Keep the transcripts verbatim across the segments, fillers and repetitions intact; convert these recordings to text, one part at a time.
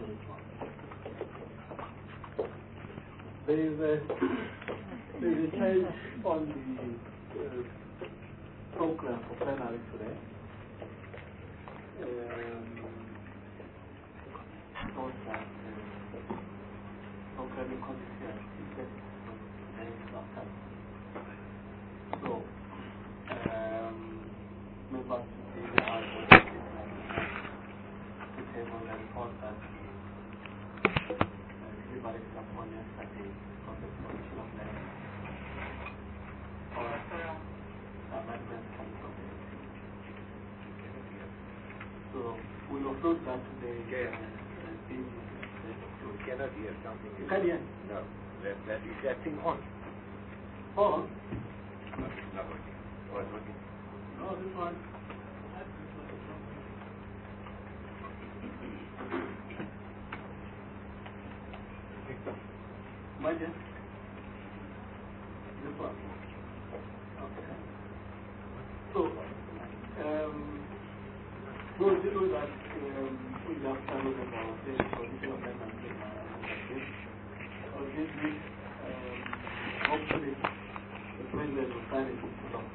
There is a, there is a change on the uh, program for plenary today. Um, thought that uh, programming committee has decided from today last time. So, um, members today are going to table the report that everybody is upon yesterday on the production of land or amendments coming from the So we will float that today. Yeah. Uh, in, So we cannot hear something. you can hear? No. That, that is that thing on. Oh, No, it's not working. Oh, it's working. no, this one. My dear. This one. Okay. So, um, we'll do that um, we have started with our state position amendment. So this week, um, hopefully, the president will sign it into law.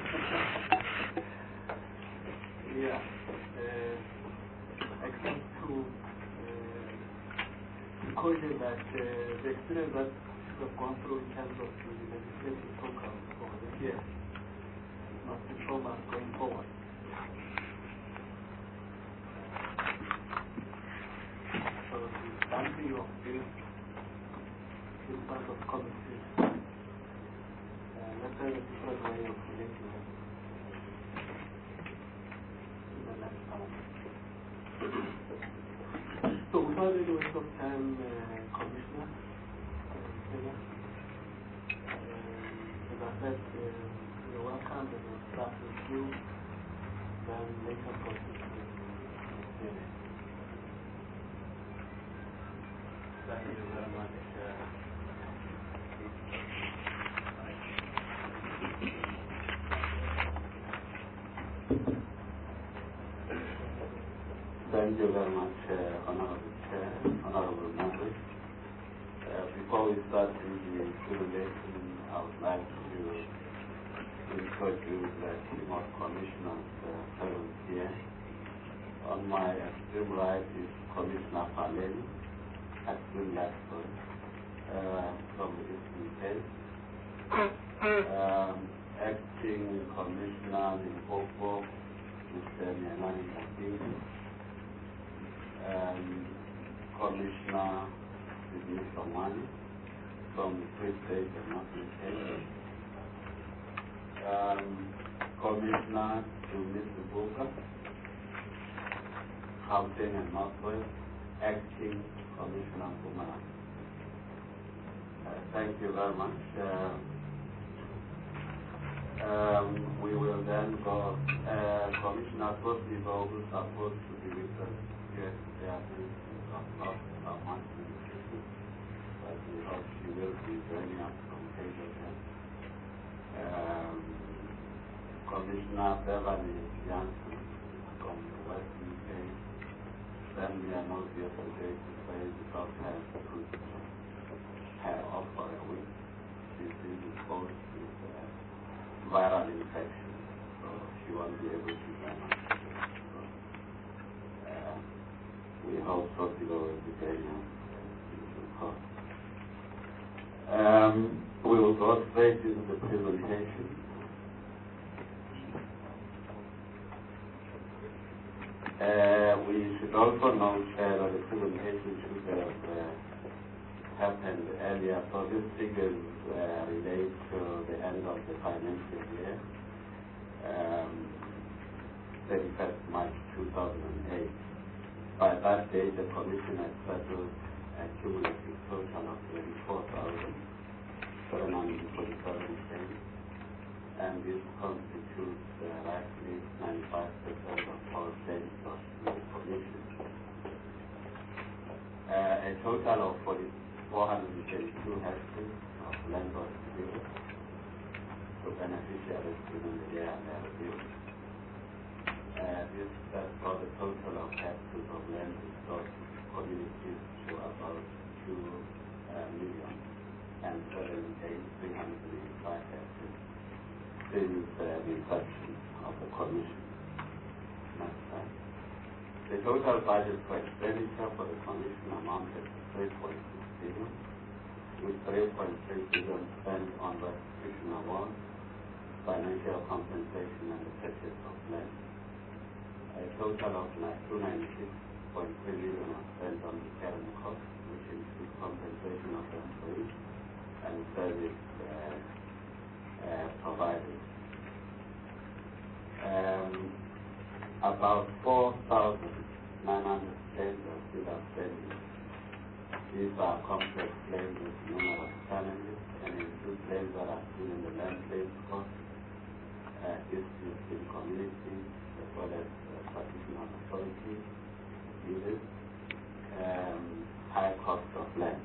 Yeah. Uh, except to uh, caution that uh, the experience that we have gone through in terms of the legislative program for this year must inform us going forward. So the stamping of this in terms of committees, uh, let's have a different way of relating it in the next time. So without any waste of time, uh, Commissioner, uh, um, as I said, uh, you're welcome, and we'll start with you, then later proceed to the Q and A. Thank you very much. Uh, Thank you very much, uh, Honorable Chair, Honorable Members. Uh, before we start the presentation, I would like to introduce the team of commissioners uh, present here. On my extreme right is Commissioner Paleni, extreme left, sorry, uh, from the Eastern Cape. Um, acting Commissioner Limpopo, Mister Nyanani Kakini. Um, Commissioner Sidney Somani from the Free State and Northern Cape. Um, Commissioner to Mister Buka, Gauteng and Northwest, Acting Commissioner Kumara. Uh, thank you very much. Uh, um, we will then go, uh, Commissioner Tosi is also supposed to be with us. Yes, they are doing a lot of monthly nutrition, but we hope she will be joining us from K Z N. Um, Commissioner Beverly Jansen from the West U K. Then we are not here today to say the doctor has put her off for a week. She's been exposed to uh, viral infection, so she won't be able to join us. We hope Sotilo will be very nice. Um, we will go straight into the presentation. Uh, we should also note uh, that the presentation should have uh, happened earlier. So these figures uh, relate to the end of the financial year, um, thirty-first March two thousand eight. By that date, the Commission had settled a cumulative total of twenty-four thousand seven hundred forty-seven claims, and this constitutes uh, roughly ninety-five percent of all claims brought to the Commission. Uh, a total of four hundred thirty-two hectares of land was delivered to beneficiaries within the year under review. Uh, this uh, brought the total of hectares of land restored to community changed three hundred eighty-five hectares since uh, the inception of the Commission. Next time. The total budget for expenditure for the Commission amounted to three point six billion dollars, with three point three billion dollars spent on restitution awards, financial compensation, and the purchase of land. A total of two hundred ninety-six point three million dollars was spent on the carrying costs, which includes compensation of the employees and service uh, uh, provided. Um, about four thousand nine hundred claims are still outstanding. These are complex claims with numerous challenges and include claims that are still in the land claims court, uh, disputes in communities, as well as uh, traditional authorities, leaders, um, high cost of land.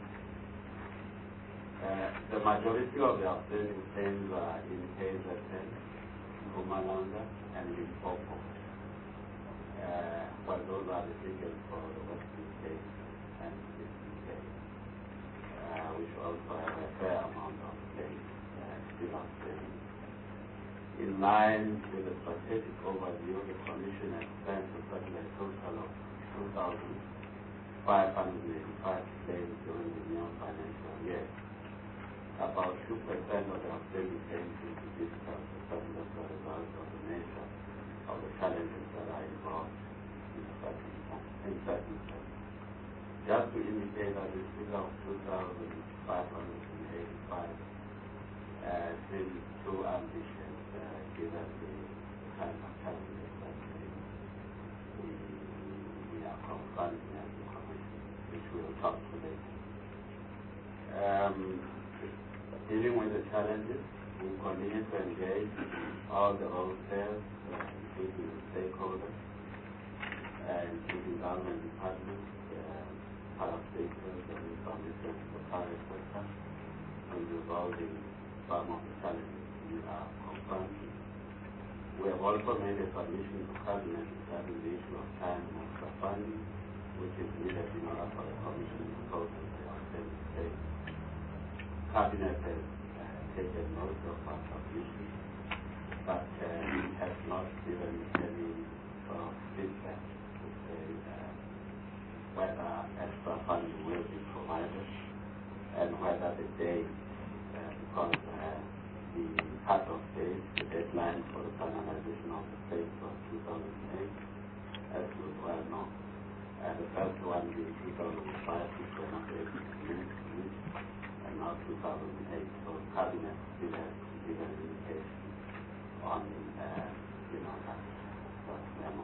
Uh, the majority of the outstanding claims are in K Z N, Mpumalanga, and Limpopo. Uh, well, those are the figures for the Western Cape and the Eastern Cape, uh, which also have a fair amount of claims uh, still outstanding. In line with the strategic overview, the Commission has planned to settle a total of two thousand five hundred eighty-five claims during the new financial year. About two percent of the outstanding claims will be difficult to settle as a result of the nature of the challenges that are involved in circumstances. Just to indicate that this figure of two thousand five hundred eighty-five uh, seems too ambitious uh, given the, the kind of challenges that we, we, we are confronting as a Commission, which we will talk to later. Um, dealing with the challenges, we continue to engage all the role players, uh, including the stakeholders, uh, including government departments, uh, parastatals, and information to the private sector, in resolving some of the challenges we are confronting. We have also made a submission to Cabinet regarding the issue of time and extra funding, which is needed in order for the Commission to process the outstanding claims. Cabinet has uh, taken note of our submission, but uh, has not given any sort of feedback to say uh, whether extra funding will be provided and whether the date, uh, because uh, the cut-off date, the deadline for the finalization of the claims was two thousand eight, as you well know. Uh, the first one being two thousand five, which were not able to meet, and now two thousand eight. So the Cabinet still has to give an indication on, uh, you know, that, that memo.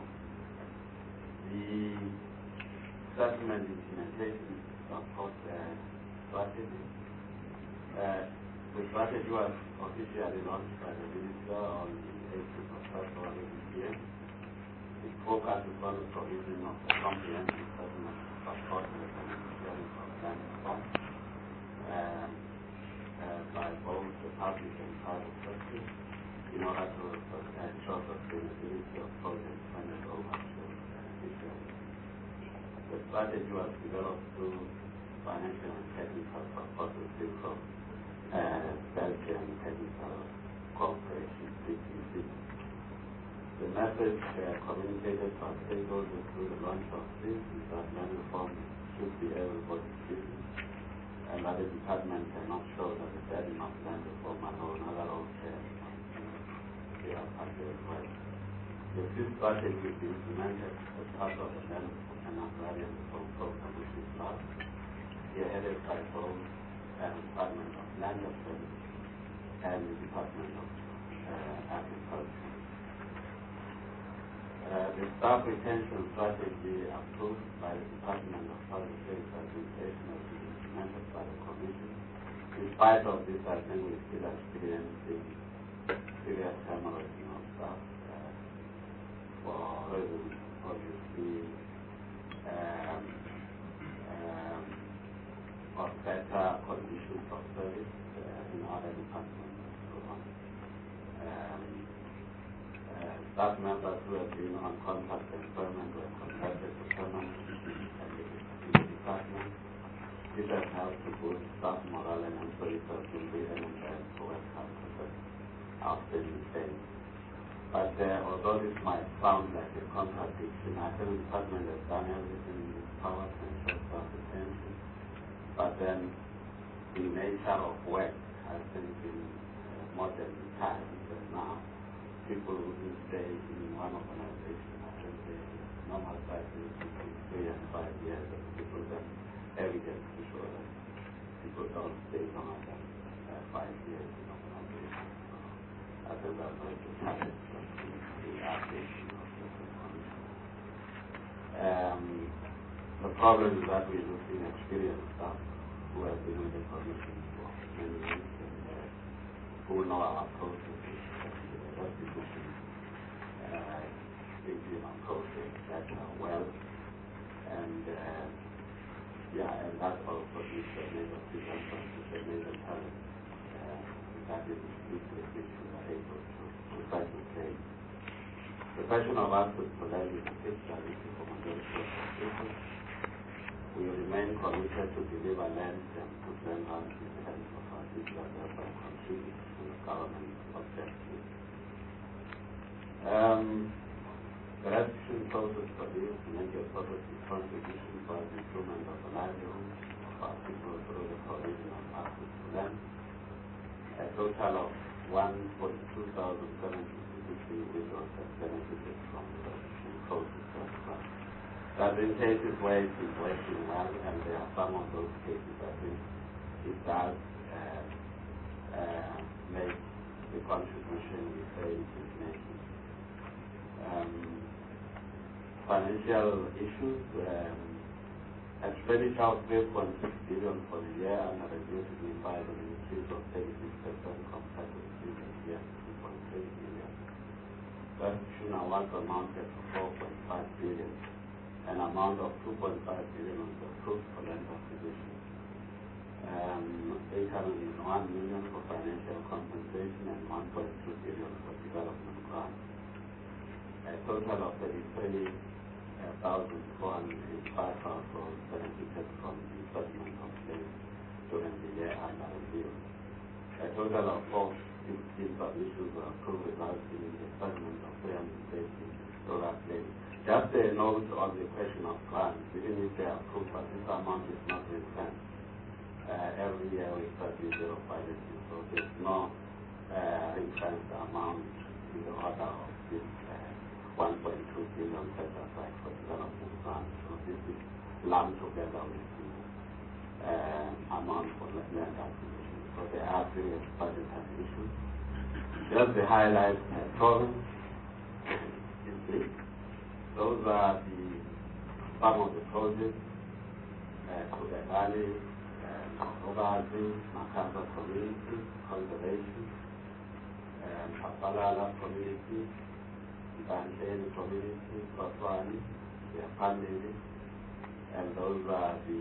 The settlement implementation support uh, strategy. Uh, the strategy was officially launched by the Minister on the eighteenth of February this year. It focuses on the provision of the comprehensive settlement support mechanism for land reform um, uh, by both the public and private sectors in order to uh, ensure sustainability of projects handed over to beneficiaries. The strategy was developed through financial and technical support received from uh, Belgian Technical Cooperation, B T C. The message uh, communicated to our stakeholders through the launch of this is that land reform should be everybody's business, and that the department cannot show that the burden of land reform alone, other all shares must be affected as well. The fifth strategy will be implemented as part of the land and agrarian reform program, which is large, headed by both the Department of Land Affairs and the Department of uh, Agriculture. Uh, the staff retention strategy approved by the Department of Public Service Administration has been implemented by the Commission. In spite of this, I think we still experiencing serious hemorrhaging of staff uh, for reasons obviously um, um, of better conditions of service uh, in other departments and so on. Um, Uh, staff members who have been on contract employment were converted to permanent in the department. It has helped to boost staff morale and employee productivity and embed work culture outstanding change. But uh, although this might sound like a contradiction, I think the department has done everything in its power to ensure staff retention. But then the nature of work, I think in uh, modern times and now, people who stay in one organization, I think the normal cycle is between three and five years, and people then evidence to show that people don't stay longer than uh, five years in organization. So I think that's why it's a challenge to the application of the commission. Um, the problem is that we're losing experienced staff who have been with the commission for many years and uh, who know our processes and the restitution uh, thinking on process that are well. And uh, yeah, and that also is a major prevention, is a major challenge uh, that is which we are able to, to try to take. The question of access to land is a big challenge for majority of people. We remain committed to deliver land and put land out in the hands of our people and thereby contribute to the government's objectives. Um, the restitution process for this to make a positive contribution for the improvement of the livelihood of our people through the provision of access to land. A total of one hundred forty-two thousand seven hundred fifty-three individuals have benefited from the restitution process thus far. There have been cases where it's been working well, and there are some of those cases I think it does uh, uh, make the contribution we say it is making. Um, financial issues, um, expenditure of three point six billion dollars for the year under the duty by the increase of thirty-six percent compared to the previous year, two point eight billion dollars. Restitution awards amounted to four point five billion dollars. An amount of two point five billion dollars was approved for land acquisition. Um, eight hundred one million dollars for financial compensation and one point two billion dollars for development grants. A total of thirty-three thousand four hundred eighty-five households benefited from the settlement of claims during the year under review. A total of four fifteen submissions were approved, resulting in the settlement of three hundred eighty rural claims. Just a note on the question of grants, even if they are approved, but this amount is not ring-fenced. Uh, every year we study zero policy, so there's no uh, ring-fenced amount in the order of this uh, one point two billion set aside for development grants. So this is lumped together with the uh, amount for land acquisition. So there are serious budgetary issues. Just the highlight uh, province is big. Those are the some of the projects, uh, Kuda Valley, uh, Ogazi, Makamba Community, Conservation, um, Papalala Community, Bansheni Community, Kotwani, their family, and those are the,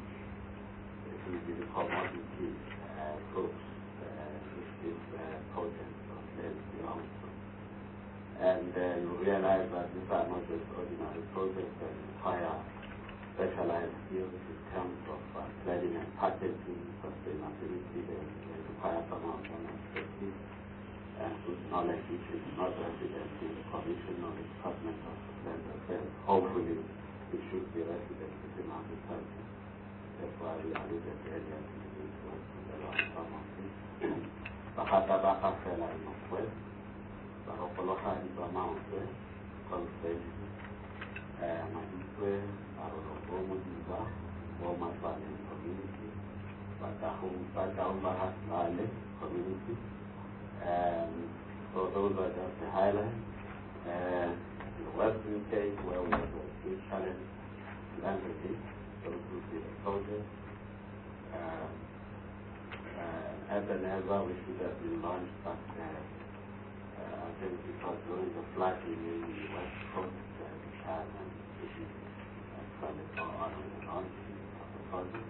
the, the commodity uh, groups uh, which this uh, project of land belongs to. And uh, you realize that these are not just ordinary projects that require specialized skills in terms of uh, planning and packaging, sustainability. They, they require some of them expertise and good knowledge, which is not resident in the Commission or the Department of Land Affairs. Hopefully, it should be resident within agriculture. That's why we are looking earlier to begin to work together on some of this. Bahata Bahasela in Northwest. Bahokoloha is Mountwe, Conservation, Mahitwe, Arolobomo Diva, Boma Valley Community, Batahum Bahas Valley Community. Um, so those are just the highlights. Uh, in the Western Cape, where we have a big challenge, languages, those would be the projects. Uh, uh, Ebenezer, we should have been launched, but uh, Uh, I think because during the flooding in the West Coast, uh, the time and issues actually go on and on of the project.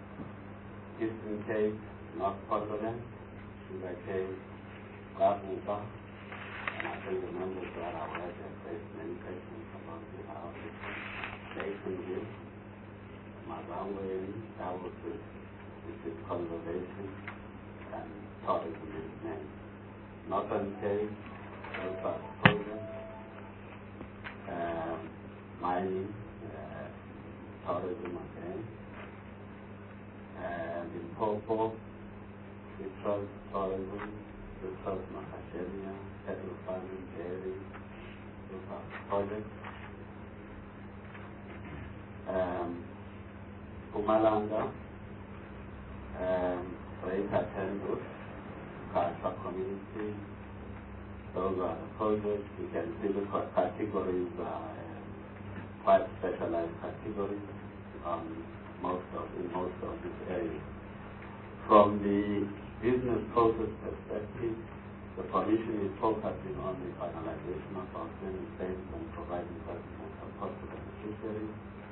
Eastern Cape, North Portland, Sugar Cape, Gabuba, and I think the members that are aware that face many questions about the house. Jason Hill, Mazangweni, that was it, which is conservation and tourism is named. Northern Cape, those are projects, um, mining, uh, tourism again, and in Popo, it was tourism, it was macadamia, cattle farming, dairy, those are projects. Um, Pumalanga, um, Reika Tendus, Kasha community, those are the projects. You can see the categories are uh, quite specialized categories um, most of, in most of these areas. From the business process perspective, the Commission is focusing on the finalization of our training plans and providing personal support to the beneficiaries.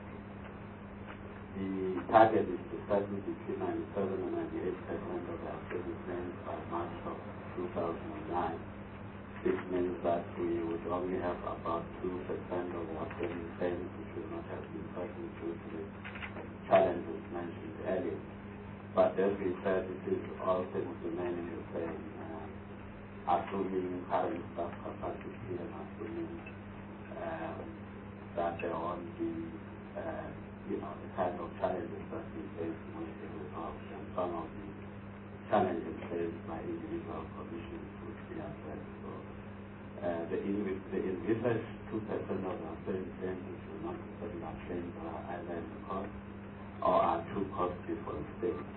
The target is to settle between ninety-seven and ninety-eight percent of the outstanding claims by March of two thousand nine. This means that we would only have about two percent of the outstanding claims which will not have been settled due to the challenges mentioned earlier. But as we said, it is all things remaining the same, uh, assuming current staff capacity and assuming um, that there won't be uh, you know, the kind of challenges that we face with the results, and some of the challenges faced by individual commissions would be addressed. So uh, the, the envisaged two percent of the outstanding claims which will not settle our claims are either in the court or are too costly for the state.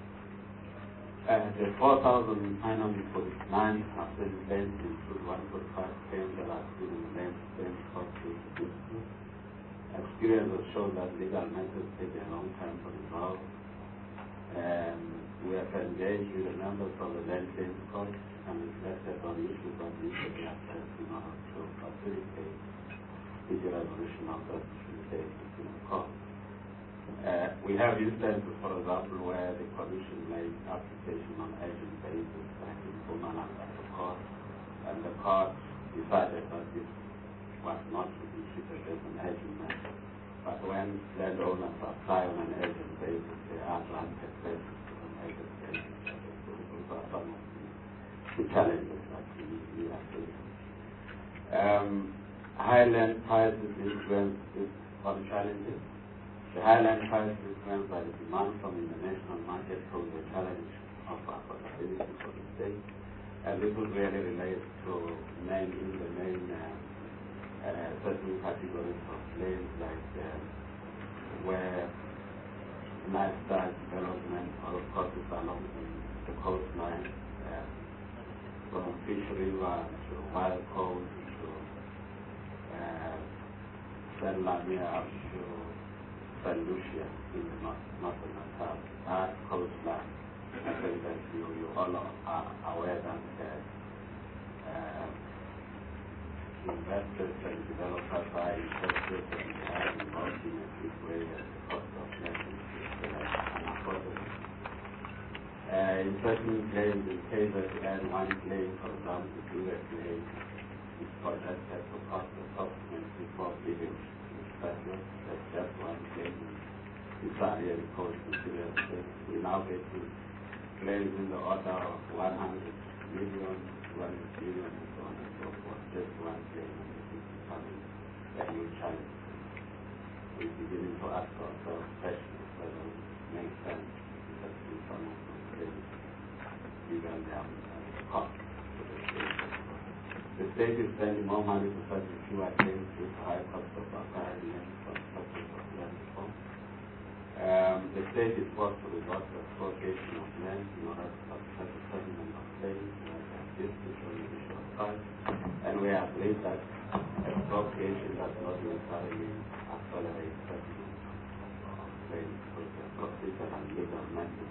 Uh, the four thousand nine hundred forty-nine outstanding claims include one point five claims that are still in the claims court to dispute. Experience has shown that legal matters take a long time to resolve. Um, we have engaged with the members of the land claims court and reflected on issues that need to be addressed in order to facilitate the resolution of that case in the court. Uh, we have instances, for example, where the Commission made application on urgent basis, like in Pumalanga to court, and the court decided that this was not to be treated as an urgent matter. But when landowners apply on an urgent basis, they are granted places to an urgent basis. So those are some of the, the challenges that we, we are facing. Um, highland prices influence this on challenges. The highland price is influenced by the demand from the international market pose the challenge of affordability for the state. And this will really relate to main, in the main uh, uh, certain categories of lands like uh, where lifestyle development or process along the, the coastline, uh, from Fish River to Wild Coast to uh, San Lamia up to Saint Lucia in the north, northern Natal. That coastline, I think that you, you all are aware that uh, uh, investors and developers are interested and they are involved in a big way at the cost of land is uh, unaffordable. Uh, in certain claims, in case that you add one claim, for example, the do a claim is projected to cost approximately four billion dollars. That's just one claim. It's a really cause to serious things. We now get to claims in the order of one hundred million, two hundred billion, and so on and so forth. Just one claim, and this is becoming a new challenge. We're beginning to ask ourselves questions whether it makes sense to pursue some of those claims, given their cost to the state. The state is spending more money to settle fewer claims due to high cost of acquiring land from purchase of land reform. Um, the state is forced to resort to expropriation of land in order to satisfy the settlement of claims like this, which was the issue of price. And we agree that expropriation does not necessarily accelerate settlement of claims because the procedural and legal methods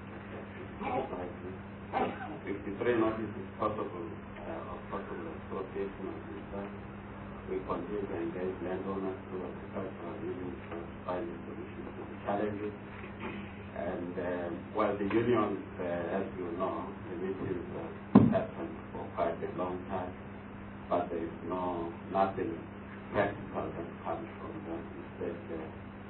fifty-three notice is possible uh, of possible expropriation of research. We continue to engage landowners through agricultural unions to find a solution to the challenges. And um, well, the unions, uh, as you know, the meetings have happened for quite a long time, but there is no nothing practical that comes from them. Instead, uh,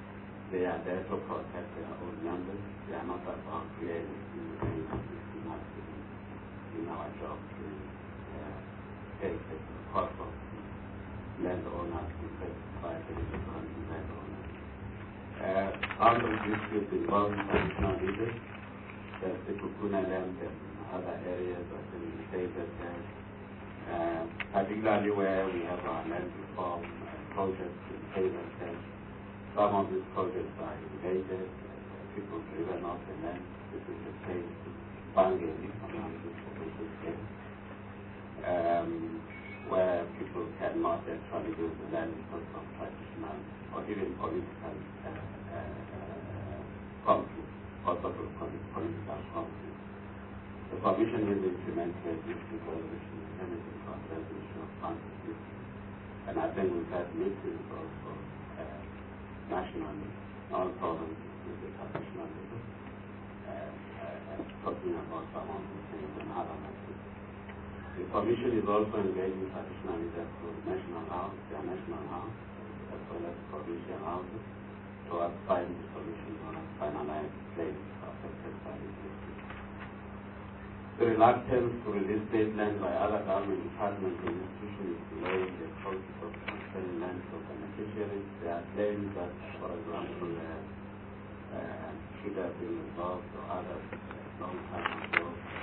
they are there to protect their own members. They are not about creating in our job to uh, take the cost of landowners to specify the different landowners. Uh, out of disputes involving traditional leaders, there's the Kukuna land and other areas that have been stated there, uh, particularly where we have our land reform uh, projects in favor there. Some of these projects are invaded, uh, people driven off the land. This is the case Bangladesh, among these cases, um, where people cannot actually use the land because of traditional or even political uh, uh, uh, conflict, possible political conflict. The Commission will implement the district resolution mechanism for resolution of conflict, and I think we've had meetings also uh, nationally, all provinces with the traditional leaders, uh, uh, talking about some of the things and other matters. The Commission is also engaging traditional leaders through national house, their national house, as well as provincial houses, towards finding solutions on a finalized claims affected by this district. The reluctance to release state land by other government departments and institutions is delaying the process of transferring land to beneficiaries. There are claims that, for example, uh, uh, should have been resolved or others a long time ago.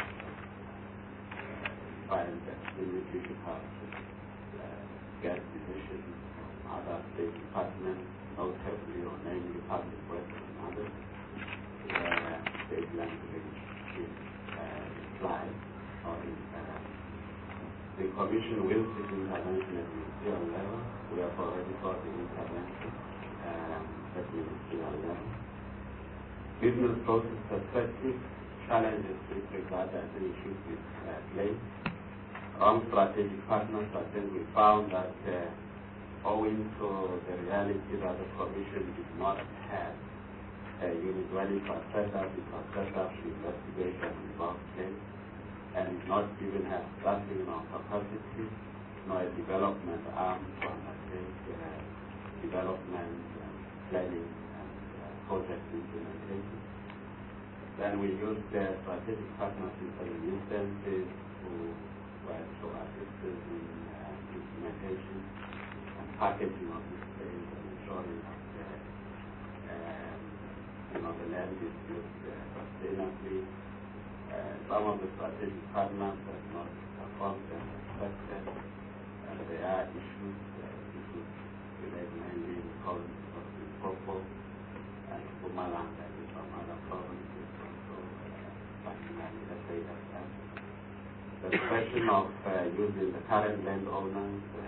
Find extremely difficult to uh, get decisions from other state departments, notably or namely public works and others, where state land is uh, applied or is, uh, the Commission will seek intervention at ministerial level. We have already got the intervention um, at ministerial level. Business process perspective, challenges with regard to the issues with uh, claims. Wrong strategic partners, I think we found that uh, owing to the reality that the Commission did not have a unit ready for setup, it was set up to investigate and resolve claims, and not even have staffing or capacity, nor a development arm to undertake uh, development and planning and uh, project implementation. Then we used the strategic partners in certain instances who were to assist us in uh, implementation and packaging of these claims and ensuring that uh, um, you know, the land is used uh, sustainably. Uh, some of the strategic partners have not performed as expected, and there are issues, uh, issues related mainly in the provinces of Limpopo and Mpumalanga and some other provinces also, uh, particularly the state of Africa. The question of uh, using the current landowners, uh,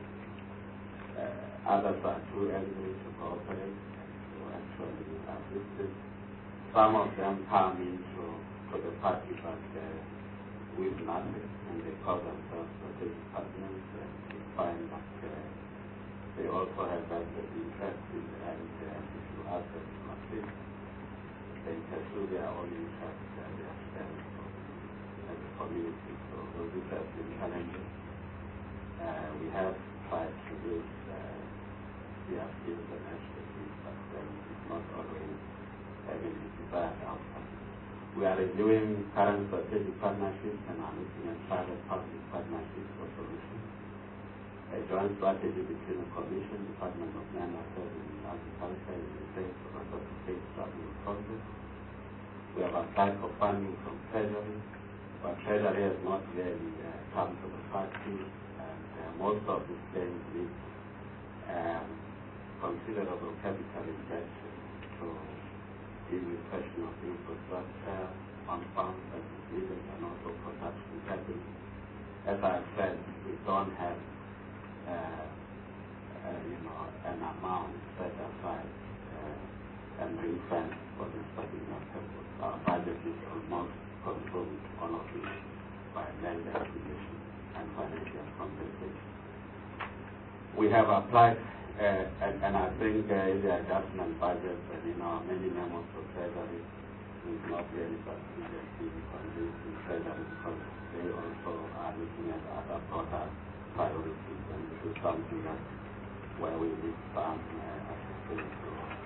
uh, others are too angry to cooperate and to actually assist it. Some of them come into to the party but uh, with nothing, and they call themselves strategic partners, and we find that uh, they also have vested interest in the end, and if you ask them to assist, they pursue their own interests and their strengths as a community. So this has been challenging. Uh, we have tried to use uh, their skills and expertise, but um, it's not always having the desired outcome. We are reviewing current strategic partnerships and are looking at private-public partnerships for solutions. A joint strategy between the Commission, Department of Land Affairs and Agriculture is in place to facilitate starting the process. We have applied for funding from Treasury, but Treasury has not really uh, come to the party, and uh, most of these claims need um, considerable capital injection to deal with the question of infrastructure on farms that is needed and also production capacity. As I said, we don't have uh, uh, you know, an amount set aside uh, and ring-fenced for this particular purpose. Our budget is almost controlled all of it by land acquisition and financial compensation. We have applied, uh, and, and I think uh, in the adjustment budget and in our many memos of Treasury, we've not really succeeded in convincing Treasury because they also are looking at other product priorities, and this is something that where we need some uh, assistance to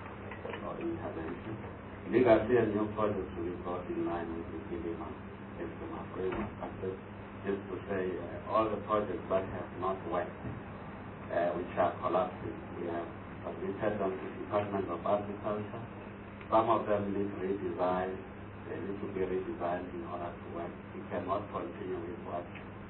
or intervention. Legally, a new project will be brought in line with the Kilima Estima framework. Just to say, uh, all the projects that have not worked, uh, which are collapsing, we have submitted them to the Department of Agriculture. Some of them need redesign. They need to be redesigned in order to work. We cannot continue with what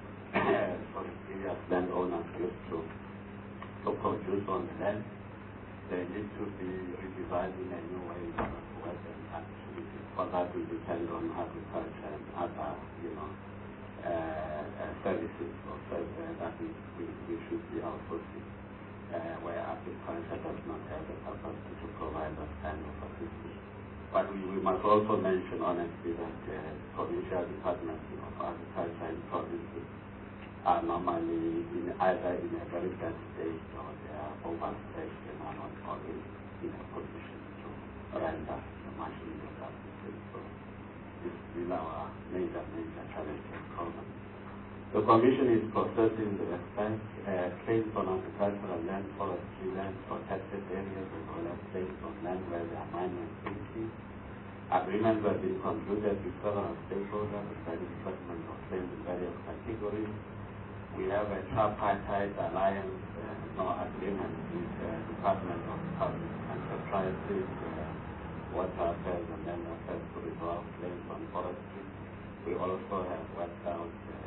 for the previous landowners used to, to produce on the land. They need to be redesigned in a new way in order to work, and actually for that we depend on agriculture and other, you know, uh, uh, services or services that we, we, we should be outsourcing, uh, where agriculture does not have the capacity to provide that kind of assistance. But we, we must also mention honestly that uh, provincial departments of agriculture in provinces are normally in either in a very bad state or they are overstretched and are not always in a position to render the much needed assistance. So this is our major, major challenge and problem. The Commission is processing the response uh, claims on agricultural land, forestry land, protected areas, as well as claims on land where there are mining activities. Agreements have been concluded with several stakeholders regarding settlement of claims in various categories. We have a tripartite alliance, uh, no agreement with the uh, Department of Public Enterprises, uh, Water Affairs, and Land Affairs to resolve claims on forestry. We also have worked out, uh,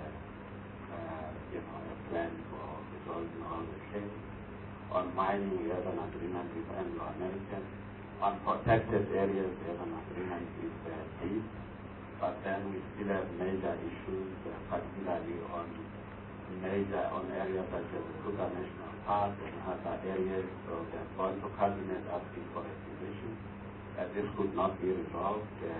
uh, you know, a plan for resolving all the claims. On mining, we have an agreement with Anglo-American. On protected areas, we have an agreement with uh, DEED, but then we still have major issues, uh, particularly on major on areas such as the Kruger National Park and other areas. So they have gone to cabinet asking for a decision. Uh, this could not be resolved, uh,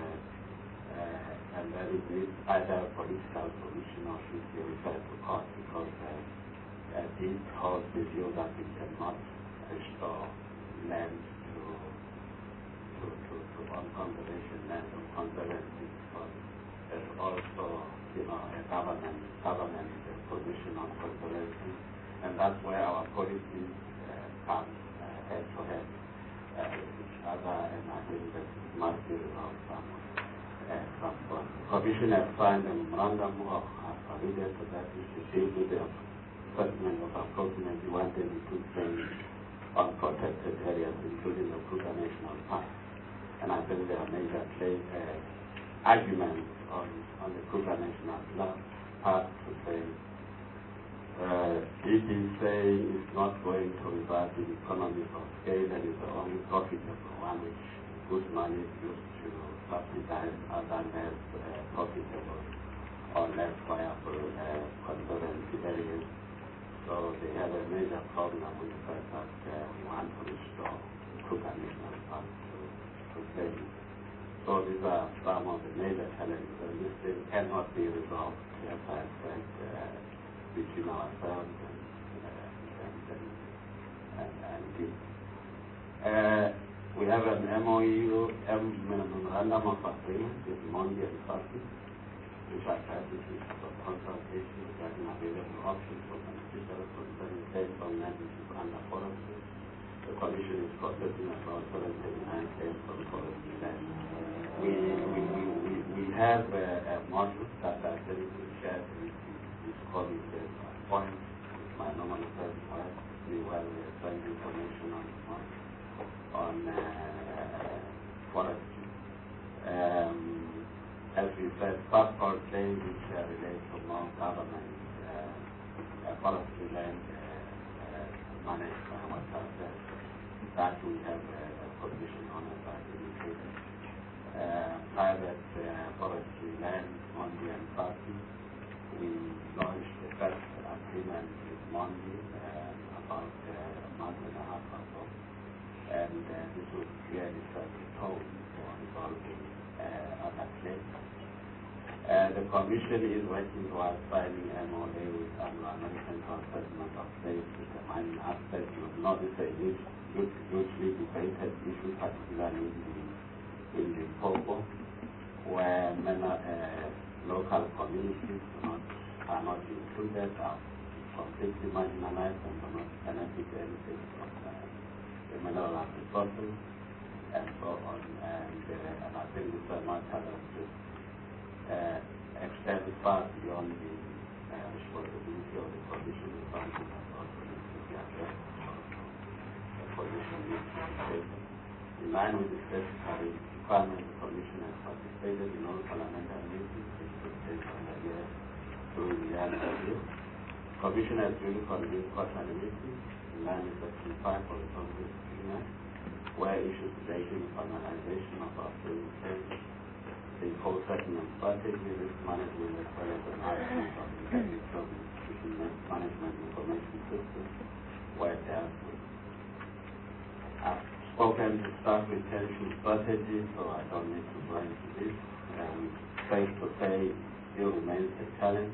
uh, and then it needs either a political solution or should be referred to court, because uh, uh, this holds the view that we cannot restore land to to, to, to on conservation land or conservancy, because there's also, you know, a government government uh, position on conservation, and that's where our policies uh, come uh, head to head uh, with each other, and I think that it must be resolved somewhere. Uh, some point. The Commission has signed a memorandum of agreement to that issue deal with the assessment of approximately one hundred twenty-two claims on protected areas, including the Kruger National Park. And I think there are major claim, uh, arguments on, on the Kruger National Park to say uh, it is saying it's not going to result in economies of scale, and is the only profitable one, which good money is used to subsidize other less uh, profitable or less viable uh, conservancy areas. So they have a major problem with the fact that uh, we want to restore Kruger National Park to, to claim. So these are some of the major challenges, and this thing cannot be resolved, as I said, uh, between ourselves and uh, and, and, and, and this. Uh, we have an M O U, Memorandum of Agreement with Mondi and Fasi, which are strategies for consultation regarding available options for beneficiaries concerning claims on land issues under forestry. The Commission is processing about seven hundred thirty-nine claims on forestry land. We, we, we, we, we have a, a model that I think we shared with this committee at one point with my normal affairs wife. We were trying information on on uh, forestry. Um, as we said, passport claims which uh, relate to non-government uh, uh, forestry land uh, uh, managed by Water Affairs, that we have a, a position on as I indicated. Uh, private uh, forestry land, Mondi and Fasi, we launched the first agreement with Mondi uh, about uh, a month and a half ago, and uh, this will clearly set the tone for resolving uh, other claims. Uh, the Commission is working towards signing M O A with Anglo-American for assessment of claims with the mining aspect. You will notice a huge, huge, hugely debated issue, particularly in the, in the Pogo, where many uh, local communities do not, are not included, are completely marginalized and do not benefit anything from uh, the mineral resources. and so on. And, uh, and I think Mister Matala just uh, extends far beyond the uh, responsibility of the Commission. The Council has also needs to be addressed. The Commission needs to be taken. In line with the statutory requirement, the Commission has participated in all parliamentary meetings which took place on the year during the year review. The Commission has duly convened quarterly meetings in line with Section five of the Constitution Act, where issues relating to finalization of our savings claims, the full settlement strategy, risk management, as well as analysis of the technical institution management information system were dealt with. I've spoken to staff retention strategy, so I don't need to go into this. Um, safe to say, it still remains a challenge.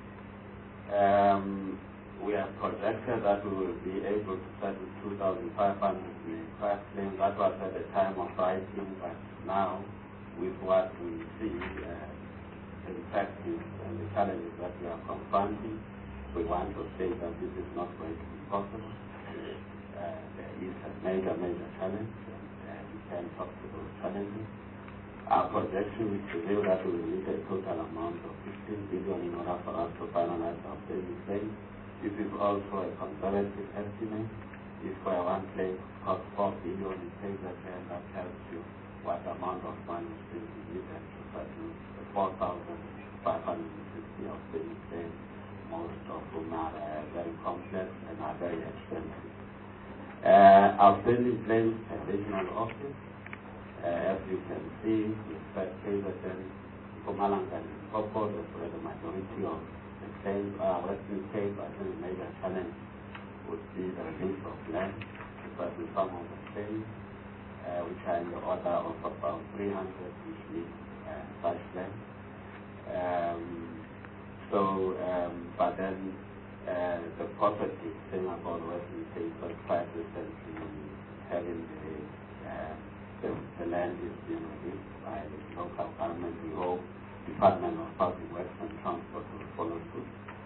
Um, we have projected that we will be able to settle two thousand five hundred claims. That was at the time of writing, but now, with what we see, uh, the practice and the challenges that we are confronting, we want to say that this is not going to be possible. Uh, there is a major, major challenge, and uh, we can talk to those challenges. Our projection is reveal that we will need a total amount of fifteen billion in order for us to finalize our savings claims. This is also a conservative estimate. If for one claim costs four billion, it takes that and that tells you what amount of money is still needed to settle the four thousand five hundred fifty of savings claims, most of whom are uh, very complex and are very expensive. Uh, outstanding claims per regional office, uh, as you can see, we expect K Z N, Mpumalanga and Limpopo, that's where the majority of the claims are. Western Cape, I think the major challenge would be the release of land, because with some of the claims, uh, which are in the order of about three hundred, which need uh, such land. Um, so, um, but then uh, the positive thing about Western Cape was quite recently having the, uh, the, the land is being released by the local government. We hope Department of Public Works and Transport will follow suit.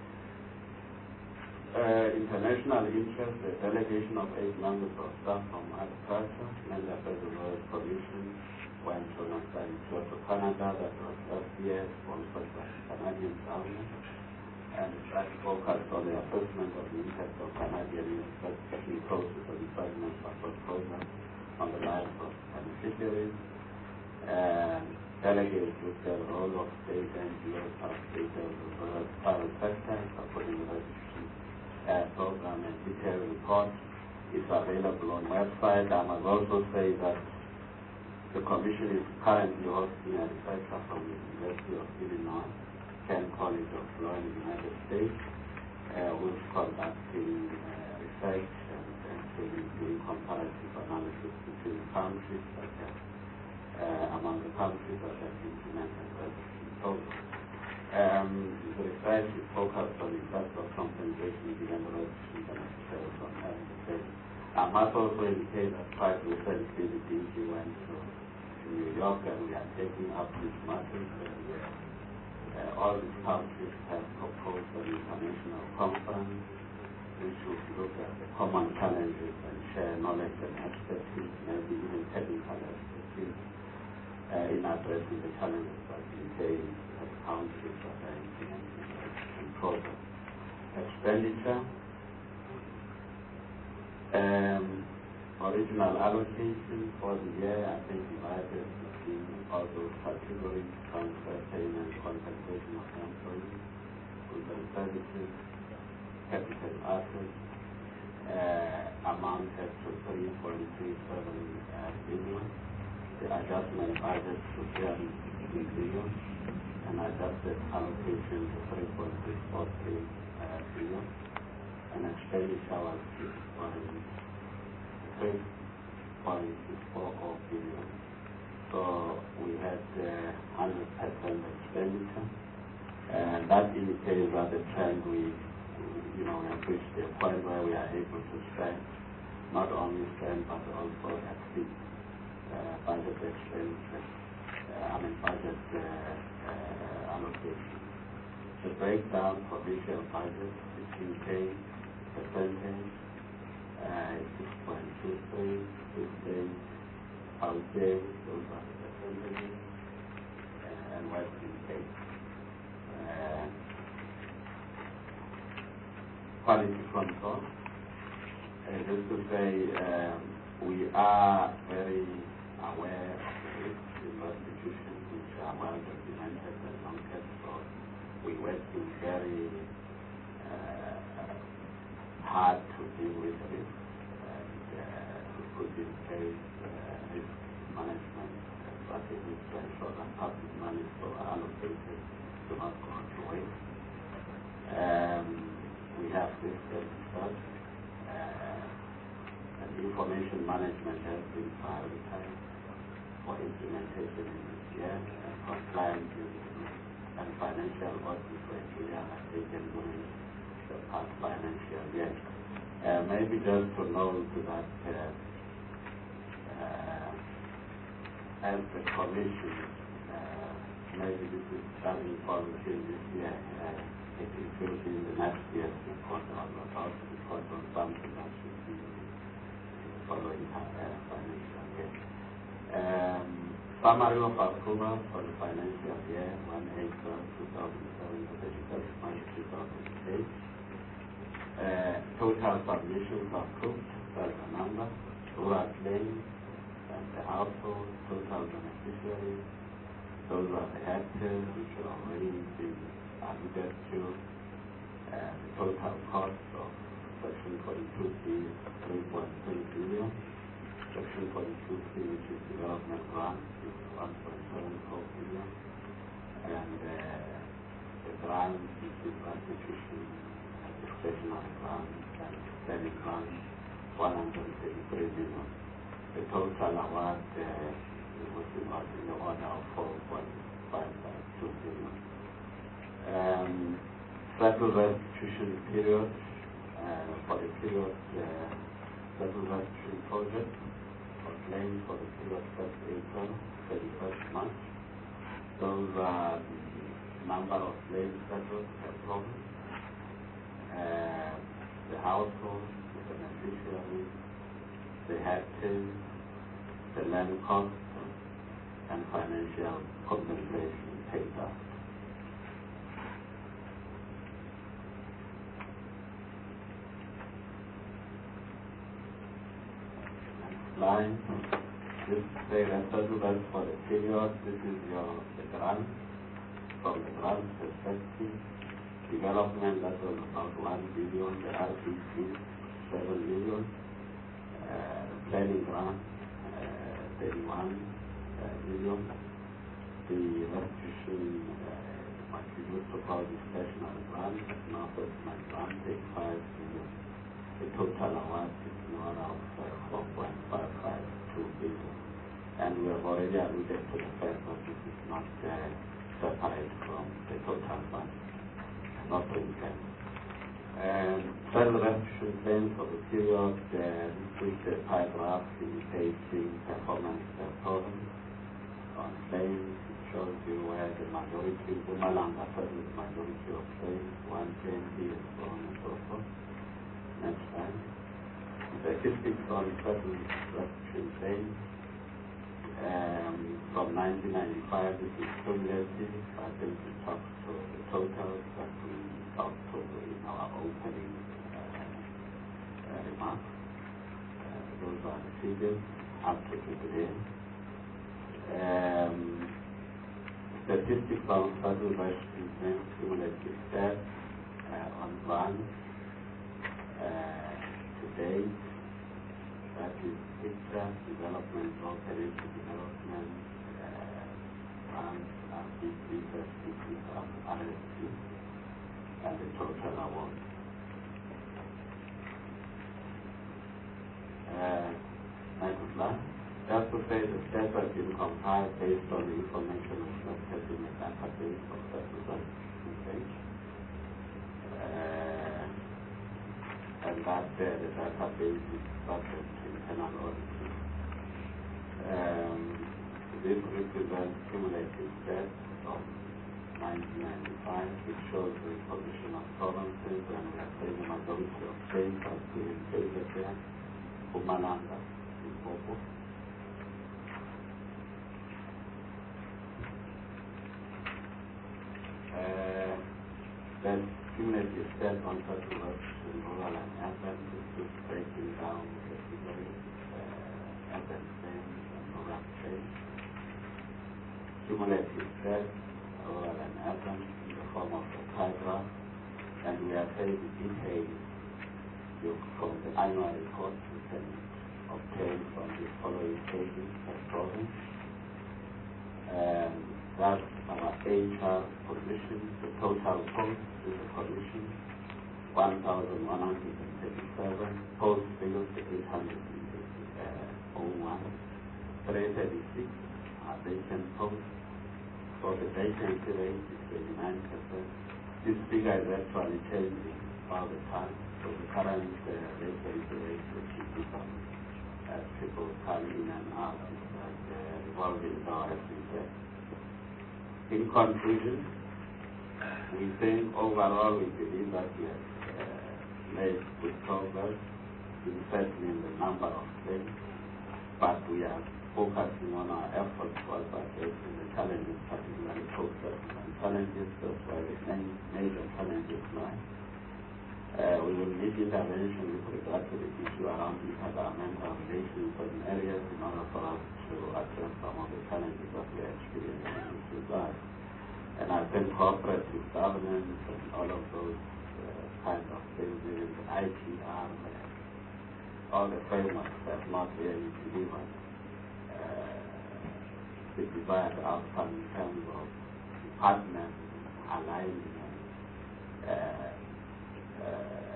Uh, international interest, the delegation of eight members of staff from agriculture, and the Federal Royal Commission went to Kyoto, Canada. That was last year, sponsored by the Canadian government, and that focused on the assessment of the impact of Canadian investigation process of development support programs on the lives of beneficiaries. And delegates looked at the role of state N G Os, state and the private sector, supporting the registry Uh, program and detailed report is available on website. I must also say that the Commission is currently hosting a researcher from the University of Illinois, Kent College of Law in the United States, uh, who is conducting uh, research and actually doing comparative analysis between countries that have, uh, among the countries that have implemented registry programs. Um, the research is focused on the effect of compensation given the registry beneficiaries on having the claim. I must also indicate that quite recently the D G went to New York, and we are taking up these matters, and uh, all these countries have proposed an international conference which will look at the common challenges and share knowledge and expertise, maybe even technical expertise, uh, in addressing the challenges that we face as countries that are implementing and programs. Expenditure, um, original allocation for the year, I think divided between all those categories: transfer payment, compensation of employees, goods and services, capital assets, uh, amounted to three point three seven uh, billion. The adjustment budget to three hundred sixteen billion, and adjusted allocation to three point six four three uh, billion, and expenditure was six point six four zero billion. So we had uh, one hundred percent expenditure, and that indicates that the trend we, you know, we have reached a point where we are able to spend, not only spend but also exceed uh, budget expenditure. Uh, I mean budget uh, uh, allocation. The breakdown for provincial budget between pay percentage uh, six point two three, state Gauteng, those are the percentages, uh, and Western Cape. Uh, quality control. Uh, just to say, um, we are very aware of the risks in institutions which are well documented and long kept, so we're working very uh, hard to deal with risks and uh, to put in place uh, risk management strategies to ensure that public money so allocated do not go to waste. Um, we have this research. Uh, and information management has been prioritized for implementation in this year, and compliance and financial audit were clear that they can do in the past financial year. Uh, maybe just to note that uh, uh, as the commission, uh, maybe this is starting from this year, uh, it, it will be in the next year's report on about report on something that should be following uh, financial year. Um, summary of approval for the financial year one April two thousand seven to thirty-first March two thousand eight. Uh, total submissions approved, that's the number, rural claims, and the household, total beneficiaries, those are the hectares which are already been alluded to, uh, the total cost of Section forty-two B, three point three billion, Section forty-two C, which is development grant, is one point seven four billion, and uh, the grant, which is restitution, discretionary grant, and spending grant, one hundred thirty-three million. The total award uh, was in the order of four point five two billion. Um, Settle restitution period uh, for the period uh, settle restitution project for claims for the period first April, thirty-first March. Those are the number of claims settled per province, uh, the household, the beneficiaries, the hectares, the land cost, and financial compensation paid out. Line. This is the settlement for the period. This is your the grant. From the grant perspective, development that was about one billion, the R B C seven million, uh, planning grant uh, thirty-one uh, million, the restitution uh, what we used to call discretionary grant, now my grant thirty-five million. The total award is now around four point five five two billion. And we have already alluded to the fact that this is not uh, separate from the total fund, not in plan. Um, Federal restitution claims for the period, uh, this is the pie graph indicating performance per province on claims. It shows you where the majority, Mpumalanga settles majority of claims, one twenty and so on and so forth. Next time. Statistics on certain restitution claims. Um, from nineteen ninety-five, this is cumulative. I think we talked to the totals that we talked to in our opening uh, uh, remarks. Uh, those are the figures up to today. Um, statistics on certain restitution claims, cumulative stats uh, on grants. Uh, to date, that is ICTA, development, or community development, uh, grants, R B C, R S P, and the total award. Uh, next slide. Just to say the stats have been compiled based on the information reflected in the database of certain restitution. Uh, and that uh, the database is subject to internal auditing. Um, this represents cumulative stats from nineteen ninety-five, which shows the position of provinces, and we are saying the majority of states are still in favor there. Mpumalanga, Limpopo, Then cumulative stats on such works in rural and urban, this is breaking down the figures, uh, urban change and rural change. Cumulative stats, rural and urban, in the form of a pie graph, and we are saying details from the annual report we can obtain from the following pages per province. And that's our H R position, the total post is a position, one thousand one hundred thirty-seven, post figures eight hundred one, three thirty-six are vacant posts, so the vacancy rate is twenty-nine percent. This figure is actually changing all the time, so the current uh, vacancy rate will keep some uh, people coming in and out, like uh, revolving door, as we said. In conclusion, we think overall we believe that we have uh, made good progress in settling the number of claims, but we are focusing on our efforts towards addressing the challenges, particularly post-settlement challenges. That's where the main major challenges lie. Uh, we will need intervention with regard to the issue around intergovernmental relations in certain areas in order for us to address some of the challenges that we are experiencing in this regard. And I think cooperative governance and all of those uh, kinds of things, even the I T R, uh, all the frameworks have not really delivered uh, the desired outcome in terms of partners aligning and uh, Uh,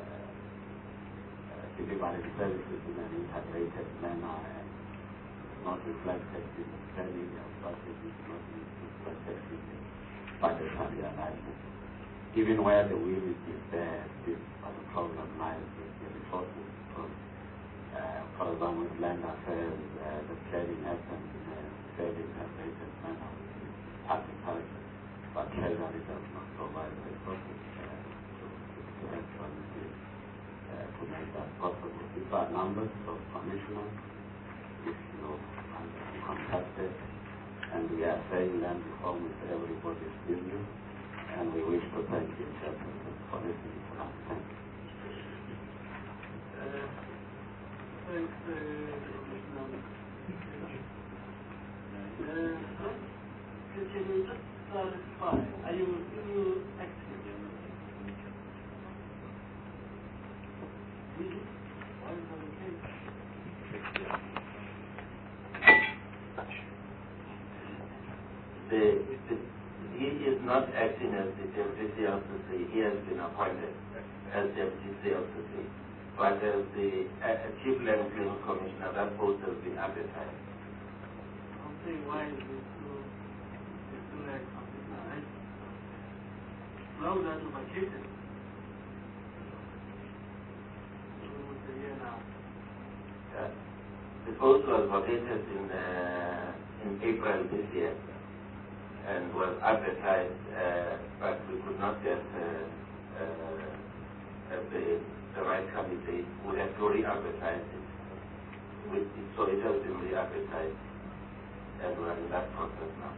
uh, delivering services in an integrated manner and not reflected in the planning and strategy, not reflected in the budgetary alignment. Even where the will is there, this the problem lies with the resources, because, uh, for example, with land affairs, uh, the planning happens in a fairly integrated manner with agriculture, but treasury does not provide the resources to actually uh, to make that possible. These are numbers of commissioners, which you know are contacted, and we are saying them before with everybody's business, and we wish to thank you, Chairperson, for listening to us. Thank you. Uh, thanks, uh, Commissioner. Uh, can you just clarify, are you still active? The, the, he is not acting as the deputy C L C C. He has been appointed as deputy C L C C. But as the uh, chief land claims commissioner, that post has been advertised. I'm saying, why is it so, it's so like something like now that you vacated. Uh, the post was vacated in uh, in April this year and was advertised, uh, but we could not get uh, uh, the, the right candidate. We had to re-advertise it. We, so it has been re-advertised, and we are in that process now.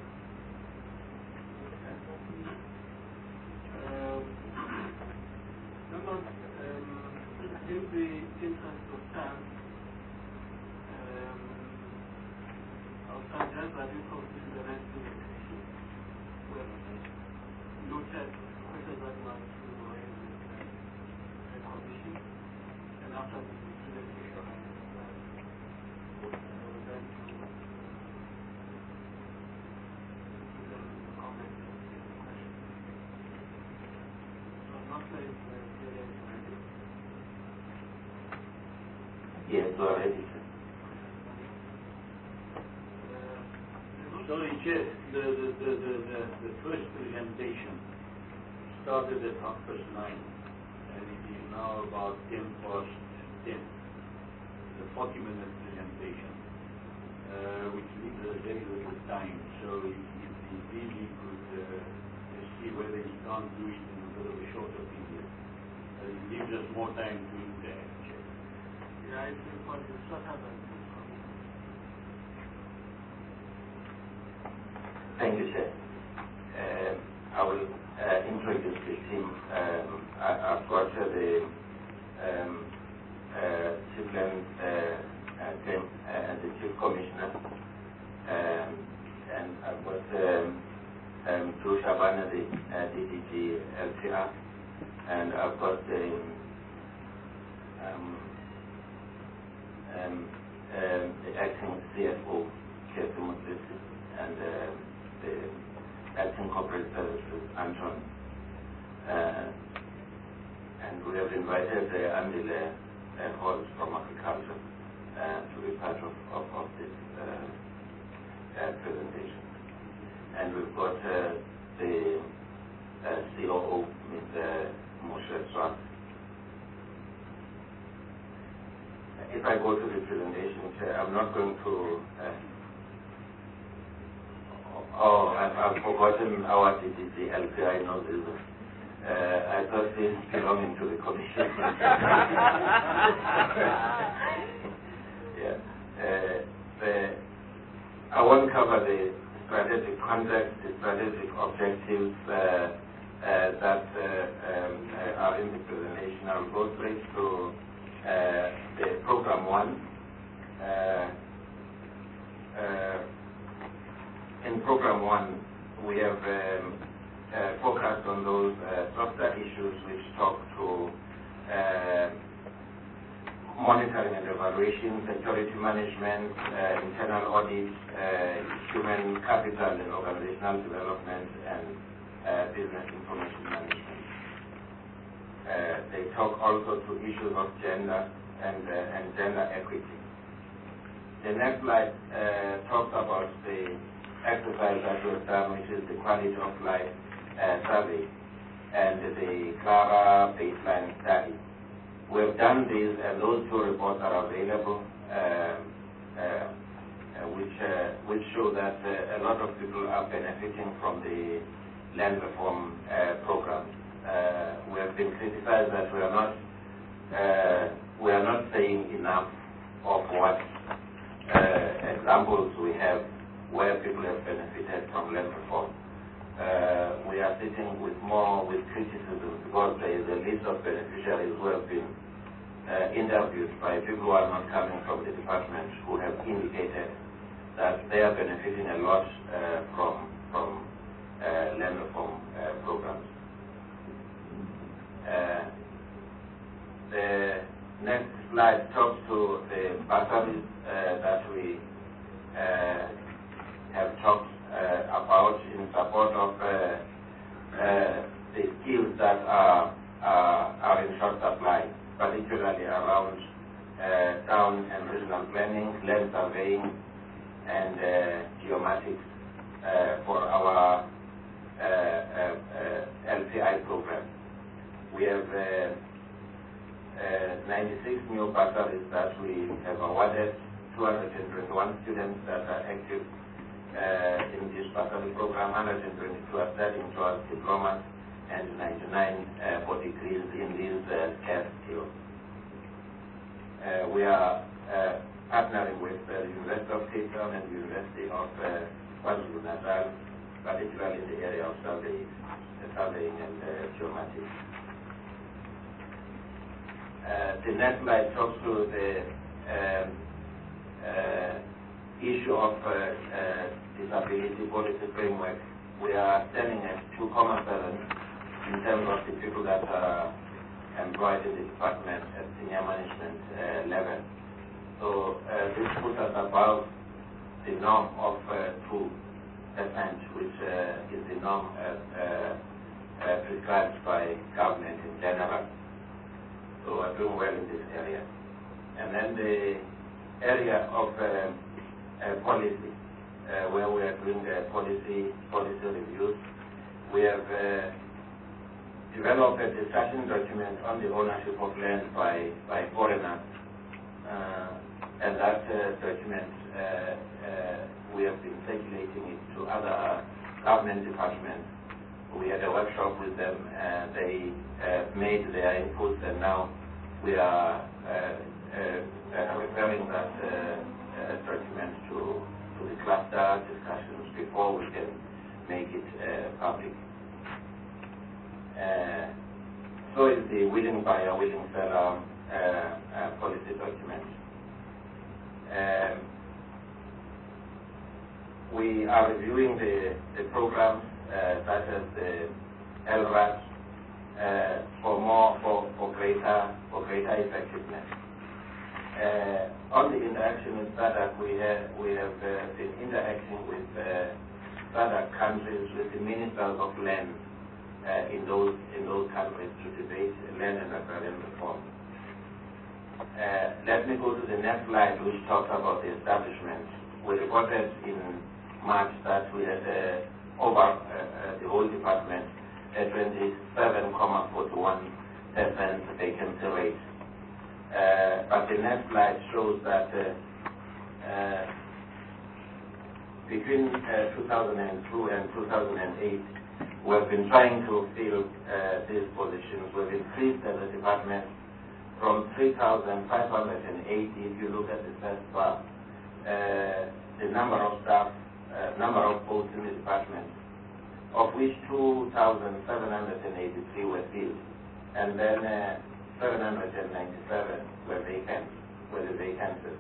Um, number, um, in the interest of time, um, I'll suggest that you consider the next investigation. Well, look at questions that were to raise with the commission, and after the investigation, uh, we'll then to comment on the question. So I'm not saying uh, Yes, we are ready. Sorry, Chair, the, the, the, the, the, the first presentation started at half past nine, and it is now about ten past ten. The forty minute presentation, uh, which leaves us very little time. So if, if the D G could uh, see whether he can't do it in a bit of a shorter period, uh, it gives us more time to interact. yeah, I think what is shorter than this. Thank you, Chair. Uh, I will uh, introduce the team um, um, Drew Shabana, the uh, D D G L T R, and I've got the um, um, um, the acting C F O, Kirti Mutlisi, and uh, the acting corporate services, Anton. Uh, and we have invited the Andile uh, Halls from agriculture uh, to be part of, of, of this uh, uh, presentation. And we've got uh, the uh, C O O, Mister Moshe Swat. If I go to the presentation, I'm not going to. Uh, oh, I've, I've forgotten our D D G L P I knows this. Uh, I thought this belonging to the commission. yeah. Uh, the, I won't cover the strategic context, the strategic objectives uh, uh, that uh, um, uh, are in the presentation. I'll go straight to uh, the program one. Uh, uh, in program one, we have um, uh, focused on those uh, softer issues which talk to uh, monitoring and evaluation, security management, uh, internal audit, uh, human capital and organizational development, and uh, business information management. Uh, they talk also to issues of gender and, uh, and gender equity. The next slide uh, talks about the exercise that was done, which is the quality of life uh, survey and the CLARA baseline study. We have done these, and those two reports are available, uh, uh, uh, which uh, which show that uh, a lot of people are benefiting from the land reform uh, program. Uh, we have been criticized that we are not uh, we are not saying enough of what uh, examples we have where people have benefited from land reform. Uh, we are sitting with more with criticism because there is a list of beneficiaries who have been uh, interviewed by people who are not coming from the department, who have indicated that they are benefiting a lot uh, from from uh, land reform uh, programs. Uh, the next slide talks to the bursaries uh, that we uh, have talked Uh, about in support of uh, uh, the skills that are, uh, are in short supply, particularly around uh, town and regional planning, land surveying, and uh, geomatics uh, for our uh, uh, uh, L P I program. We have uh, uh, ninety-six new bursaries that we have awarded, two hundred twenty-one students that are active Uh, in this bursary program, one hundred twenty-two are studying towards diplomas, and ninety-nine uh, for degrees in these uh, scarce skills. Uh, we are uh, partnering with uh, the University of Cape Town and the University of uh, KwaZulu-Natal, particularly in the area of surveying, uh, surveying and uh, geomatics. Uh, the next slide talks to the um, uh, issue of uh, uh, disability policy framework. We are standing at two point seven in terms of the people that are employed in the department at senior management uh, level. So uh, this puts us above the norm of uh, two percent, which uh, is the norm uh, uh, uh, prescribed by government in general. So we're doing well in this area. And then the area of uh, Uh, policy, uh, where we are doing the policy policy reviews. We have uh, developed a discussion document on the ownership of land by, by foreigners, uh, and that uh, document uh, uh, we have been circulating it to other government departments. We had a workshop with them, and they uh, made their inputs, and now we are uh, uh, uh, referring that uh, Uh, document to, to the cluster discussions before we can make it uh, public. Uh, so is the willing buyer, willing seller uh, uh, policy document. Um, we are reviewing the, the programs uh, such as the L R A T uh, for more, for, for greater, for greater effectiveness. Uh, on the interaction with SADC, we have, we have uh, been interacting with uh, SADC countries, with the ministers of land uh, in those in those countries to debate land and agrarian reform. Uh, let me go to the next slide, which talks about the establishment. We reported in March that we had uh, over uh, uh, the whole department a twenty-seven point four one percent vacancy rate. Uh, but the next slide shows that uh, uh, between uh, two thousand two and two thousand eight, we have been trying to fill uh, these positions. We've increased as a department from three thousand five hundred eighty, if you look at the first bar, uh, the number of staff, uh, number of posts in the department, of which two thousand seven hundred eighty-three were filled, and then uh, seven hundred ninety-seven were vacant, were the vacancies.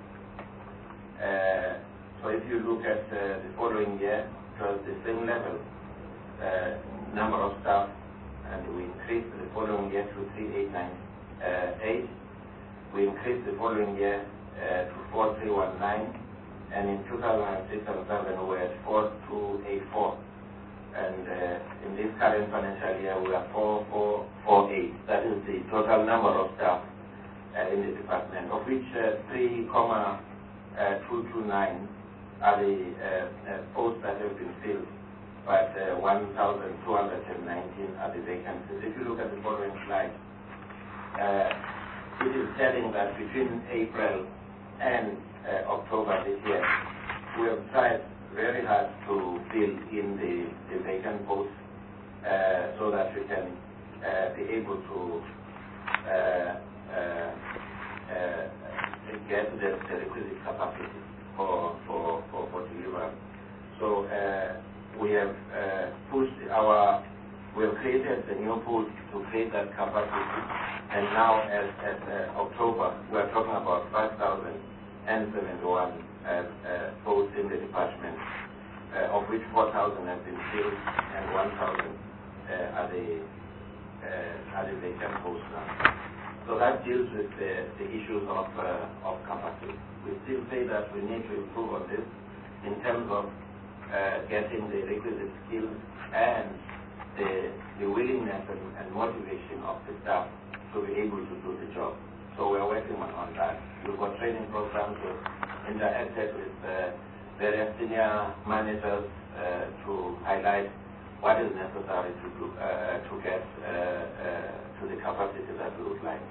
Uh, so if you look at uh, the following year, it was the same level, uh, number of staff, and we increased the following year to three eight nine eight. We increased the following year uh, to four three one nine, and in two thousand six and seven we were at four two eight four. And uh, in this current financial year, we are four four four eight. That is the total number of staff uh, in the department, of which uh, three point two two nine are the uh, uh, posts that have been filled, but uh, one thousand two hundred nineteen are the vacancies. If you look at the following slide, uh, it is telling that between April and uh, October this year, we have tried very hard to fill in the, the vacant posts uh, so that we can uh, be able to uh, uh, uh, get the, the requisite capacity for, for, for, for delivery. So uh, we have uh, pushed our, we have created the new pool to create that capacity, and now as, as uh, October, we are talking about five thousand seventy-one Uh, uh, posts in the department, uh, of which four thousand have been filled and one thousand uh, are the uh, are the vacant posts now. So that deals with the, the issues of uh, of capacity. We still say that we need to improve on this in terms of uh, getting the requisite skills and the, the willingness and, and motivation of the staff to be able to do the job. So we are working on, on that. We've got training programs. We've interacted with uh, various senior managers uh, to highlight what is necessary to do, uh, to get uh, uh, to the capacity that we would like.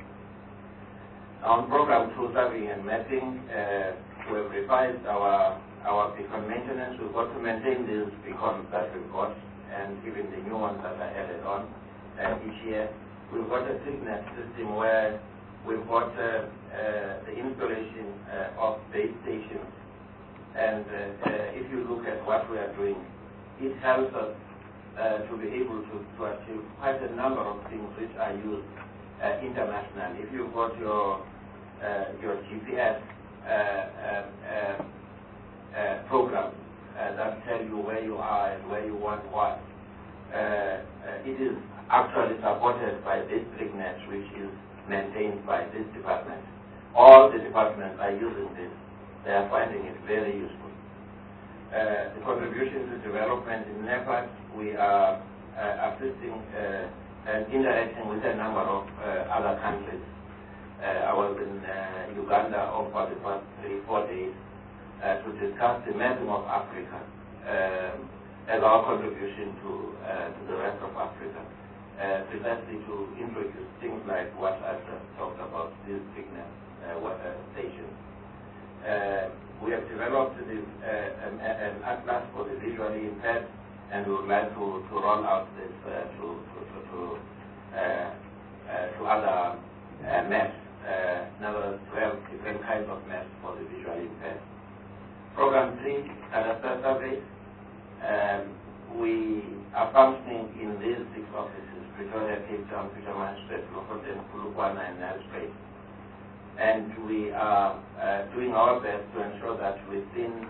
On program two, surveying and mapping, uh, we've revised our our beacon maintenance. We've got to maintain these beacons that we've got, and even the new ones that are added on uh, each year. We've got a SIGNET system where we've got uh, uh, the installation uh, of base stations, and uh, uh, if you look at what we are doing, it helps us uh, to be able to, to achieve quite a number of things which are used uh, internationally. If you've got your uh, your G P S uh, uh, uh, uh, program uh, that tell you where you are and where you want what, uh, uh, it is actually supported by this SIGNET, which is maintained by this department. All the departments are using this. They are finding it very useful. Uh, the contribution to development in NEPAD, we are uh, assisting uh, and interacting with a number of uh, other countries. Uh, I was in uh, Uganda over the past three, four days uh, to discuss the mapping of Africa um, as our contribution to, uh, to the rest of Africa. Uh, precisely to introduce things like what I just talked about, these SIGNET uh, water stations. Uh, we have developed this, uh, an, an atlas for the visually impaired, and we would like to, to roll out this uh, to, to, to, to, uh, uh, to other uh, maps, uh, in other words, to have different kinds of maps for the visually impaired. Program three, cadastre survey. Um, we are functioning in these six offices: Pretoria, Cape Town, Pietermaritzburg, Bloemfontein, Polokwane, and Nelspruit. And we are uh, doing our best to ensure that within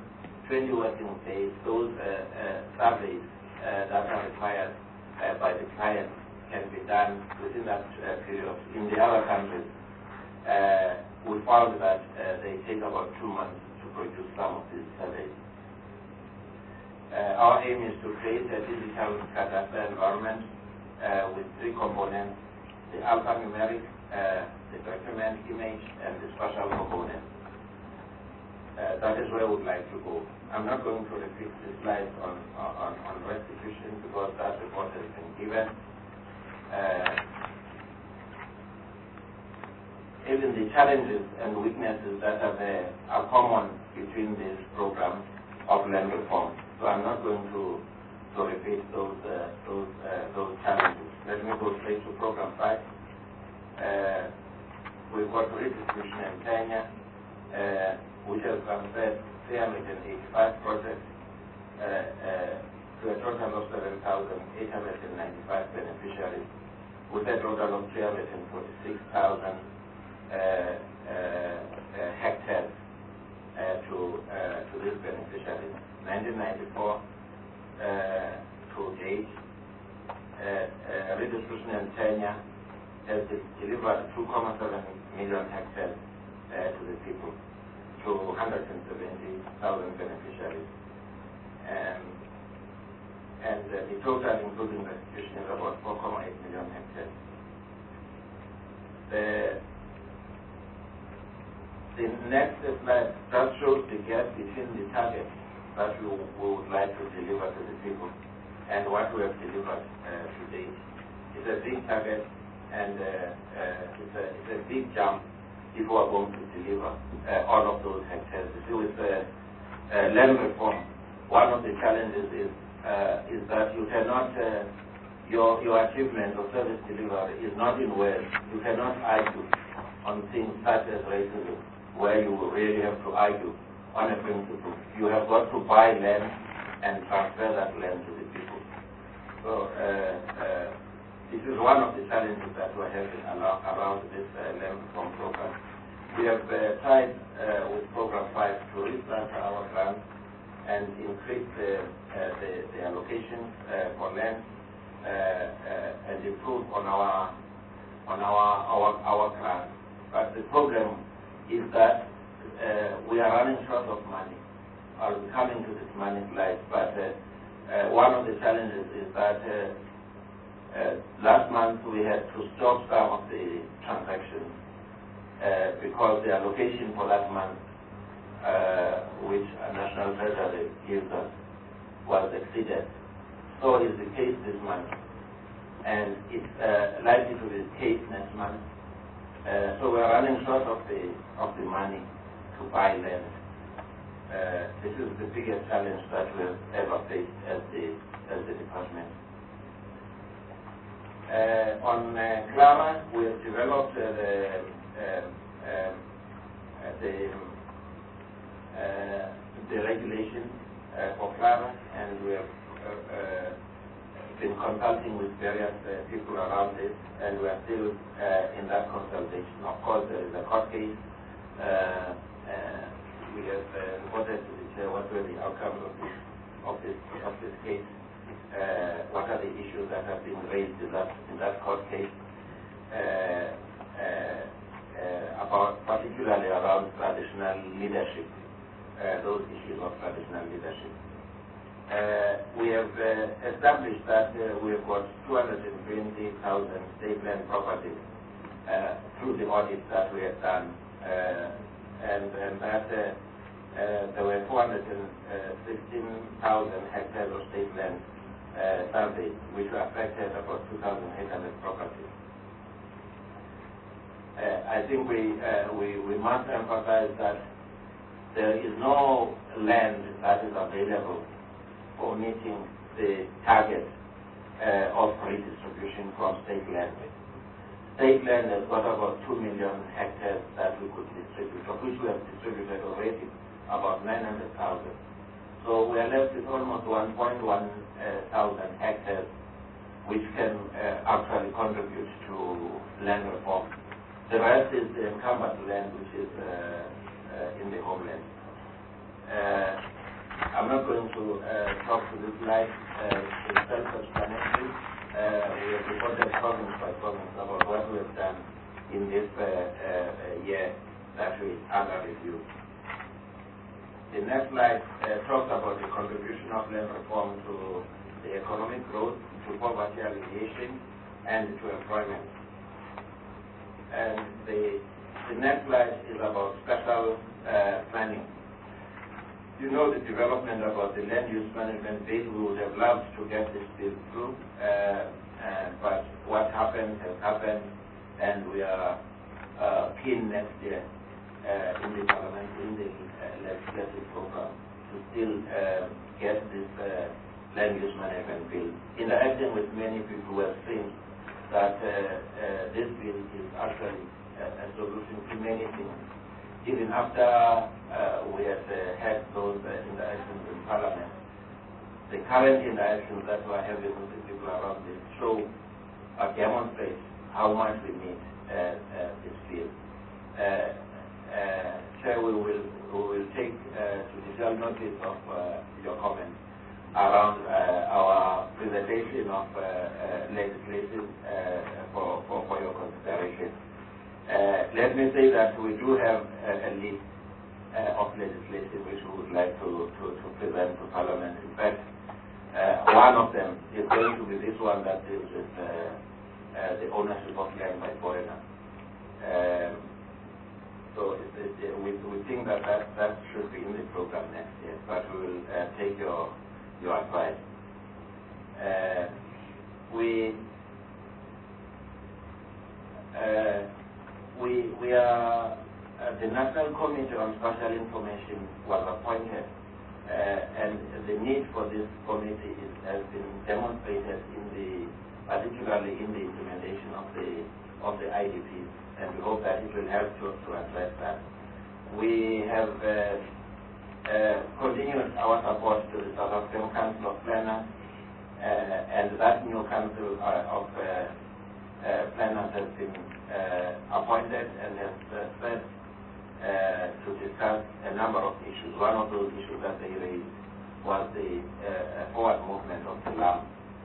twenty working days, those uh, uh, surveys uh, that are required uh, by the client can be done within that uh, period. In the other countries, uh, we found that uh, they take about two months to produce some of these surveys. Uh, our aim is to create a digital cadastre environment uh, with three components: the alphanumeric, uh, the document image, and the spatial component. Uh, that is where we would like to go. I'm not going to repeat the slides on, on, on restitution because that report has been given. Uh, even the challenges and weaknesses that are there are common between these programs of land reform. So I'm not going to, to repeat those, uh, those, uh, those challenges. Let me go straight to program five. Uh, we've got redistribution and tenure, uh, which has transferred three hundred eighty-five projects uh, uh, to a total of seven thousand eight hundred ninety-five beneficiaries, with a total of three hundred forty-six thousand uh, uh, uh, hectares uh, to, uh, to these beneficiaries. nineteen ninety-four uh, to date, uh, uh, redistribution and tenure has delivered two point seven million hectares uh, to the people, to one hundred seventy thousand beneficiaries. Um, and uh, the total, including restitution, is about four point eight million hectares. The, the next slide that shows the gap between the targets that we, we would like to deliver to the people and what we have delivered uh, to date. It's a big target, and uh, uh, it's, a, it's a big jump if we are going to deliver uh, all of those hectares. You see, with uh, uh, land reform, one of the challenges is uh, is that you cannot, uh, your your achievement of service delivery is not in words. You cannot argue on things such as racism, where you really have to argue on a principle. You have got to buy land and transfer that land to the people. So uh, uh, this is one of the challenges that we're having around this uh, land reform program. We have uh, tried uh, with program five to restructure our grants and increase the, uh, the, the allocations uh, for land uh, uh, and improve on our on our our, our grants. But the problem is that uh, we are running short of money. I'll be coming to this money slide, but uh, uh, one of the challenges is that uh, uh, last month we had to stop some of the transactions uh, because the allocation for that month, uh, which a National Treasury gives us, was exceeded. So is the case this month, and it's uh, likely to be the case next month. Uh, so we are running short of the of the money to buy land. Uh, this is the biggest challenge that we have ever faced as the as the department. Uh, on uh, Clara, we have developed uh, the um, um, uh, the uh, the regulations uh, for Clara, and we have uh, uh, been consulting with various uh, people around this, and we are still uh, in that consultation. Of course, there is a court case. Uh, uh, we have uh, reported to the chair what were the outcomes of this of this of this case. Uh, what are the issues that have been raised in that in that court case? Uh, uh, uh, about particularly around traditional leadership, uh, those issues of traditional leadership. Uh, we have uh, established that uh, we have got two hundred twenty thousand state land properties uh, through the audits that we have done, uh, and, and that uh, uh, there were four hundred sixteen thousand hectares of state land uh, surveyed, which affected about two thousand eight hundred properties. Uh, I think we, uh, we, we must emphasize that there is no land that is available for meeting the target uh, of redistribution from state land. State land has got about two million hectares that we could distribute, of which we have distributed already about nine hundred thousand. So we are left with almost one point one uh, thousand hectares, which can uh, actually contribute to land reform. The rest is the encumbered land, which is uh, uh, in the homeland. Uh, I'm not going to uh, talk to this slide. Uh, it's self-explanatory. Uh, we have reported comments by comments about what we have done in this uh, uh, year that is under review. The next slide uh, talks about the contribution of land reform to the economic growth, to poverty alleviation, and to employment. And the, the next slide is about special uh, planning. You know the development about the land use management bill. We would have loved to get this bill through, uh, uh, but what happened has happened, and we are uh, keen next year uh, in the parliament, in the uh, legislative program, to still uh, get this uh, land use management bill. Interacting with many people who have seen that uh, uh, this bill is actually a, a solution to many things. Even after uh, we have uh, had those uh, interactions in Parliament, the current interactions that we are having with the people around this show or demonstrate how much we need uh, uh, this bill. Uh, uh, Chair, we will, we will take uh, judicial notice of uh, your comments around uh, our presentation of uh, uh, legislation uh, for, for, for your consideration. Uh, let me say that we do have a, a list uh, of legislation which we would like to, to, to present to Parliament. In fact, uh, one of them is going to be this one that deals with uh, uh, the ownership of land by foreigners. Um, so it, it, it, we, we think that, that that should be in the program next year, but we will uh, take your, your advice. Uh, we uh, We, we are, uh, the National Committee on Special Information was appointed, uh, and the need for this committee is, has been demonstrated in the, particularly in the implementation of the, of the I D Ps, and we hope that it will help to, to address that. We have uh, uh, continued our support to the South African Council of Planners, uh, and that new council uh, of uh, uh, planners has been Uh, appointed and has uh, said uh, to discuss a number of issues. One of those issues that they raised was the uh, forward movement of the land.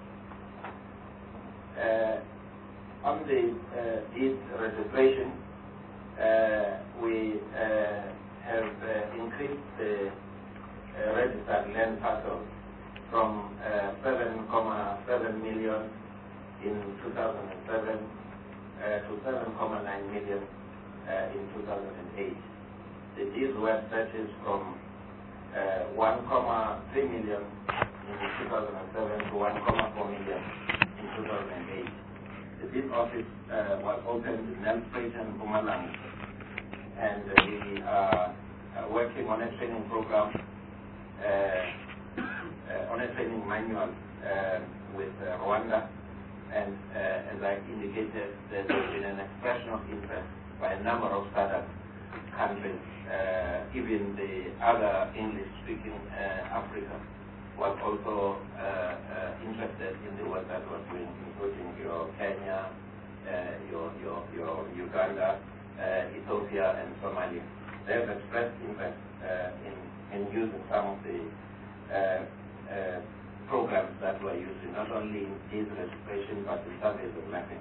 Uh, on the uh, deed registration, uh, we uh, have uh, increased the uh, registered land parcels from uh, seven point seven million in two thousand seven Uh, to seven point nine million uh, in two thousand eight. The deeds were purchased from uh, one point three million in two thousand seven to one point four million in two thousand eight. The deed office uh, was opened in Nelspruit and Mpumalanga, and uh, we are uh, working on a training program, uh, uh, on a training manual uh, with uh, Rwanda. And uh, as I indicated, there has been an expression of interest by a number of startup countries, uh, even the other English-speaking uh, Africa was also uh, uh, interested in the work that we're doing, including your Kenya, uh, your, your, your Uganda, uh, Ethiopia, and Somalia. They have expressed interest uh, in, in using some of the uh, uh, programs that were using, not only in deed registration, but in surveys of mapping.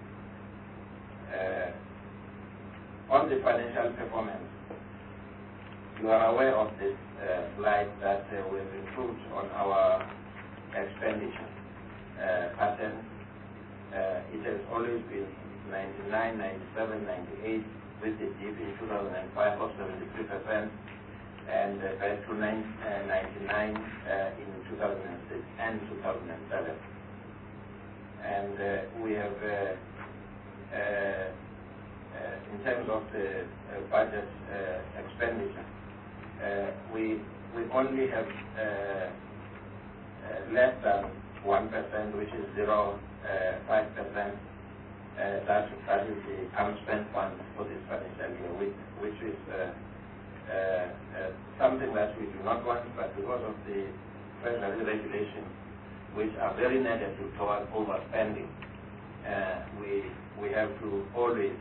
Uh, on the financial performance, you are aware of this uh, slide that uh, we've improved on our expenditure uh, pattern. Uh, it has always been ninety-nine, ninety-seven, ninety-eight, with the dip in two thousand five of seventy-three percent, and uh, back to ninety-nine uh, in two thousand six and two thousand seven. And uh, we have, uh, uh, uh, in terms of the uh, budget uh, expenditure, uh, we we only have uh, uh, less than one percent, which is zero uh, five percent. Uh, that that is the unspent fund for this financial year, which which is uh, Uh, uh, something that we do not want, but because of the treasury regulations, which are very negative towards overspending, uh, we we have to always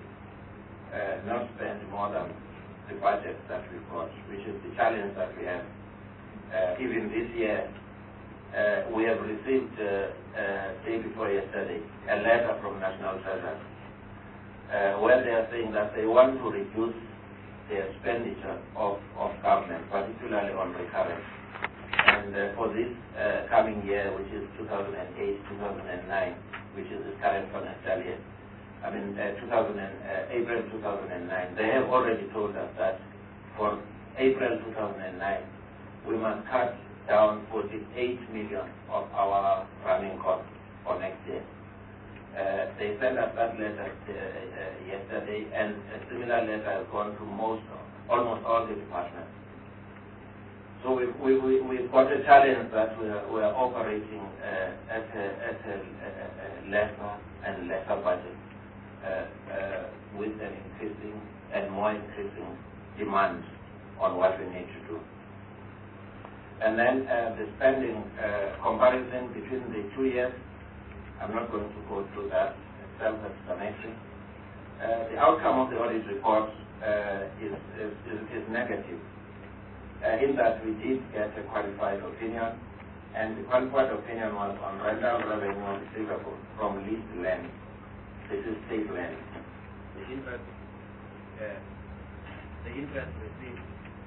uh, not spend more than the budget that we've got, which is the challenge that we have. uh, even this year, uh, we have received, uh, uh, day before yesterday, a letter from National Treasury uh, where they are saying that they want to reduce the expenditure of, of government, particularly on recurrence. And uh, for this uh, coming year, which is two thousand eight, two thousand nine, which is the current financial year, I mean, uh, two thousand, uh, April two thousand nine, they have already told us that for April two thousand nine, we must cut down forty-eight million of our running costs for next year. Uh, they sent us that letter uh, uh, yesterday, and a similar letter has gone to most, almost all the departments. So we've, we, we, we've got a challenge that we are, we are operating uh, at, a, at a, a, a lesser and lesser budget uh, uh, with an increasing and more increasing demand on what we need to do. And then uh, the spending uh, comparison between the two years, I'm not going to go through that, it's self-explanatory. Uh, the outcome of the audit report uh, is, is, is, is negative, uh, in that we did get a qualified opinion, and the qualified opinion was on rental revenue receivable from leased land. This is state land. The interest, uh, the interest received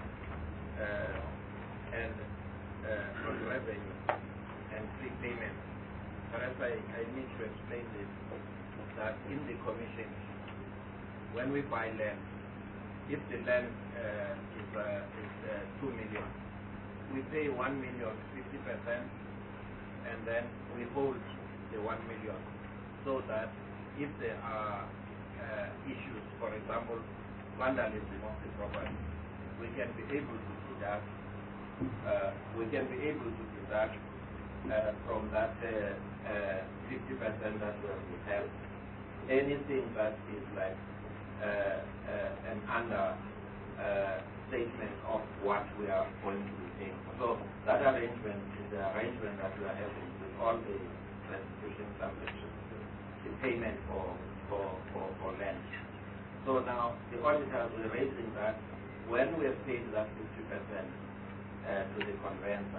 uh, and uh, on revenue and prepayment. Perhaps I, I need to explain this, that in the commission, when we buy land, if the land uh, is, uh, is uh, two million, we pay one million fifty percent, and then we hold the one million, so that if there are uh, issues, for example, vandalism of the property, we can be able to deduct, uh, we can be able to deduct uh, from that fifty percent uh, uh, that we have withheld anything that is like uh, uh, an under uh, statement of what we are going to be paying. So that arrangement is the arrangement that we are having with all the restitution transactions, the payment for, for, for, for land. So now the auditors were raising that when we have paid that fifty percent uh, to the conveyancer,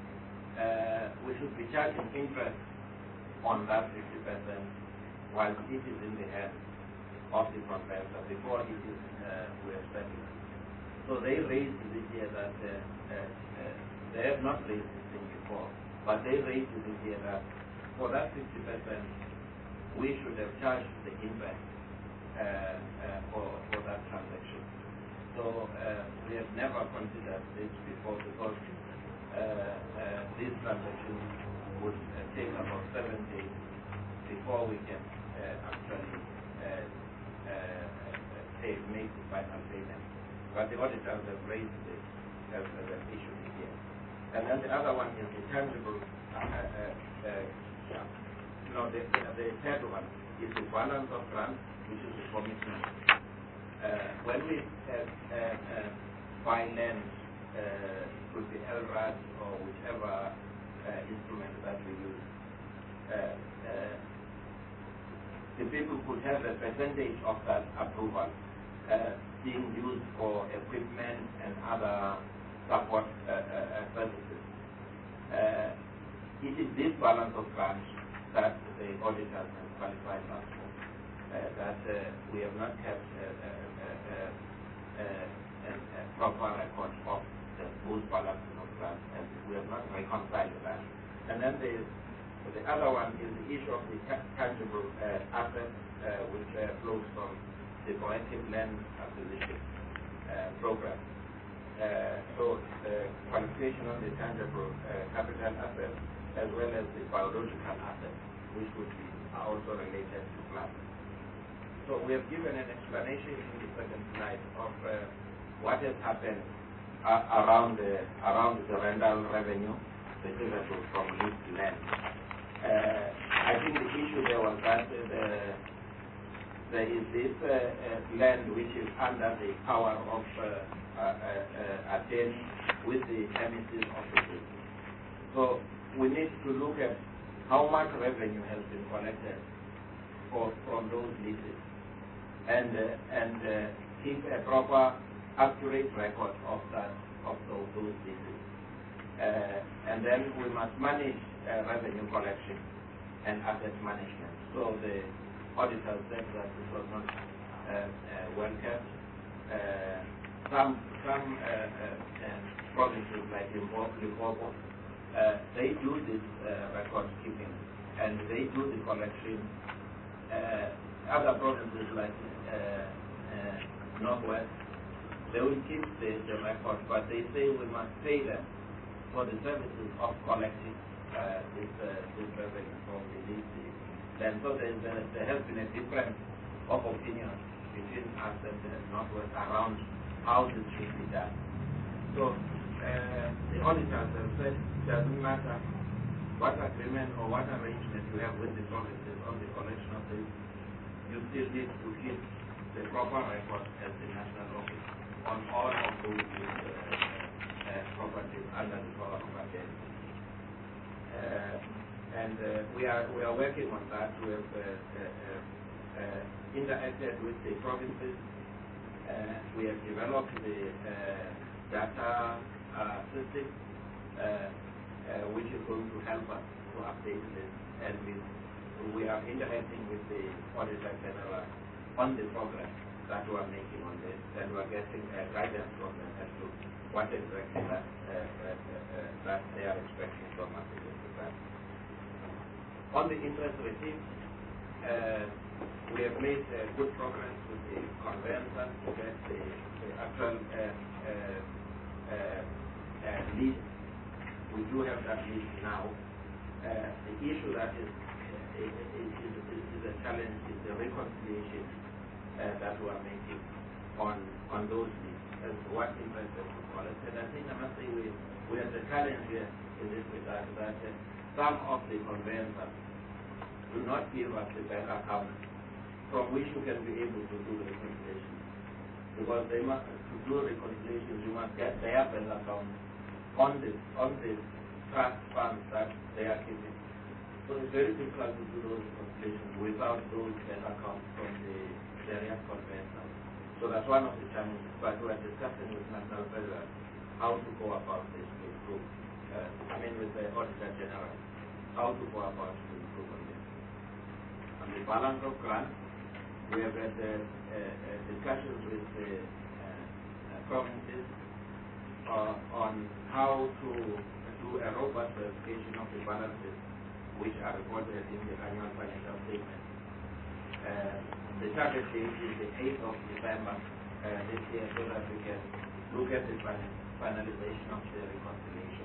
uh, we should be charging interest on that fifty percent while it is in the hands of the conveyancer before it is uh, we are spending. So they raised this year that uh, uh, uh, they have not raised this thing before, but they raised this year that for that fifty percent we should have charged the interest uh, uh, for, for that transaction. So uh, we have never considered this before, because uh, uh, this transaction would uh, take about seven days before we can uh, actually uh, uh, pay, make the final payment. But the auditors have raised this as, as an issue here. And then the other one is the tangible, uh, uh, uh, yeah. no, the, the third one is the balance of grant, which is the commitment. Uh, when we uh, uh, uh, buy land, uh, could be L R A D or whichever uh, instrument that we use, uh, uh, the people could have a percentage of that approval uh, being used for equipment and other support uh, uh, services. Uh, it is this balance of grants that the auditors have qualified us for, uh, that uh, we have not kept uh, uh, uh, uh, a, a proper record of the full balance of grants, and we have not reconciled that. And then the, the other one is the issue of the tangible uh, assets, uh, which uh, flows from the proactive land acquisition uh, program. Uh, so the qualification on the tangible uh, capital assets as well as the biological assets, which would be are also related to plant. So we have given an explanation in the second slide of uh, what has happened uh, around the around the rental revenue receivable from leased land. Uh, I think the issue there was that uh, the, there is this uh, uh, land which is under the power of uh, uh, uh, attorney with the premises of the city. So we need to look at how much revenue has been collected for, from those leases, and uh, and uh, keep a proper, accurate record of that of those, those leases. Uh, and then we must manage uh, revenue collection and asset management. So the auditor said that it was not uh, uh, well kept. Uh, some some uh, uh, uh, provinces like Limpopo, uh, they do this uh, record keeping and they do the collection. Uh, other provinces like uh, uh, Northwest, they will keep the, the record, but they say we must pay them for the services of collecting uh, this, uh, this revenue from the D C. And so there, there, there has been a difference of opinion between us and the Northwest around how this should be done. So uh, the auditors have said it doesn't matter what agreement or what arrangement you have with the provinces on the collection of this, you still need to keep the proper record as the national office on all of those uh, uh, properties under the Power of Again. Uh, and uh, we are we are working on that. We have uh, uh, uh, interacted with the provinces. Uh, we have developed the uh, data uh, system, uh, uh, which is going to help us to update this. And we we are interacting with the Auditor General on the progress that we are making on this, and we are getting uh, guidance from them as to what exactly that, uh, uh, uh, that they are expecting from us in this regard. On the interest receipts, uh, we have made uh, good progress with the conveyancer to get the, the actual uh, uh, uh, uh, lease. We do have that lease now. Uh, the issue that is, uh, is, is, is, is a challenge is the reconciliation uh, that we are making on on those leases as to what interest they will call it. And I think I must say we, we have the challenge here in this regard that uh, some of the conveyancers do not give us the bank account from which you can be able to do the reconciliation. Because they must, to do reconciliation, you must get their bank account on the, on the trust funds that they are keeping. So it's very difficult to do those reconciliations without those bank accounts from the various conveyancers. So that's one of the challenges. But we are discussing with National Treasury how to go about this to improve. Uh, I mean with the Auditor General, how to go about to improve on this. On the balance of grants, we have had uh, uh, uh, discussions with the uh, uh, provinces uh, on how to do a robust verification of the balances which are reported in the annual financial statement. Uh, the target date is the eighth of December uh, this year, so that we can look at the finalization of the reconciliation.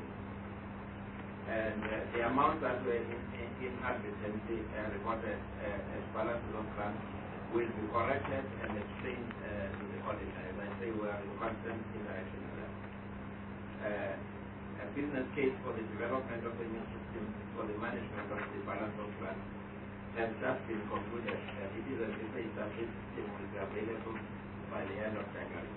And uh, the amount that were in, in, inadvertently uh, reported uh, as balances of grants will be corrected and explained uh, to the auditor. As I say, we are in constant interaction with them. Uh, a business case for the development of a new system for the management of the balance of grants has just been concluded. Uh, it is anticipated that this system will be available by the end of January.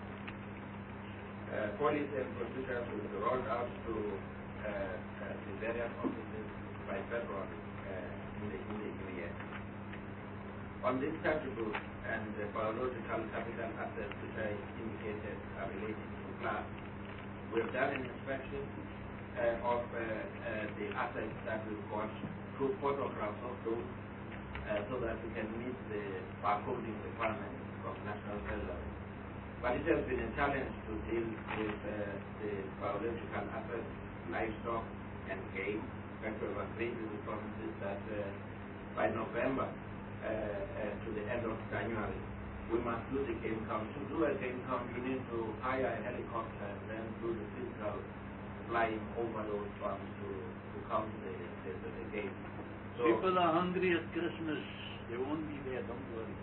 Uh, policy and procedures will be rolled out to uh, uh, the various offices by February uh, in, the, in the new year. On this tangible and uh, biological capital assets which I indicated are related to class, we have done an inspection uh, of uh, uh, the assets that we've got, through photographs of those, uh, so that we can meet the barcoding requirements of National Treasury. But it has been a challenge to deal with uh, the biological assets, livestock, and game. In fact, we have agreed with the provinces that uh, by November uh, uh, to the end of January, we must do the game count. To do a game count, you need to hire a helicopter and then do the physical flying over those farms to, to count the, the, the, the game. So people are hungry at Christmas. They won't be there, don't worry.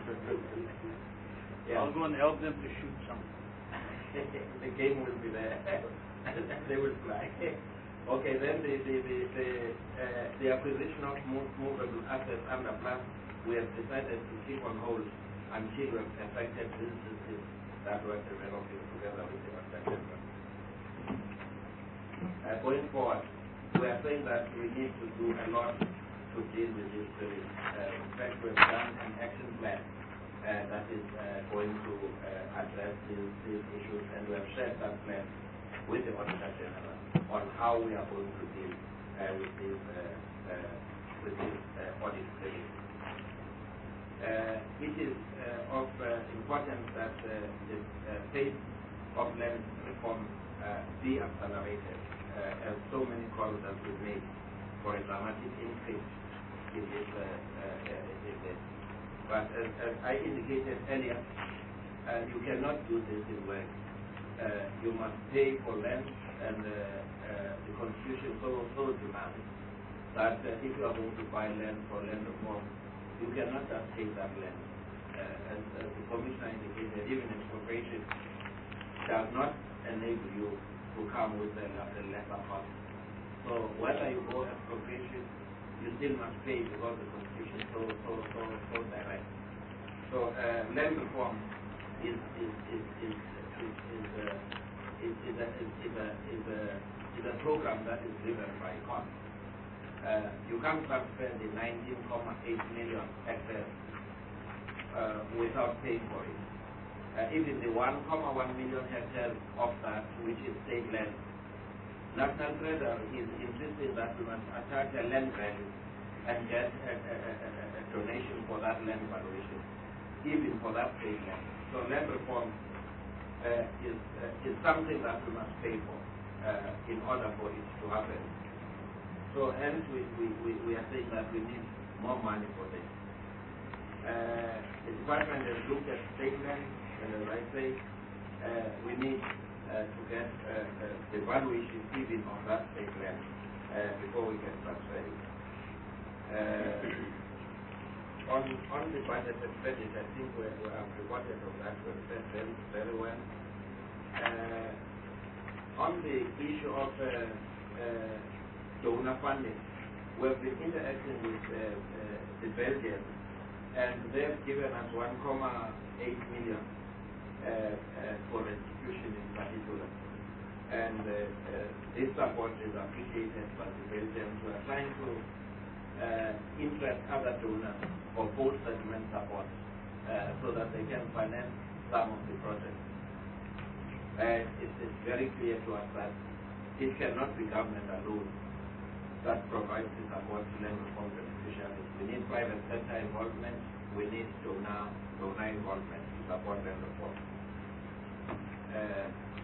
Yeah. I'll go and help them to shoot some. The game will be there. They will fly. Okay, then the the the the, uh, the acquisition of move, movable assets under plan, we have decided to keep on hold until we have perfected this system that we are developing together with the Auditor General. Uh, going forward, we are saying that we need to do a lot to deal with this period. Uh, in fact, we have done an action plan uh, that is uh, going to uh, address these, these issues, and we have shared that plan with the Auditor General on how we are going to deal uh, with this uh, uh, with this uh, audit claim. Uh, it is uh, of uh, importance that uh, the uh, pace of land reform uh, be accelerated, uh, as so many calls have been made for a dramatic increase in this. Uh, uh, in this. But as, as I indicated earlier, uh, you cannot do this in work. Uh, you must pay for land, and uh, uh, the Constitution so, so demands that uh, if you are going to buy land for land reform, you cannot just take that land. Uh, as, as the Commissioner indicated, even expropriation does not enable you to come with a, a lesser cost. So whether you go expropriation, you still must pay because the Constitution is so, so, so, so direct. So uh, land reform is is is is is is, uh, is, is, a, is, is, a, is, a, is a program that is driven by cost. Uh, you can't transfer the nineteen point eight million hectares uh, without paying for it. Uh, even the one point one million hectares of that, which is state land, National Treasury is insisting that we must attach a land value and get a, a, a, a donation for that land valuation, even for that state land. So land reform uh, is, uh, is something that we must pay for uh, in order for it to happen. So hence we, we, we, we are saying that we need more money for this. Uh, the department has looked at state land, and as I say, uh, we need uh, to get uh, uh, the valuation even on that state land uh, before we can transfer it. Uh, on, on the budget expenditure, I think we, we have reported on that very, very well. Uh, on the issue of uh, uh, donor funding, we have been interacting with uh, uh, the Belgians, and they have given us one point eight million uh, uh, for restitution in particular. And uh, uh, this support is appreciated by the Belgians who are trying to uh, interest other donors for post-settlement support uh, so that they can finance some of the projects. And it is very clear to us that it cannot be government alone that provides the support to land reform beneficiaries. We need private sector involvement, we need donor, donor involvement to support land reform. Uh,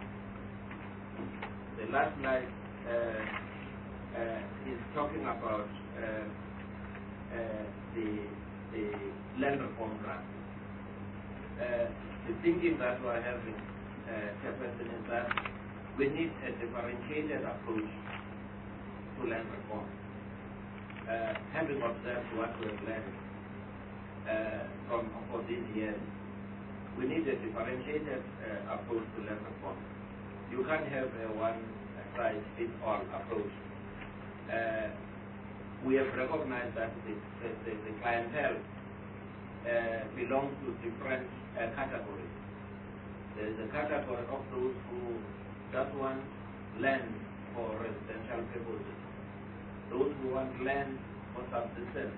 the last slide uh, uh, is talking about uh, uh, the, the land reform grant. Uh, the thinking that we are having, uh, Chairperson, is that we need a differentiated approach to land reform. Uh, having observed what we have learned uh, from for these years, we need a differentiated uh, approach to land reform. You can't have a one-size-fits-all approach. Uh, we have recognized that the, the, the clientele uh, belongs to different uh, categories. There is a category of those who just want land for residential purposes, those who want land for subsistence,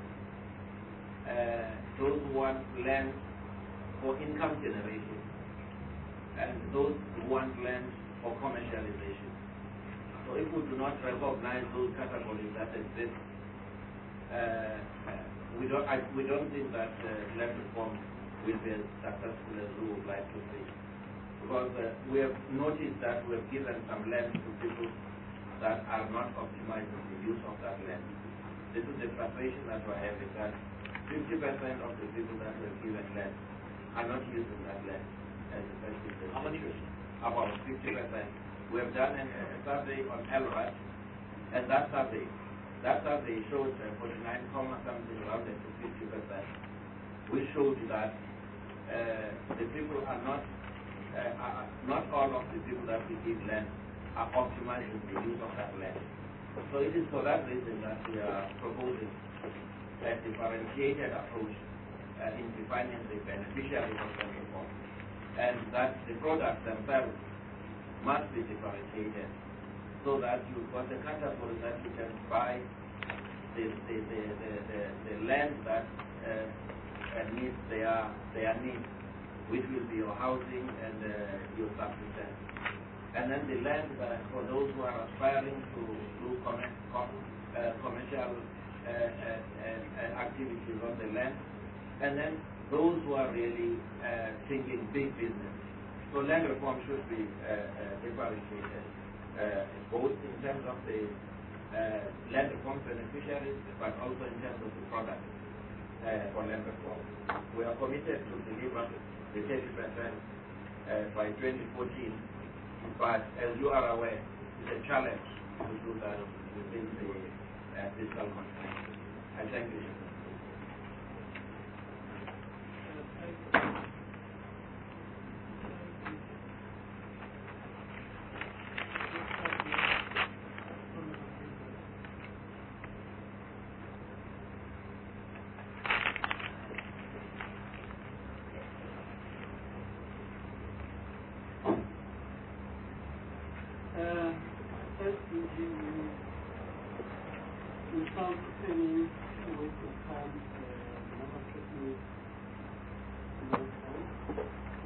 uh, those who want land for income generation, and those who want land for commercialization. So if we do not recognize those categories that exist, uh, we don't I, we don't think that uh, land reform will be as successful as we would like to see. Because uh, we have noticed that we have given some land to people that are not optimizing the use of that land. This is the frustration that we are having, that fifty percent of the people that we have given land are not using that land as effectively. How many percent? About fifty percent. We have done an, a survey on L R A D, and that survey, that survey shows uh, forty-nine comma something rounded to fifty percent. We showed that uh, the people are not, uh, are, not all of the people that we give land are optimizing the use of that land. So it is for that reason that we are proposing a differentiated approach uh, in defining the beneficiaries of land reform, and that the products themselves must be differentiated so that you've got a category that you can buy the, the, the, the, the, the land that uh, meets their, their needs, which will be your housing and uh, your subsistence. and then the land uh, for those who are aspiring to do com com uh, commercial uh, uh, uh, activities on the land, and then those who are really uh, thinking big business. So land reform should be uh, uh, differentiated, uh, both in terms of the uh, land reform beneficiaries, but also in terms of the product uh, for land reform. We are committed to deliver the thirty percent uh, by twenty fourteen, but as you are aware, it's a challenge to do that within the uh, fiscal constraints. I thank you. Without any waste of time, never took me no time.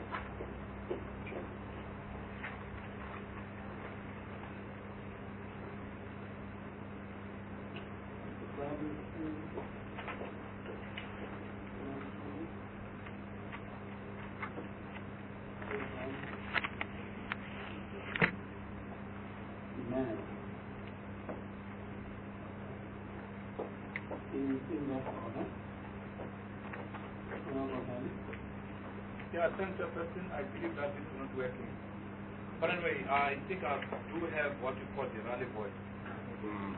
Man. In, in that order. Yeah, thanks, Person. I believe that is not working. But anyway, I think I do have what you call the rally voice. Mm.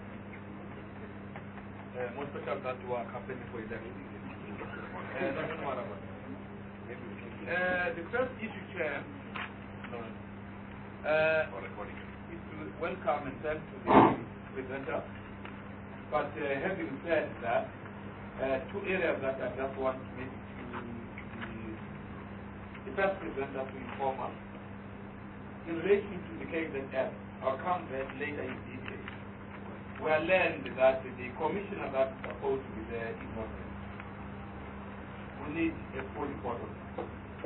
Uh, most special that you are campaigning for election. uh, doesn't matter what. Uh, the first issue, Chair, no, uh, is to welcome and thank to the presenter. But uh, having said that, uh, two areas that I just want maybe to the, the first presenter to inform us. In relation to the K Z F, I'll come back later in detail. We are learned that the commissioner that's supposed to be there is not there. We need a full report on that.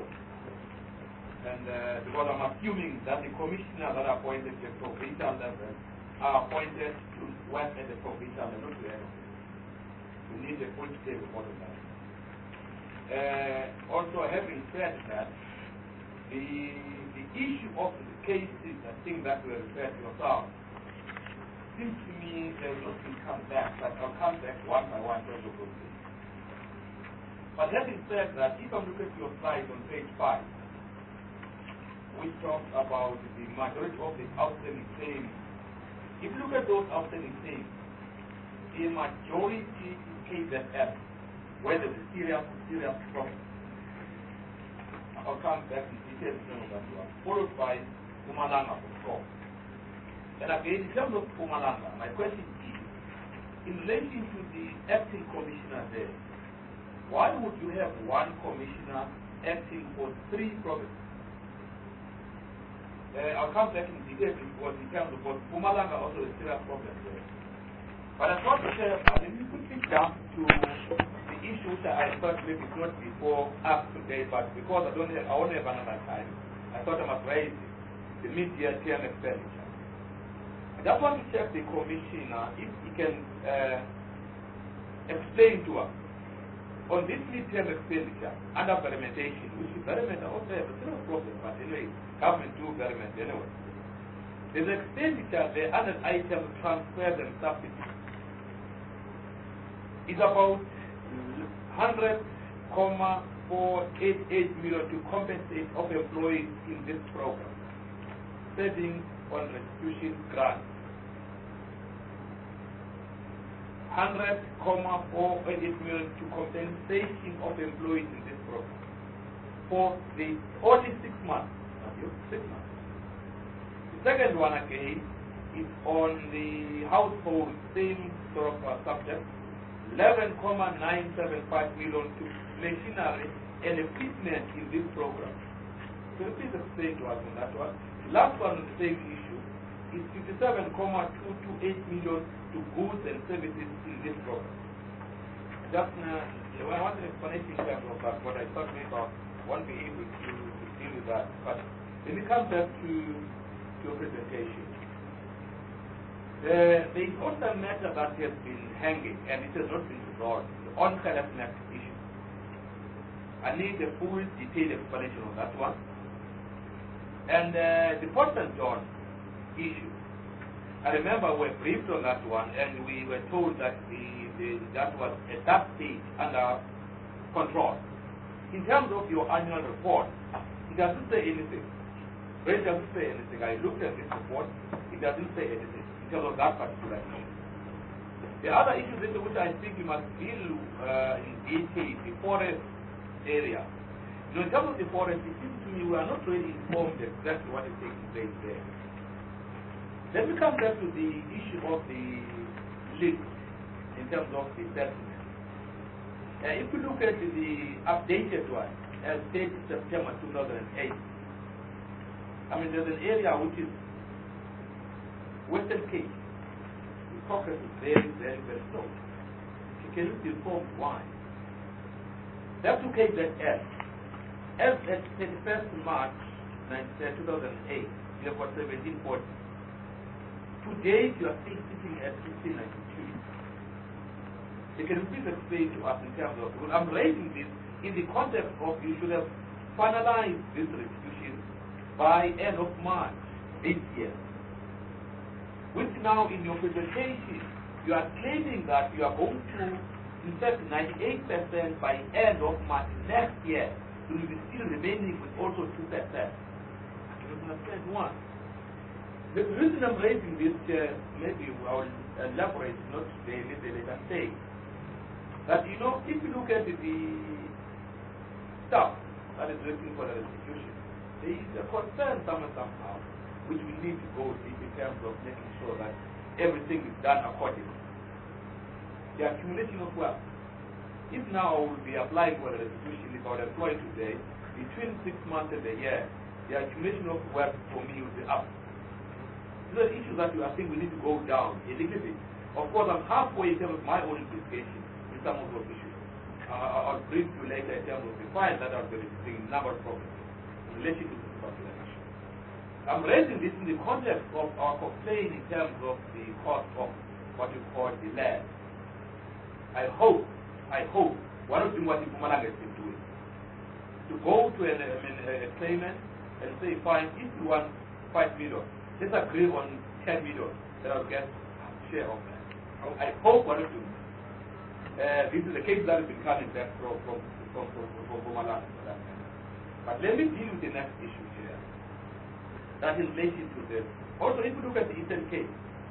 And uh, because I'm assuming that the commissioner that are appointed at the provincial level are appointed to work at the provincial level, not to the We need a full detail report on that. Uh, also, having said that, the the issue of the cases, I think that we refer to yourself, seems to me there will not come back, but I'll come back one by one to those things. But having said that, if I look at your slide on page five, we talked about the majority of the outstanding claims. If you look at those outstanding claims, the majority is K Z F, where there's a serious, serious problem. I'll come back in detail to that one, followed by Mpumalanga for sure. And again, in terms of Mpumalanga, my question is, in relation to the acting commissioner there, why would you have one commissioner acting for three provinces? Uh, I'll come back in detail because in terms of what Mpumalanga also is a serious problem there. But I thought to share, uh, let me quickly jump to the issue that I thought maybe it's not before up today, but because I don't have, I only have another time, I thought I must raise it, the mid-year term expenditure. I just want to check the commissioner if he can uh, explain to us on this mid-term expenditure under implementation, which is very much also have a serious problem, but anyway, government do very much anyway. There's expenditure there under items transfers and subsidies. It's about one hundred point four eight eight million to compensate of employees in this program, savings on restitution grants. one hundred point four eight million to compensation of employees in this program for the only six months. Six months. The second one again is on the household, same sort of uh, subject, eleven point nine seven five million to machinery and equipment in this program. So please explain to us on that one. The last one on the same issue is fifty-seven point two two eight million to goods and services in this program. Just uh, I want an explanation in terms of that, but I thought maybe I won't be able to, to deal with that. But when we come back to your presentation. Uh, the important matter that has been hanging, and it has not been resolved, the on-harassment issue. I need a full detailed explanation on that one. And uh, the Port Saint John issue. I remember we were briefed on that one, and we were told that the, the that was at that stage under control. In terms of your annual report, it doesn't say anything. It doesn't say anything. I looked at this report, it doesn't say anything in terms of that particular issue. The other issue which I think we must deal uh, in detail, the forest area. You know, in terms of the forest, it seems to me we are not really informed exactly what is taking place there. Let me come back to the issue of the list in terms of the settlement. Uh, if you look at the updated one, as dated September two thousand eight, I mean, there's an area which is Western Cape. The progress is very, very, very slow. Can you be informed why? That to Cape Z S. As at thirty-first March two thousand eight, we have got seventeen forty. Today, you are still sitting at fifteen ninety-two. You can please explain to us in terms of, well, I'm raising this in the context of you should have finalized this restitution by end of March this year. Which now in your presentation, you are claiming that you are going to invest ninety-eight percent by end of March next year. You will be still remaining with also two percent. I don't understand one. The reason I'm raising this, uh, maybe I will elaborate, not today, maybe later say, that you know, if you look at the stuff that is looking for the restitution, there is a concern somewhere somehow, which we need to go deep in terms of making sure that everything is done accordingly. The accumulation of wealth. If now I will be applying for the restitution, if I would employ today, between six months and a year, the accumulation of wealth for me will be up. These are issues that I think we need to go down a little bit. Of course, I'm halfway in terms of my own investigation in some of those issues. Uh, I'll bring to you later in terms of the files that are receiving number of properties in relation to this particular issue. I'm raising this in the context of our complaint in terms of the cost of what you call the land. I hope, I hope, one of them what Mpumalanga has been doing, to go to an, I mean, a claimant and say, fine, if you want five million, let's agree on ten million that I'll get a share of that. I hope what it do. Uh, this is a case that has been coming back from from from from, from Mpumalanga. But let me deal with the next issue here. That is related to this. Also, if you look at the Eastern Cape,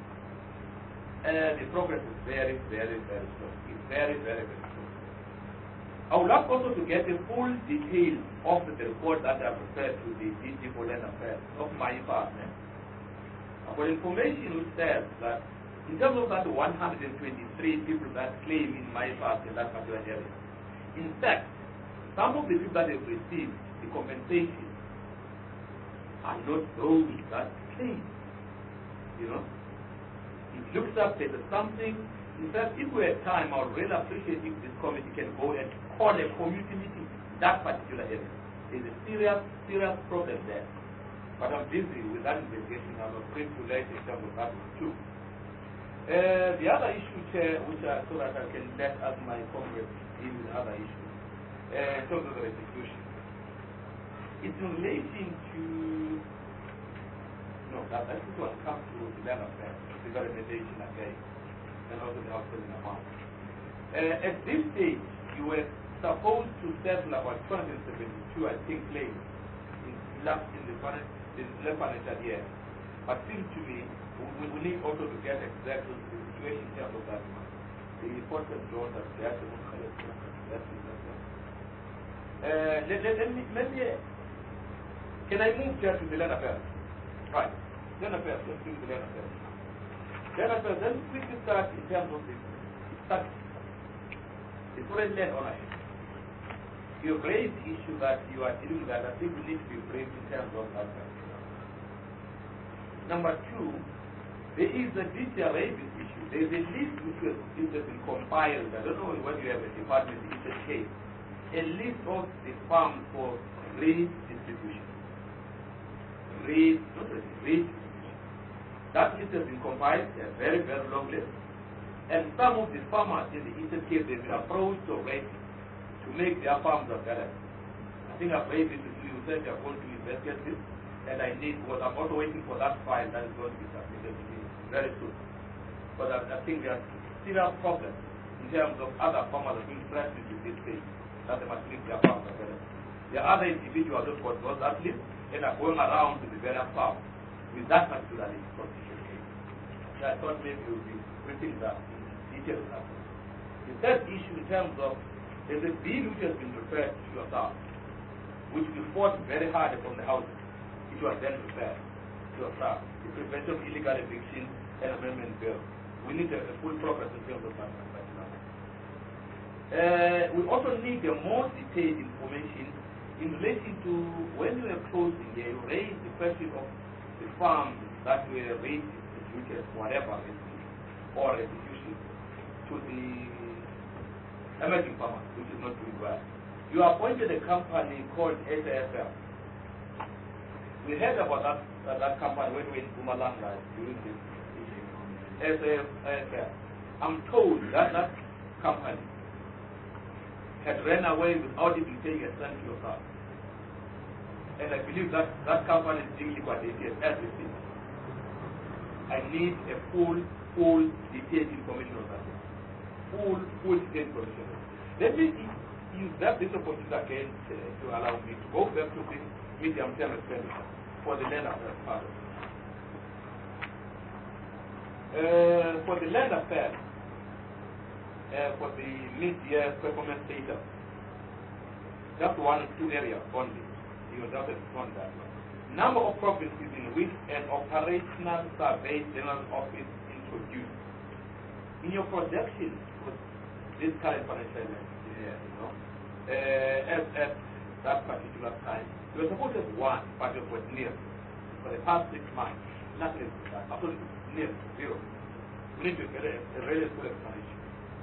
uh, the progress is very, very, very slow. It's very, very, very slow. I would like also to get the full detail of the report that I prepared to the D G for Land Affairs of my department. I've got information which says that in terms of that one hundred twenty-three people that claim in my part in that particular area, in fact, some of the people that have received the compensation are not those that claim. You know? It looks up there's something. In fact, if we have time, I would really appreciate if this committee can go and call a community meeting in that particular area. There's a serious, serious problem there. But I'm busy with that investigation. I'm not going to let in terms of that one too. Uh, the other issue, Chair, which I so that I can let as my comrades deal with other issues, uh, in terms of the restitution. It's in relation to, no, that, that this one comes to the Land Affairs, the verification again, and also the outstanding amount. Uh, at this stage, you were supposed to settle about two hundred seventy-two, I think, claims in last in the last financial year. But seems to me, we, we need also to get exactly the situation in terms of that one. The important law that they have to look at it. That's it. Uh, let, let, let me, let me, can I move here to the Land Affairs? Right. Land Affairs, let's do the Land Affairs. Land Affairs, let's quickly start in terms of the tax. The foreign land ownership. You raised the issue that you are dealing with that. I think we need to be brief in terms of that. Number two, there is a D T R A issue. There is a list which has been compiled. I don't know whether you have a department in this case. A list of the farms for redistribution. read, not read, that list has been compiled, a very, very long list. And some of the farmers in the Eastern Cape, they've been approached already to make their farms available. I think I've raised it to you, said you're going to investigate this, and I need, because I'm also waiting for that file that is going to be submitted to me very soon. But I, I think there's still a problem in terms of other farmers being threatened with this case, that they must leave their farms available. There are other individuals who got those that list and are going around to the various farms with that particular list constitution case. So I thought maybe you'll be putting that in detail. The third issue in terms of there's a bill which has been referred to yourself, which we fought very hard from the House. It was then referred to yourself, the Prevention of Illegal Eviction and Amendment Bill. We need a, a full progress in terms of that. Uh, we also need a more detailed information in relation to when you were closing here, you raised the question of the farms that were raised, distributed, whatever, or restitution to the emerging farmers, which is not doing well. You appointed a company called S A F L. We heard about that uh, that company when we were in Bumalanga during this issue. S A F L. I'm told that that company had ran away without even paying a cent to yourself. And I believe that that company is being liquidated as we speak. I need a full, full detailed information on that. Full, full detailed information. Let me use that this opportunity again uh, to allow me to go back to this medium term expenditure for the land affairs part. Uh, for the land affairs, uh, for the mid-year performance data, just one or two areas only. You just respond that one. Number of provinces in which an operational survey general office introduced. In your projection for this current financial year, you know, uh, at, at that particular time, you were supposed to have one, but it was nil. For the past six months, nothing is done. Absolutely nil, zero. We need to get a, a really full explanation.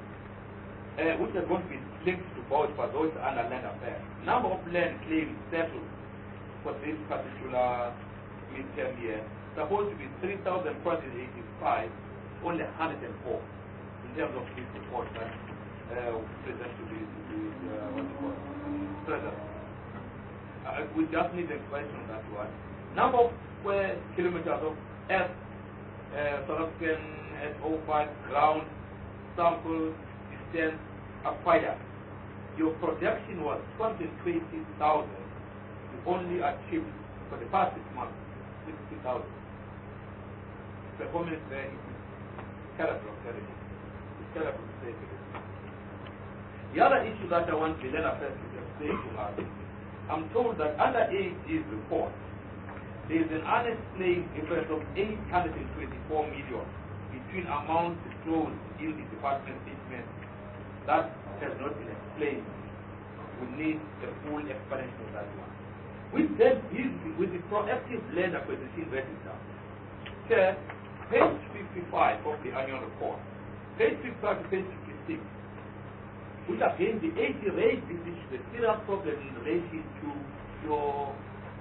Uh, which is going to be linked to both for those under land affairs. Number of land claims settled for this particular midterm year supposed to be three thousand four hundred eighty-five, only one hundred four in terms of this report that uh, present to the, the uh, what you call president. Uh, we just need a question on that one. Number of square kilometers of S, uh, South African S O five ground sample distance acquired. Your projection was two hundred twenty thousand. You only achieved for the past six months sixty thousand. Performance there is terrible, terrible. It's terrible to say. The other issue that I want the land affairs to explain to us, I'm told that under A G's report, there is an unexplained difference of eight hundred twenty-four million between amounts disclosed in the department statement that has not been explained. We need a full explanation of that one. With then with the proactive land acquisition register, here, page fifty-five of the annual report, page fifty-five to page fifty-six, which again the A G raised this issue, the serious problem in relation to your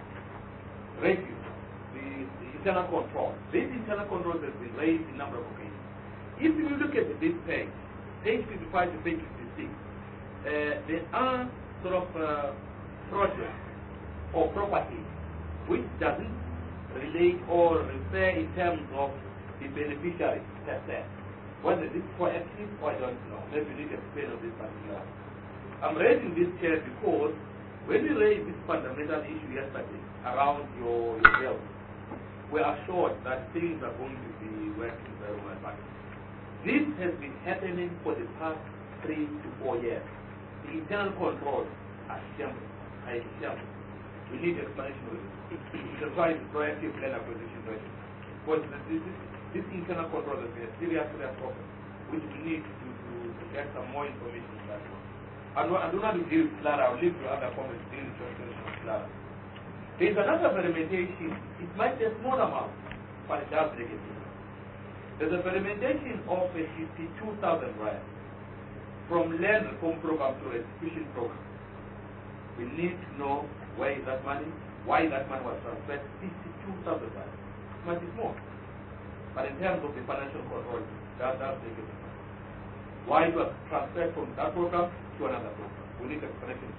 review, the, the internal control. This internal control has been raised in a number of occasions. If you look at this page, page fifty-five to page fifty-six, uh, there are sort of uh, projects or property which doesn't relate or refer in terms of the beneficiary per se. Whether this is proactive or I don't know. Maybe we need to explain on this particular. I'm raising this here because when we raised this fundamental issue yesterday around your, your bill, we are assured that things are going to be working very well. But this has been happening for the past three to four years. The internal controls are shambles. I shambles. We need explanation of it. That's why it's proactive land acquisition rate. Because this, this, this internal control is a serious, serious problem, which we need to, to, to get some more information on that one. And I do not deal with Clara, I'll leave to other comments dealing with the Clara. There is another fermentation. It might be a small amount, but it does make it. There's a fermentation of a fifty-two thousand rand from land reform program to restitution program. We need to know where is that money, why that money was transferred fifty-two thousand dollars. It might be small. But in terms of the financial control, that, that's the difference. Why it was transferred from that program to another program? We need explanation.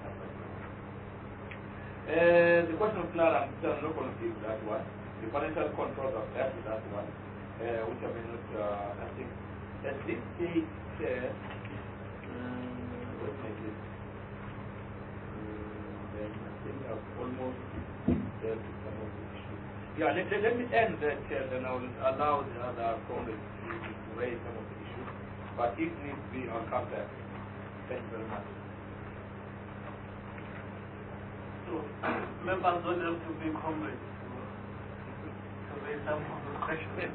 Uh, the question of Clara, I'm still not going to give that one. The financial controls of that is that one, uh, which I may not, uh, I think, at this stage, uh, um, what's my list? Um, then I think I've almost dealt with some of the issues. Yeah, let, let, let me end that, uh, then I will allow the other colleagues to, to raise some of the issues. But if needs be, I'll come back. Thank you very much. So, members don't have to be comrades to raise some of the questions.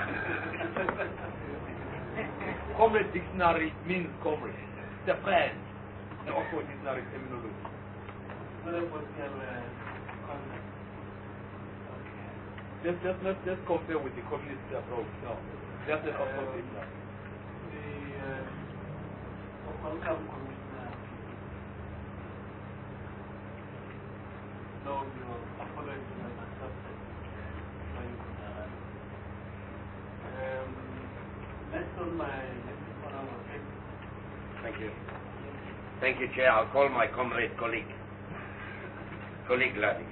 Comrade dictionary means comrade. The friend. The Oxford dictionary terminology. What about the uh, concept? Okay. Just, just, let's just compare with the communist approach. No, just the Oxford dictionary. The uh, welcome commissioner. No, your apology was accepted by you. Um, next on my list is Honorable King. Thank you. Thank you, Chair. I'll call my comrade colleague, colleague Ladi.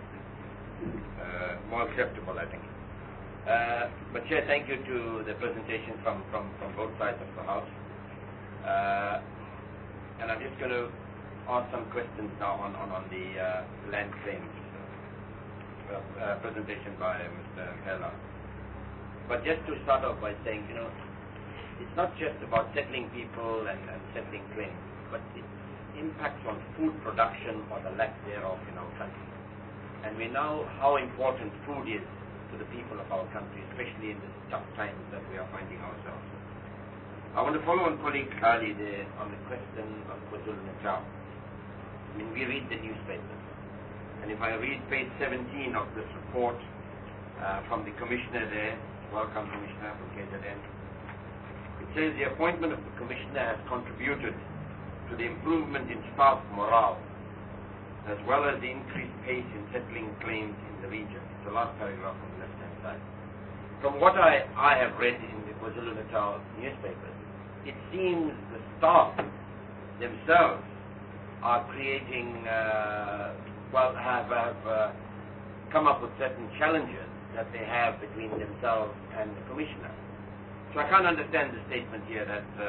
Uh, more acceptable, I think. Uh, but Chair, thank you to the presentation from, from, from both sides of the House. Uh, and I'm just going to ask some questions now on, on, on the uh, land claims uh, uh, presentation by Mister Hela. But just to start off by saying, you know, it's not just about settling people and, and settling claims, but it impacts on food production or the lack thereof in our country. And we know how important food is to the people of our country, especially in the tough times that we are finding ourselves. I want to follow on colleague Khalid on the question of KwaZulu-Natal. I mean, we read the newspapers. And if I read page seventeen of this report uh, from the commissioner there, welcome Commissioner from K Z N, it says the appointment of the commissioner has contributed to the improvement in staff morale, as well as the increased pace in settling claims in the region. It's the last paragraph on the left-hand side. From what I, I have read in the KwaZulu-Natal newspapers, it seems the staff themselves are creating, uh, well, have, have uh, come up with certain challenges that they have between themselves and the commissioner. So I can't understand the statement here that, uh,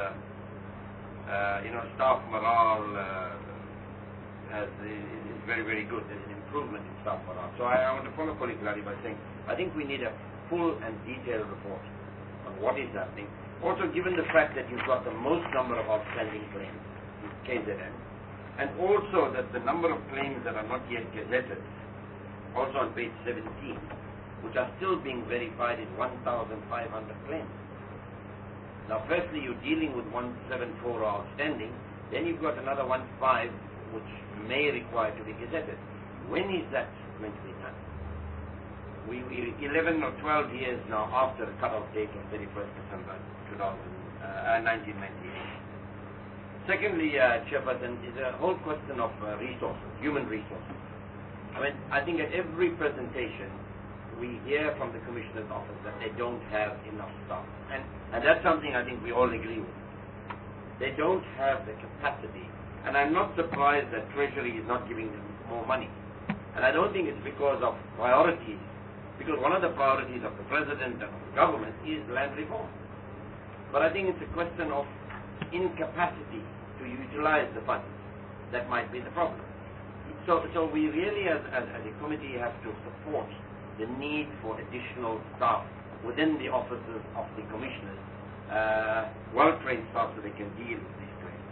uh, you know, staff morale uh, has, is very, very good. There's an improvement in staff morale. So I, I want to follow colleague Ladi by saying, I think we need a full and detailed report on what is happening. Also, given the fact that you've got the most number of outstanding claims in K Z N, and also that the number of claims that are not yet gazetted, also on page seventeen, which are still being verified in one thousand five hundred claims. Now, firstly, you're dealing with one seventy-four outstanding, then you've got another one five which may require to be gazetted. When is that going to be done? We, we eleven or twelve years now after the cutoff date of thirty-first December nineteen ninety-eight. Secondly, uh, Chairperson, is a whole question of uh, resources, human resources. I mean, I think at every presentation, we hear from the Commissioner's office that they don't have enough staff. And, and that's something I think we all agree with. They don't have the capacity. And I'm not surprised that Treasury is not giving them more money. And I don't think it's because of priorities, because one of the priorities of the President and of the government is land reform. But I think it's a question of incapacity to utilize the funds. That might be the problem. So, so we really as, as, as a committee have to support the need for additional staff within the offices of the commissioners, uh, well-trained staff so they can deal with these claims.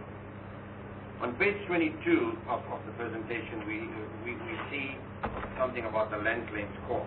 On page twenty-two of, of the presentation, we, we, we see something about the land claims court.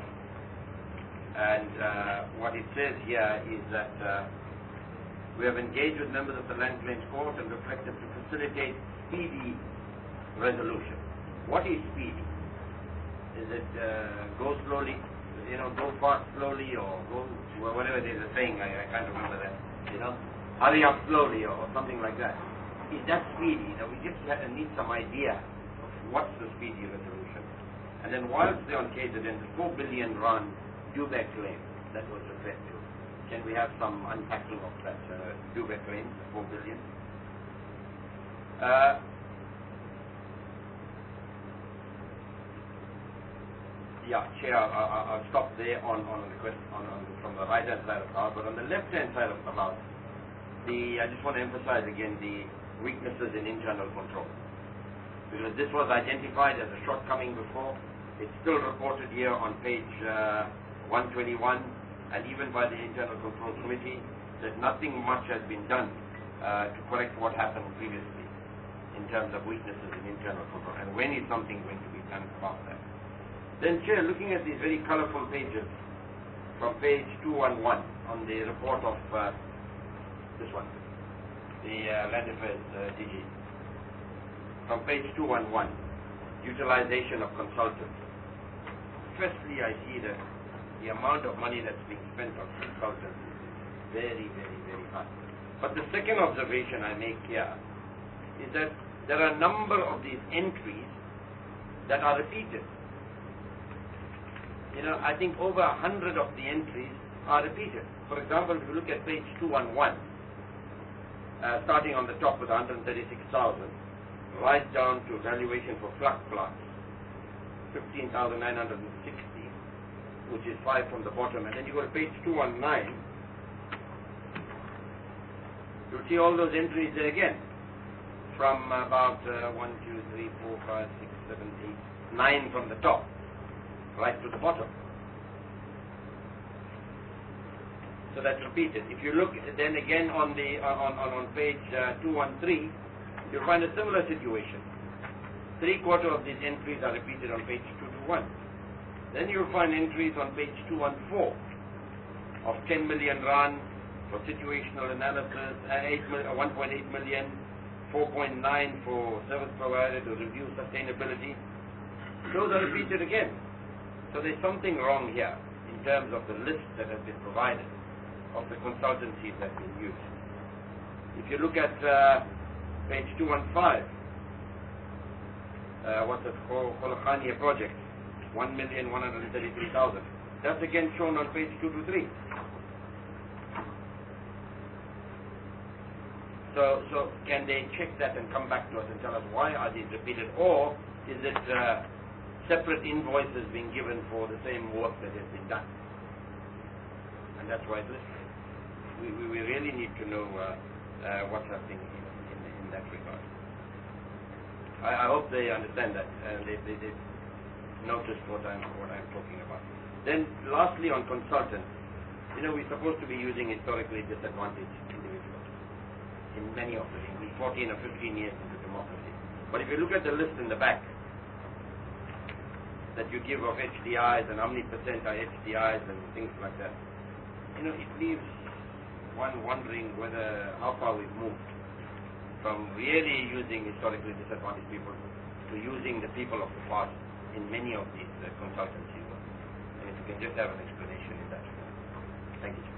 And uh, what it says here is that uh, we have engaged with members of the land claims court and reflected to facilitate speedy resolution. What is speedy? Is it uh, go slowly, you know, go fast slowly, or go, well, whatever it is a saying, I, I can't remember that, you know, hurry up slowly or something like that. Is that speedy? Now we just need some idea of what's the speedy resolution. And then whilst they're on K Z N, the four billion rand Dubai claim that was referred to. Can we have some unpacking of that uh, Dubai claim, the four billion? Uh, yeah, Chair, I'll, I'll stop there on, on the question on, on, from the right-hand side of the house, but on the left-hand side of the house, the, I just want to emphasize again the weaknesses in internal control. Because this was identified as a shortcoming before. It's still reported here on page uh, one twenty-one, and even by the Internal Control Committee, that nothing much has been done uh, to correct what happened previously in terms of weaknesses in internal control. And when is something going to be done about that? Then, Chair, looking at these very colorful pages from page two eleven on the report of uh, this one, the uh, Land Affairs uh, D G. From page two eleven, utilization of consultants. Firstly, I see that the amount of money that's being spent on consultants is very, very, very high. But the second observation I make here is that there are a number of these entries that are repeated. You know, I think over a hundred of the entries are repeated. For example, if you look at page two eleven, uh, starting on the top with one hundred thirty-six thousand, right down to valuation for flood plots, fifteen thousand nine hundred sixty, which is five from the bottom, and then you go to page two nineteen, you'll see all those entries there again, from about uh, one, two, three, four, five, six, seven, eight, nine from the top, right to the bottom. So that's repeated. If you look then again on the on on, on page uh, two thirteen, you'll find a similar situation. Three quarter of these entries are repeated on page two twenty-one. Then you'll find entries on page two fourteen of ten million rand for situational analysis, uh, one point eight million, four point nine for service provider to review sustainability. Those are repeated again. So there's something wrong here in terms of the list that has been provided of the consultancies that have been used. If you look at uh, page two fifteen, uh, what's it called, Kholokhania project, one million one hundred thirty-three thousand. That's again shown on page two twenty-three. So, so can they check that and come back to us and tell us why are these repeated, or is it uh, separate invoices being given for the same work that has been done? And that's why it's listed. We, we, we really need to know uh, uh, what's happening in, in, in that regard. I, I hope they understand that and they, they, they noticed what I'm, what I'm talking about. Then lastly on consultants, you know, we're supposed to be using historically disadvantaged individuals in many of them. We're fourteen or fifteen years into democracy. But if you look at the list in the back that you give of H D Is and how many percent are H D Is and things like that, you know, it leaves one wondering whether how far we've moved from really using historically disadvantaged people to using the people of the past in many of these uh, consultancies. And if you can just have an explanation in that. Thank you.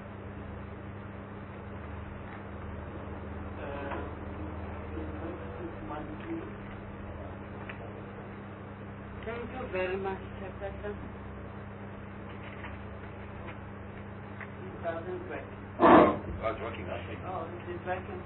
Uh, Thank you very much, Chairperson. It doesn't work. Oh, it's working, I think. Oh, it is working.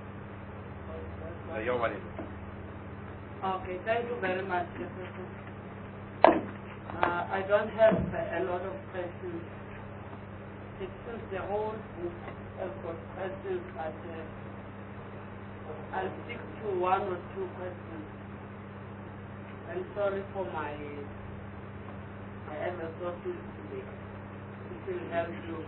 So you're what is it? Okay, thank you very much, Chairperson. Uh, I don't have uh, a lot of questions. It seems the whole book has got questions, but uh, I'll stick to one or two questions. I'm sorry for my, I have a thought today. It will help you.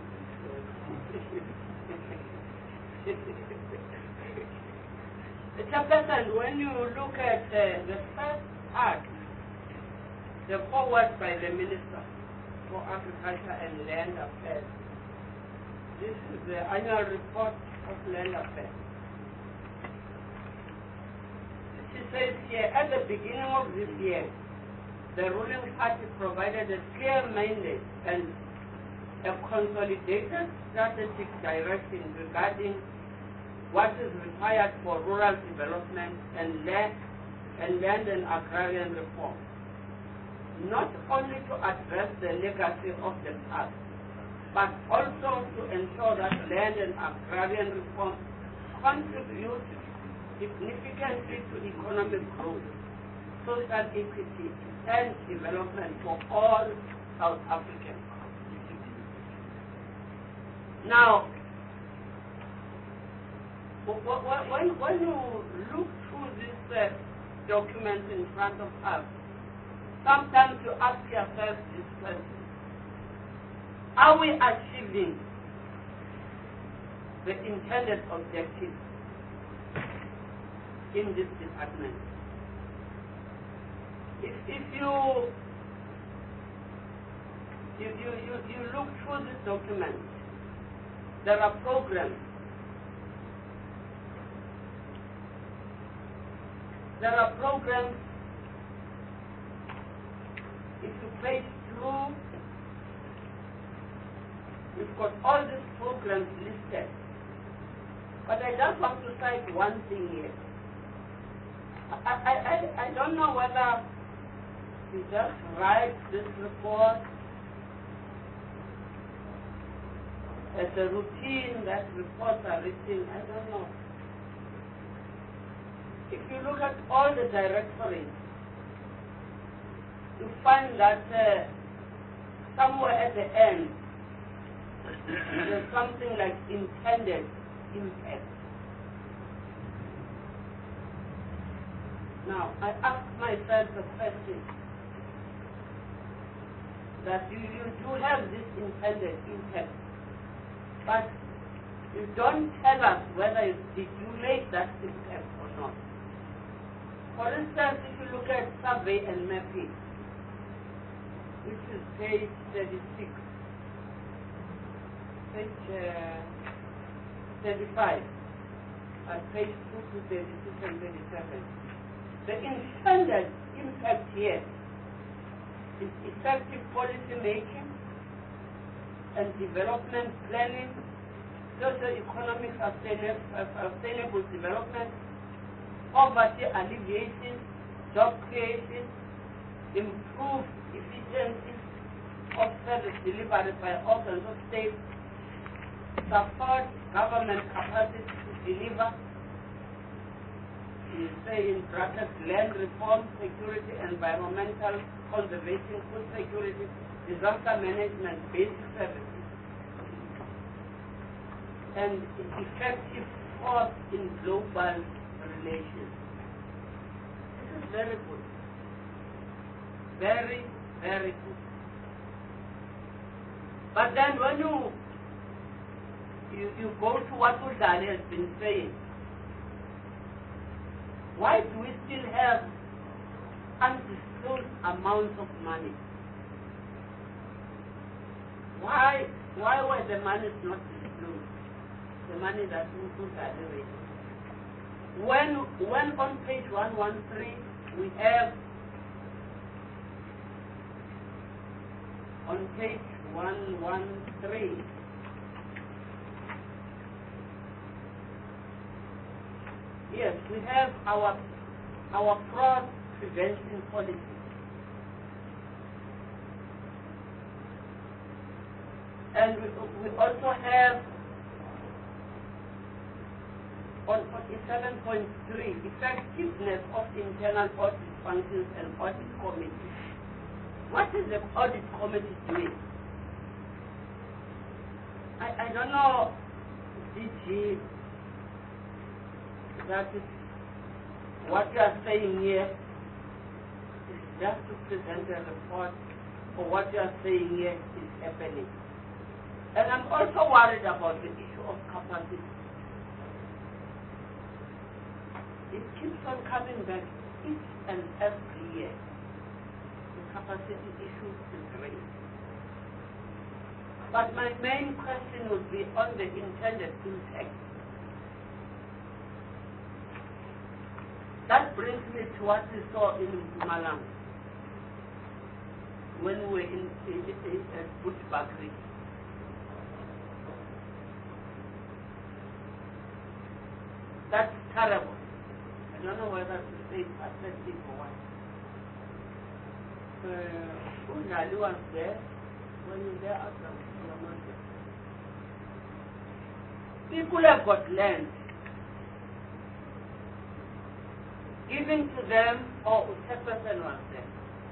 Chairperson, when you look at uh, the first act, the forward by the Minister for Agriculture and Land Affairs, this is the annual report of Land Affairs. She says here, at the beginning of this year, the ruling party provided a clear mandate and a consolidated strategic direction regarding what is required for rural development and land and, land and agrarian reform. not only to address the legacy of the past, but also to ensure that land and agrarian reform contribute significantly to economic growth, social equity, and development for all South Africans. Now, when, when you look through this uh, document in front of us, sometimes you ask yourself this question: are we achieving the intended objective in this department? If, if you, you, you, you, you look through this document, there are programs. There are programs. If you page through, we've got all these programs listed. But I just want to cite one thing here. I, I, I, I don't know whether we just write this report as a routine that reports are written. I don't know. If you look at all the directorates, you find that uh, somewhere at the end, there's something like intended impact. Now, I ask myself the question that you, you do have this intended impact, but you don't tell us whether you, did you make that impact or not. For instance, if you look at survey and mapping, which is page thirty-six, page uh, thirty-five, and page two to thirty-six and thirty-seven. The intended impact here is effective policy making and development planning, socio-economic sustainable, uh, sustainable development, poverty alleviation, job creation, improved efficiency of service delivery by organs of state, support government capacity to deliver, you say in brackets, land reform, security, environmental conservation, food security, disaster management, basic services, and effective force in global relations. This is very good. Very, very good. But then when you you, you go to what Udali has been saying, why do we still have undisclosed amounts of money? Why why were the monies not disclosed? The money that Udali raised. When when on page one one three we have on page one one three yes, we have our our fraud prevention policy. And we, we also have on forty-seven point three, effectiveness of internal audit functions and audit committees. What is the audit committee doing? I, I don't know, D G, that is what you are saying here is just to present a report, or what you are saying here is happening. And I'm also worried about the issue of capacity. It keeps on coming back each and every year. The capacity issue is raised. But my main question would be on the intended impact. That brings me to what we saw in Malang when we were in, in, in, in Bushbuckridge. That's terrible. I don't know whether to say pathetic or what. uh, Unali was there when you there at the people have got land given to them, or Utepesan was there.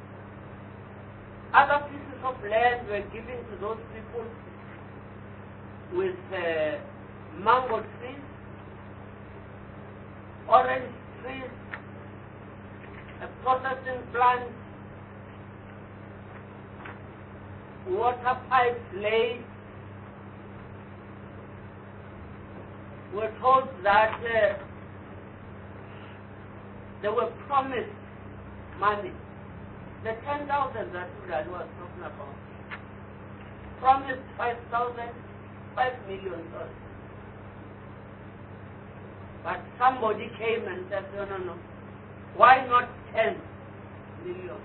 Other pieces of land were given to those people with uh, mango trees, orange trees, a processing plant, water pipes laid. We're told that uh, they were promised money. The ten thousand that Ulali was talking about, promised five thousand, five million dollars. But somebody came and said, no, no, no, why not ten million?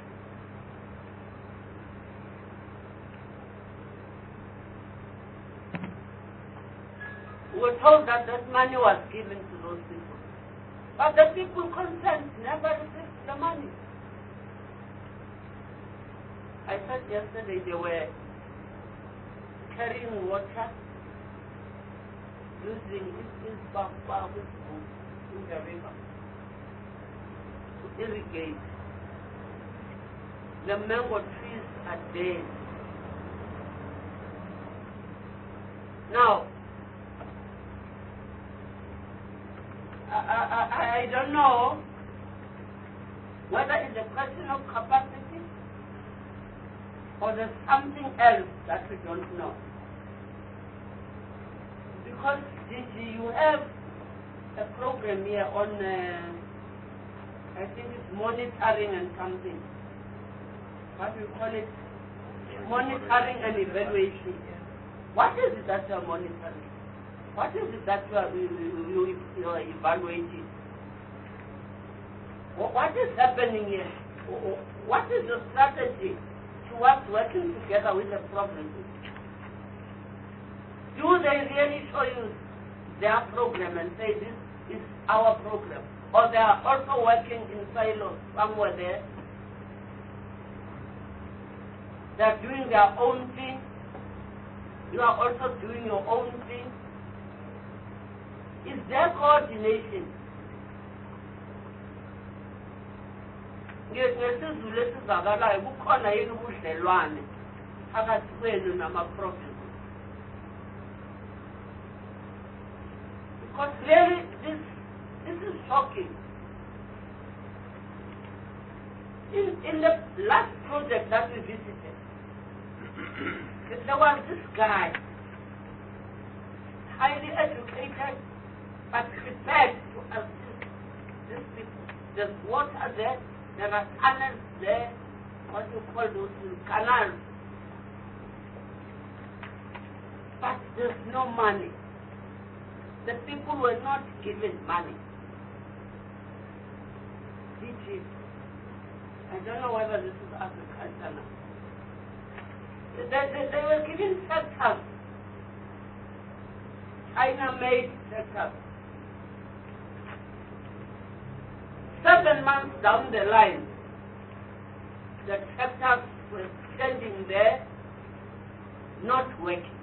We were told that that money was given to those people. But the people concerned never received the money. I said yesterday they were carrying water, using this bamba in the river to irrigate. The mango trees are dead. Now, I, I, I don't know whether it's a question of capacity or there's something else that we don't know. Because you have a program here on, uh, I think it's monitoring and something. What do you call it? Monitoring and evaluation. What is it that you are monitoring? What is it that you are, you, you, you are evaluating? What is happening here? What is the strategy towards working together with the problem? Do they really show you their program and say this is our program? Or they are also working in silos somewhere there? They are doing their own thing. You are also doing your own thing. Is there coordination? Ngesizulu esizakalayo kukhona yini ubudlelwane phakathi kwenu nama-provinces? Because really this this is shocking. In in the last project that we visited, there was this guy, highly educated, but prepared to assist these people. There's water there, there are tunnels there, what you call those canals. But there's no money. The people were not given money. D G, I don't know whether this is agriculture now. They, they, they were given sectors, China-made sectors. Seven months down the line, the sectors were standing there, not working.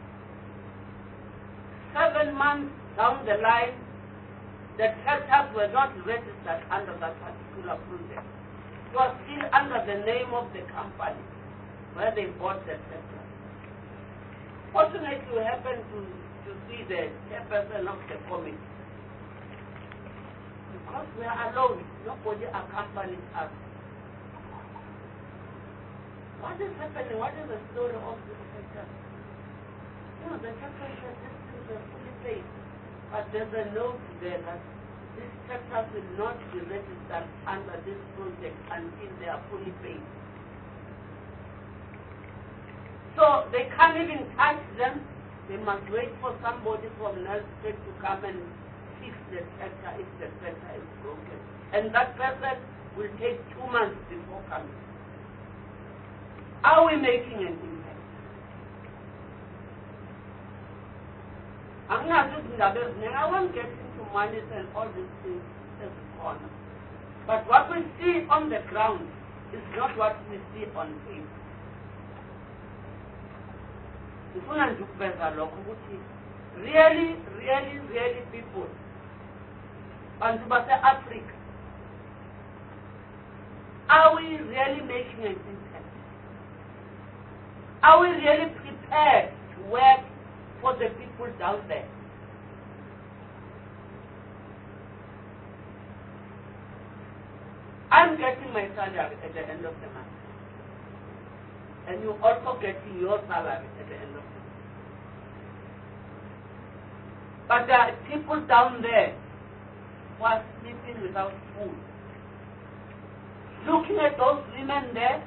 Seven months down the line, the sectors were not registered under that particular project. It was still under the name of the company where they bought the sector. Fortunately, we happened to, to see the chairperson of the committee. Because we are alone, nobody accompanies us. What is happening? What is the story of this sector? You know, the sector says this things are fully paid. But there's a note there that these sectors will not be registered under this project until they are fully paid. So they can't even touch them. They must wait for somebody from Nelspruit to come and fix the sector if the sector is broken. And that person will take two months before coming. Are we making an impact? I'm not just in the I won't get into money and all these things as a corner. But what we see on the ground is not what we see on paper. Ngifuna nje ukuveza lokho ukuthi really, really, really people, bantu base-Africa, are we really making an impact? Are we really prepared to work for the people down there? I'm getting my salary at the end of the month. And you're also getting your salary at the end of the month. But there are people down there who are sleeping without food. Looking at those women there,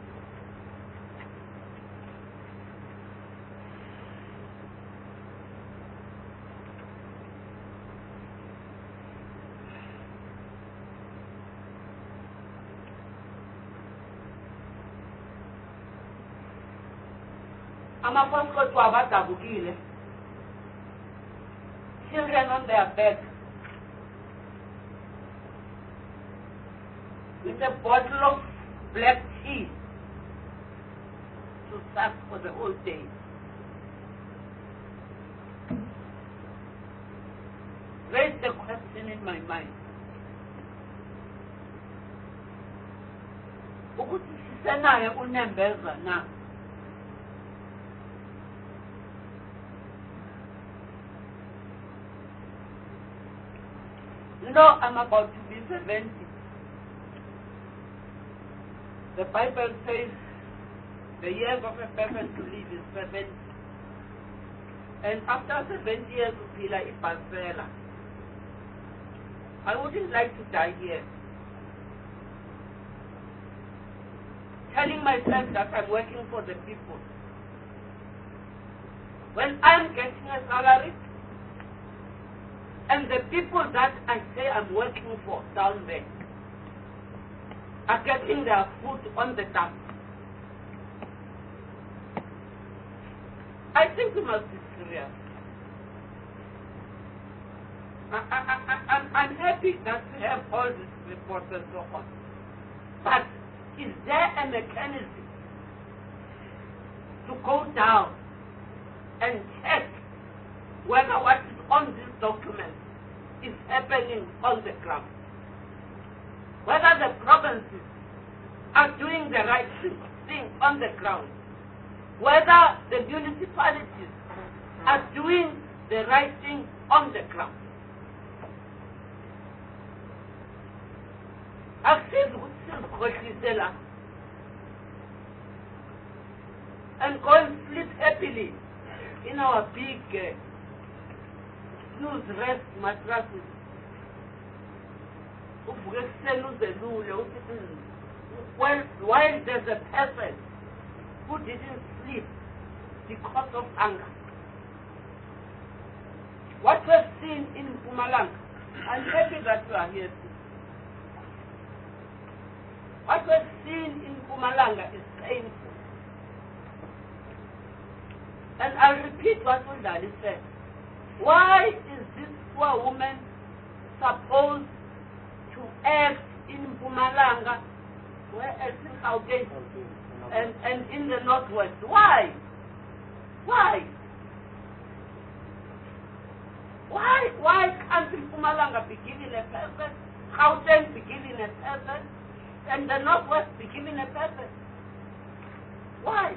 amapaskoti abadabukile, children on their bed with a bottle of black tea to suck for the whole day. Raise the question in my mind. Ukuthi sisenaye uNembeza na? No, I'm about to be seventy. The Bible says the years of a person to live is seventy. And after seventy years of Pila Ipasela, I wouldn't like to die here. Telling myself that I'm working for the people. When I'm getting a salary, and the people that I say I'm working for down there are getting their food on the tap. I think we must be serious. I, I, I, I'm, I'm happy that we have all these reports and so on. But is there a mechanism to go down and check whether what is on this document is happening on the ground? Whether the provinces are doing the right thing on the ground? Whether the municipalities are doing the right thing on the ground? And go and sleep happily in our big uh, snooze rest mattresses. Well, while there's a person who didn't sleep because of anger. What we've seen in Mpumalanga, I'm happy that you are here too. What we've seen in Mpumalanga is painful. And I'll repeat what Undali said. Why is this poor woman supposed to act in Mpumalanga, where else in Gauteng, and, and in the Northwest? Why? Why? Why? Why can't Mpumalanga be given a person, Gauteng be given a person, and the Northwest be given a person? Why?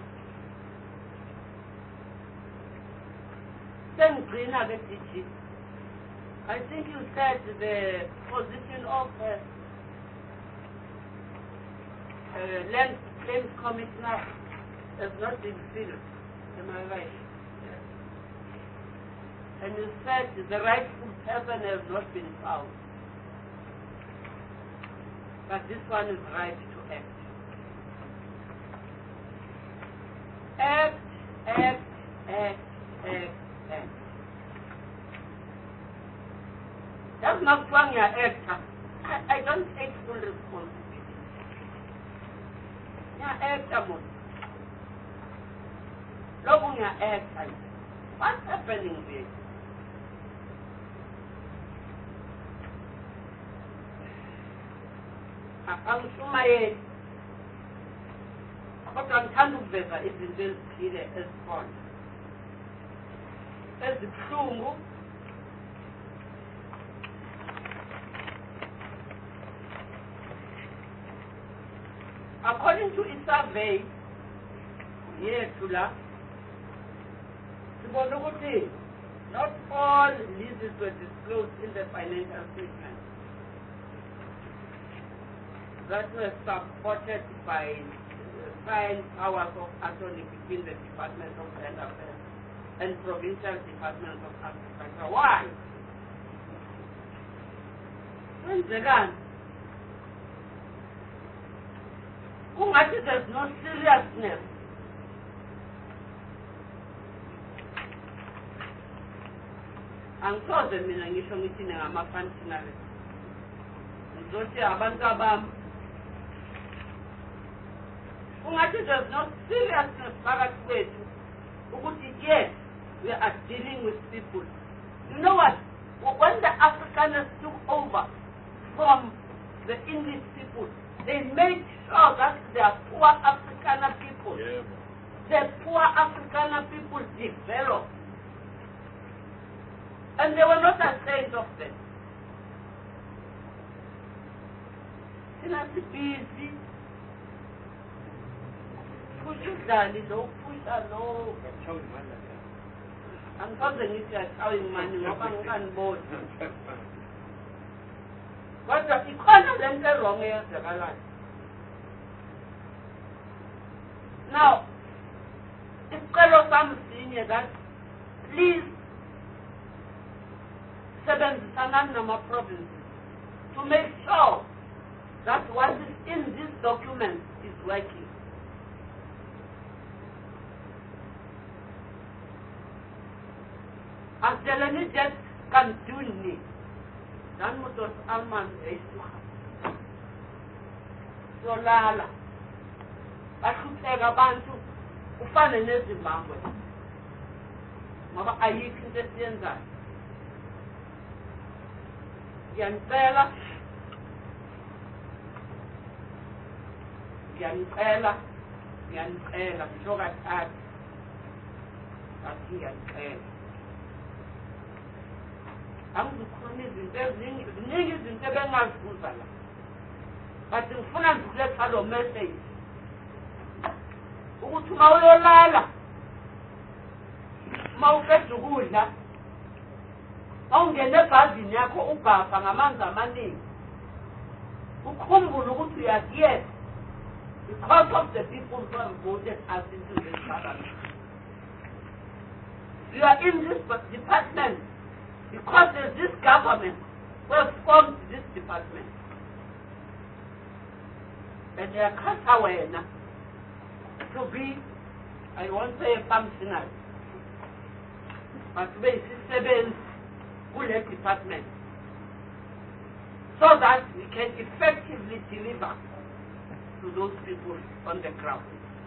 I think you said the position of uh, uh, Land Claims Commissioner has not been filled. Am I right? Yes. And you said the rightful person has not been found. But this one is right to act. Act, act, act, act. That's not wrong, your actor. I, I don't take full responsibility. Your actor, mon. Look on your actor. What's happening there? I'm Shumaye. kodwa ngithanda ukuveza izinto ezithile ezikhona ezibuhlungu according to a survey yethu la sibona ukuthi not all leases were disclosed in the financial statement that were supported by signed powers of attorney between the Department of Land Affairs and Provincial Departments of Agriculture. Why? Kwenzekani? Kungathi there's no seriousness. Angisoze mina ngisho ngithi ngama-functionaries. Ngizothi abantu abami kungathi there's no seriousness phakathi kwethu ukuthi yes, we are dealing with people. You know what? When the Afrikaners took over from the English people, they made sure that they are poor Afrikaner people. Yeah. The poor Afrikaner people developed. And they were not ashamed of them. Sinasi busy. Pusha udlali lo, pusha lo. Angikaze ngithi achawe imani ngoba ngikaniboni. Kodwa ikhona lento erong eyenzekalayo. Now, isicelo sami sinye that please sebenzisana nama-provinces to make sure that what is in this document is working. As Delany just can do me, dan moet ons allemaal huis toe gaan. So lala. Basuhleka abantu ufane neZimbabwe. Ngoba ayikho into esiyenzayo. Ngiyanicela ngiyanicela ngiyanicela ngisho kathathu athi ngiyanicela angizikhuluma izinto eziningi ziningi izinto ebengazibuza la but ngifuna ngiletha lo message ukuthi uma uyolala uma uqeda ukudla awungene ebhazini yakho ubhafa ngamanzi amaningi ukhumbule ukuthi uyakuyena because of the people who have voted us into this parliament. You are in this department because there's this government who has formed this department. And they are cast away now to be, I won't say a functionary, but to be seven good department so that we can effectively deliver to those people on the ground.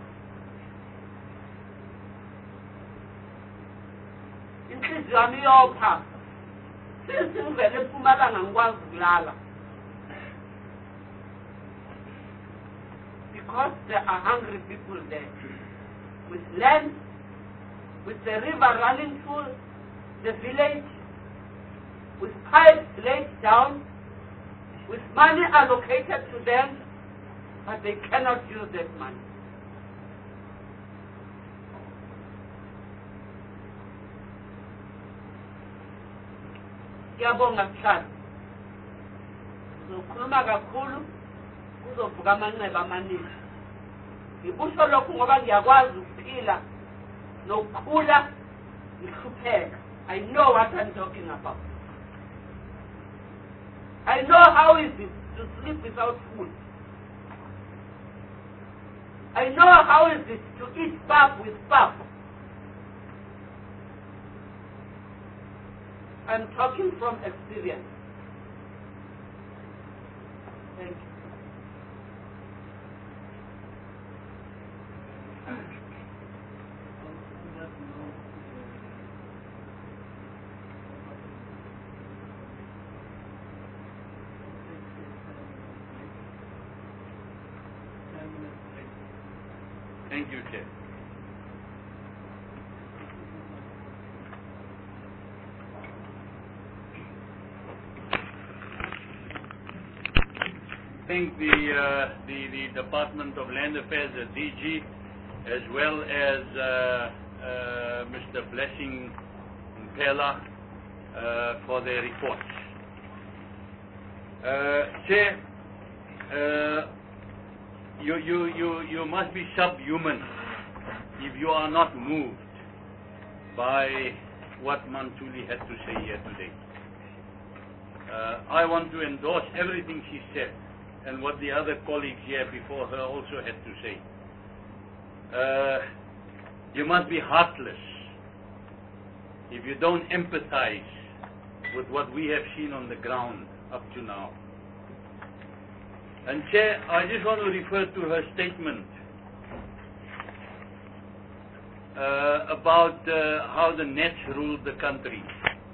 Inhliziyo yami iyopha since ngivele eMpumalanga ngikwazi ukulala because there are hungry people there with land, with the river running through the village, with pipes laid down, with money allocated to them, but they cannot use that money. Ngiyabonga mhlali. Ngizokhuluma kakhulu kuzovuka amanxeba amaningi. Ngikusho lokhu ngoba ngiyakwazi ukuphila nokukhula ngihlupheka. I know what I'm talking about. I know how it is to sleep without food. I know how it is to eat pap with pap. I'm talking from experience. Thank you. Thank you, Chair. I think the, uh, the, the Department of Land Affairs, the D G, as well as uh, uh, Mister Blessing Mpela uh, for their reports. Uh, Chair, uh, you, you, you, you must be subhuman if you are not moved by what Mantuli had to say here today. Uh, I want to endorse everything she said and what the other colleagues here before her also had to say. Uh, you must be heartless if you don't empathize with what we have seen on the ground up to now. And Chair, I just want to refer to her statement uh, about uh, how the Nets ruled the country.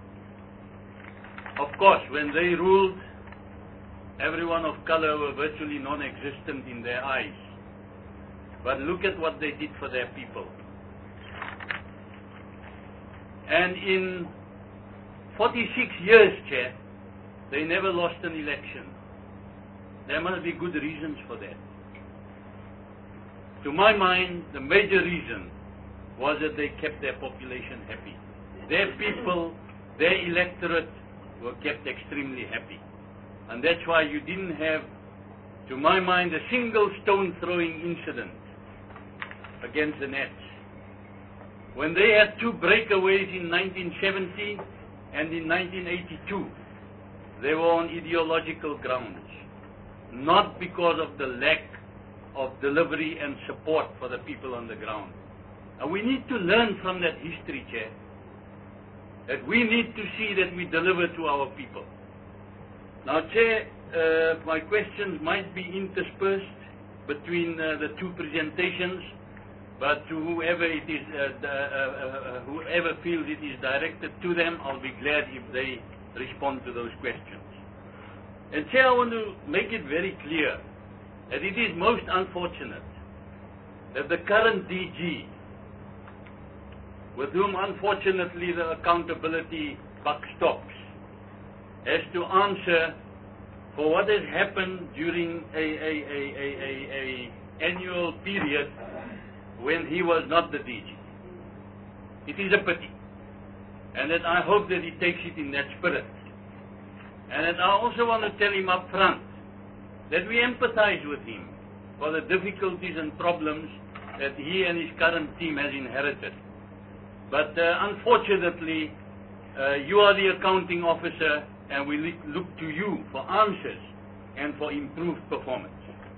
Of course, when they ruled, everyone of color were virtually non-existent in their eyes. But look at what they did for their people. And in forty-six years, Chair, they never lost an election. There must be good reasons for that. To my mind, the major reason was that they kept their population happy. Their people, their electorate were kept extremely happy. And that's why you didn't have, to my mind, a single stone-throwing incident against the Nats. When they had two breakaways in nineteen seventy and in nineteen eighty-two, they were on ideological grounds, not because of the lack of delivery and support for the people on the ground. And we need to learn from that history, Chair, that we need to see that we deliver to our people. Now, Chair, uh, my questions might be interspersed between uh, the two presentations, but to whoever it is, uh, uh, uh, whoever feels it is directed to them, I'll be glad if they respond to those questions. And Chair, I want to make it very clear that it is most unfortunate that the current D G, with whom unfortunately the accountability buck stops, has to answer for what has happened during a, a, a, a, a, a annual period when he was not the D G. It is a pity. And that I hope that he takes it in that spirit. And that I also want to tell him up front that we empathize with him for the difficulties and problems that he and his current team has inherited. But uh, unfortunately, uh, you are the accounting officer, and we look to you for answers and for improved performance.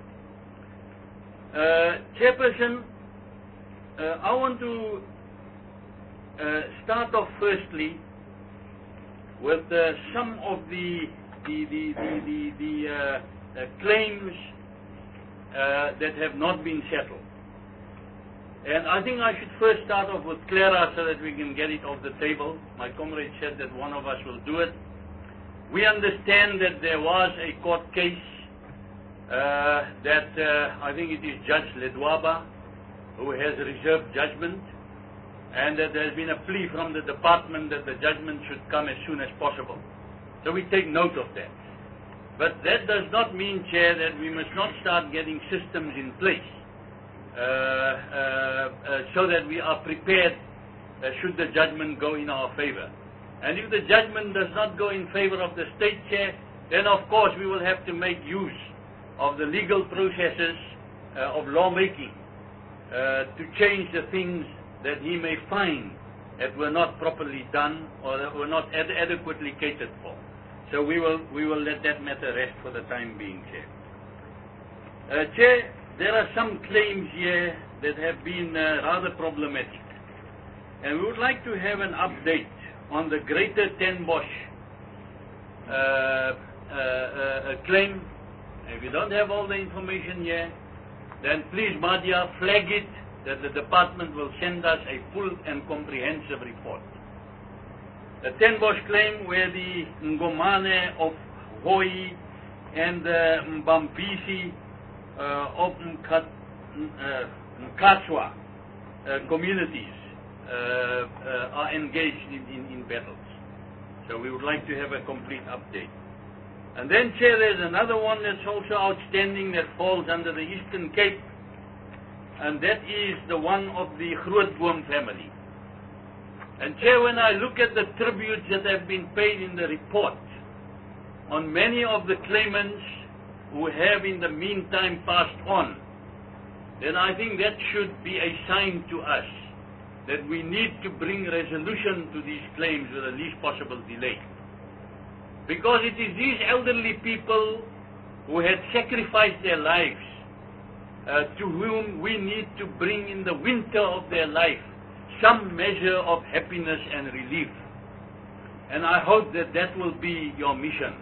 Uh, Chairperson, uh, I want to uh, start off firstly with uh, some of the the the the, the, the uh, uh, claims uh, that have not been settled. And I think I should first start off with Clara so that we can get it off the table. My comrade said that one of us will do it. We understand that there was a court case uh, that uh, I think it is Judge Ledwaba who has reserved judgment, and that there has been a plea from the department that the judgment should come as soon as possible. So we take note of that. But that does not mean, Chair, that we must not start getting systems in place uh, uh, uh, so that we are prepared uh, should the judgment go in our favor. And if the judgment does not go in favor of the state, Chair, then of course we will have to make use of the legal processes uh, of lawmaking uh, to change the things that he may find that were not properly done or that were not ad adequately catered for. So we will, we will let that matter rest for the time being, Chair. Uh, Chair, there are some claims here that have been uh, rather problematic. And we would like to have an update on the Greater Ten Bosch uh, uh, uh, claim. If you don't have all the information here, then please, Madhya, flag it that the department will send us a full and comprehensive report. The Ten Bosch claim, where the Ngomane of Hoi and the Mbambisi uh, of Mkat, uh, Mkhatswa uh, communities uh, uh, are engaged in, in, in battles. So we would like to have a complete update. And then, Chair, there's another one that's also outstanding that falls under the Eastern Cape, and that is the one of the Grootboom family. And Chair, when I look at the tributes that have been paid in the report on many of the claimants who have in the meantime passed on, then I think that should be a sign to us that we need to bring resolution to these claims with the least possible delay. Because it is these elderly people who had sacrificed their lives, uh, to whom we need to bring in the winter of their life some measure of happiness and relief. And I hope that that will be your mission.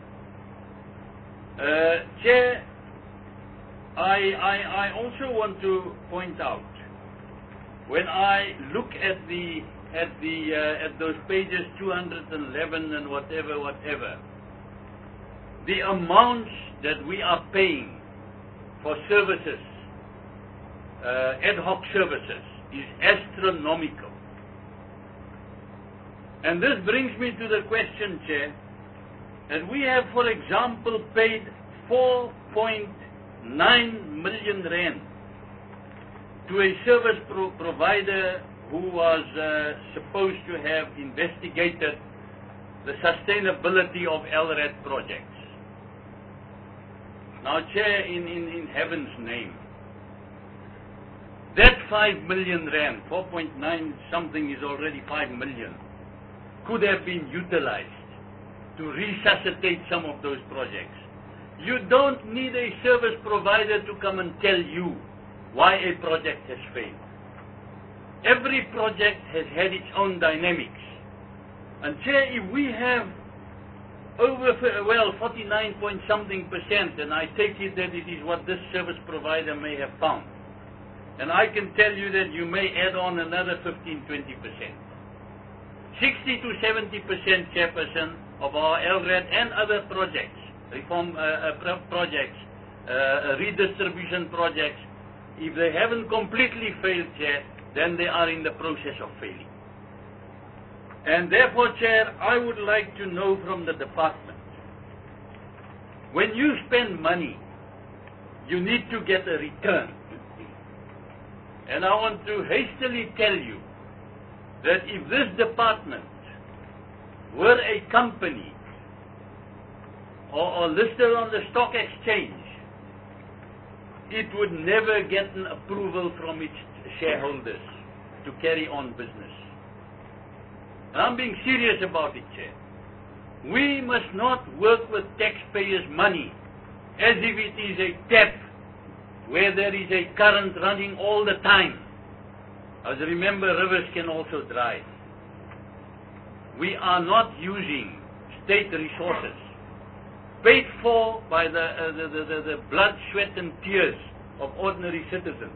Uh, Chair, I, I, I also want to point out, when I look at the at the uh, at those pages two hundred eleven and whatever whatever, the amounts that we are paying for services, uh, ad hoc services, is astronomical. And this brings me to the question, Chair, that we have, for example, paid four point nine million rand to a service pro provider who was uh, supposed to have investigated the sustainability of L R A D projects. Now, Chair, in, in, in heaven's name, that five million rand, four point nine something is already five million, could have been utilized to resuscitate some of those projects. You don't need a service provider to come and tell you why a project has failed. Every project has had its own dynamics. And Chair, if we have over, well, forty-nine point something percent, and I take it that it is what this service provider may have found, and I can tell you that you may add on another fifteen, twenty percent. sixty to seventy percent, Chairperson, of our L R A D and other projects, reform uh, uh, projects, uh, redistribution projects, if they haven't completely failed, Chair, then they are in the process of failing. And therefore, Chair, I would like to know from the department, when you spend money, you need to get a return. And I want to hastily tell you that if this department were a company or, or listed on the stock exchange, it would never get an approval from its shareholders to carry on business. And I'm being serious about it, Chair. We must not work with taxpayers' money as if it is a tap where there is a current running all the time. As remember, rivers can also dry. We are not using state resources paid for by the, uh, the, the, the, the blood, sweat and tears of ordinary citizens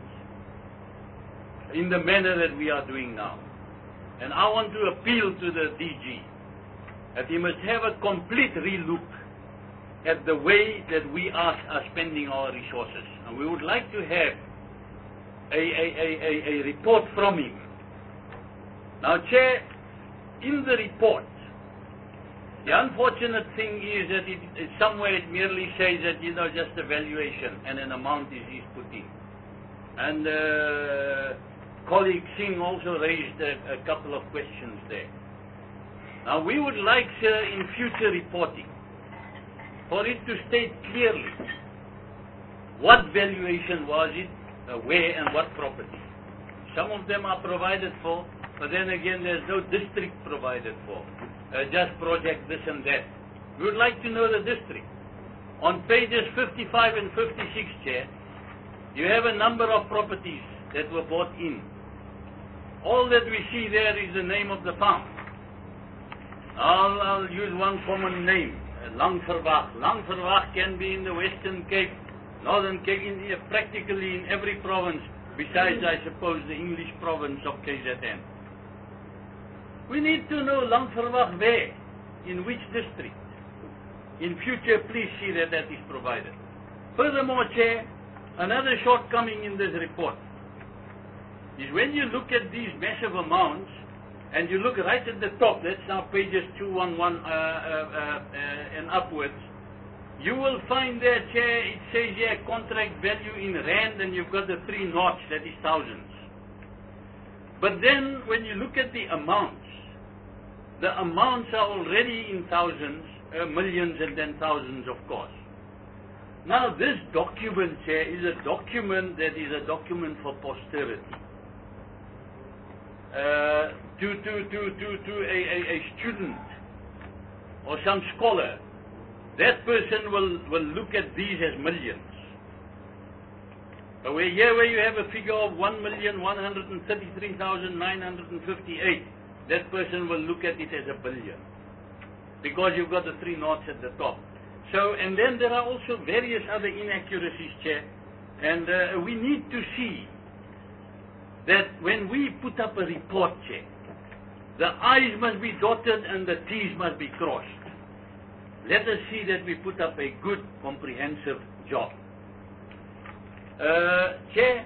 in the manner that we are doing now. And I want to appeal to the D G that he must have a complete relook at the way that we are, are spending our resources. And we would like to have a, a, a, a, a report from him. Now, Chair, in the report, the unfortunate thing is that it, it, somewhere it merely says that, you know, just a valuation and an amount is, is put in. And uh, colleague Singh also raised a, a couple of questions there. Now, we would like, sir, in future reporting, for it to state clearly what valuation was it, uh, where and what property. Some of them are provided for, but then again there's no district provided for. Uh, just project this and that. We would like to know the district. On pages fifty-five and fifty-six, Chair, you have a number of properties that were bought in. All that we see there is the name of the farm. I'll, I'll use one common name, uh, Langverwag. Langverwag can be in the Western Cape, Northern Cape, in, uh, practically in every province, besides, I suppose, the English province of K Z N. We need to know Langverwag where, in which district. In future, please see that that is provided. Furthermore, Chair, another shortcoming in this report. is when you look at these massive amounts, and you look right at the top, that's now pages two eleven uh, uh, uh, uh, and upwards, you will find there, Chair, it says here contract value in rand, and you've got the three knots, that is thousands. But then when you look at the amounts, the amounts are already in thousands, uh, millions and then thousands, of course. Now this document, Chair, is a document that is a document for posterity. Uh, to, to, to, to, to a, a, a student or some scholar, that person will, will look at these as millions. But where, here where you have a figure of one million one hundred thirty-three thousand nine hundred fifty-eight, that person will look at it as a billion, because you've got the three knots at the top. So, and then there are also various other inaccuracies, Chair, and uh, we need to see that when we put up a report, Chair, the I's must be dotted and the T's must be crossed. Let us see that we put up a good, comprehensive job. Uh, Chair,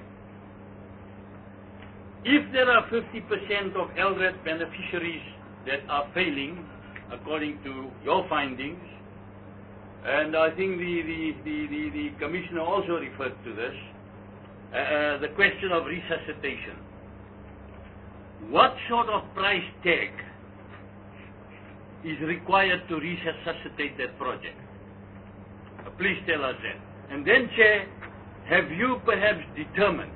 if there are fifty percent of L R A D beneficiaries that are failing, according to your findings, and I think the, the, the, the, the Commissioner also referred to this, uh, the question of resuscitation. What sort of price tag is required to resuscitate that project? Uh, please tell us that. And then, Chair, have you perhaps determined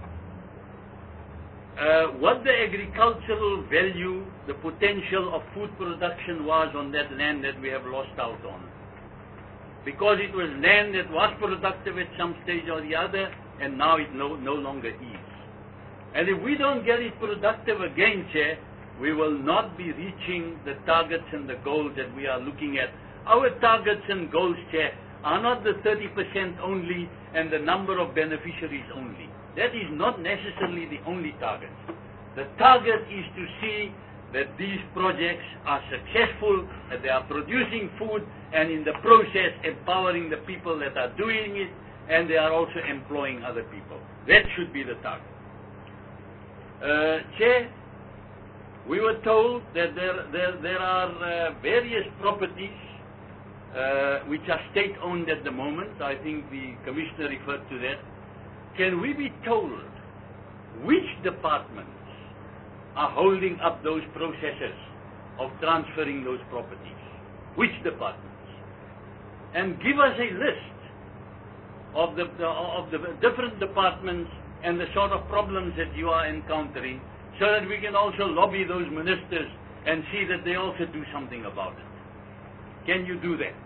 uh, what the agricultural value, the potential of food production was on that land that we have lost out on? Because it was land that was productive at some stage or the other, and now it no, no longer is. And if we don't get it productive again, Chair, we will not be reaching the targets and the goals that we are looking at. Our targets and goals, Chair, are not the thirty percent only and the number of beneficiaries only. That is not necessarily the only target. The target is to see that these projects are successful, that they are producing food, and in the process empowering the people that are doing it, and they are also employing other people. That should be the target. Uh, Chair, we were told that there, there, there are uh, various properties uh, which are state-owned at the moment. I think the Commissioner referred to that. Can we be told which departments are holding up those processes of transferring those properties? Which departments? And give us a list of the, the, of the different departments and the sort of problems that you are encountering, so that we can also lobby those ministers and see that they also do something about it. Can you do that?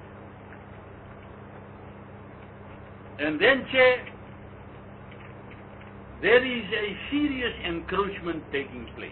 And then, Chair, there is a serious encroachment taking place.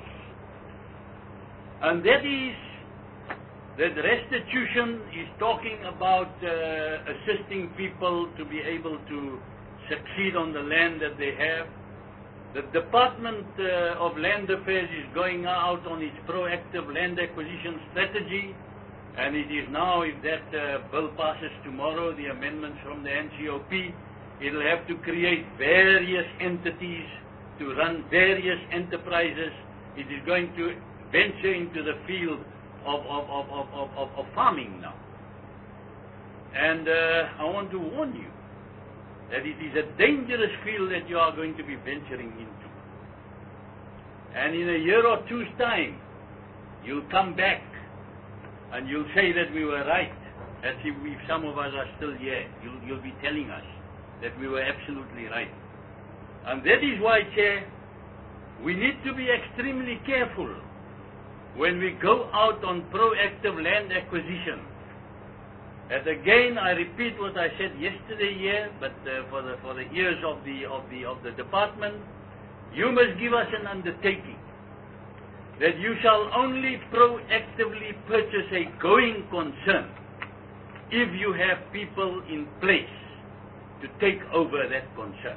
And that is that restitution is talking about uh, assisting people to be able to succeed on the land that they have. The Department uh, of Land Affairs is going out on its proactive land acquisition strategy, and it is now, if that uh, bill passes tomorrow, the amendments from the N C O P, it will have to create various entities to run various enterprises. It is going to venture into the field of, of, of, of, of, of, of farming now. And uh, I want to warn you that it is a dangerous field that you are going to be venturing into. And in a year or two's time, you'll come back and you'll say that we were right. As if, if some of us are still here, you'll, you'll be telling us that we were absolutely right. And that is why, Chair, we need to be extremely careful when we go out on proactive land acquisition. And again, I repeat what I said yesterday here, but uh, for the for the ears of the of the of the department, you must give us an undertaking that you shall only proactively purchase a going concern if you have people in place to take over that concern.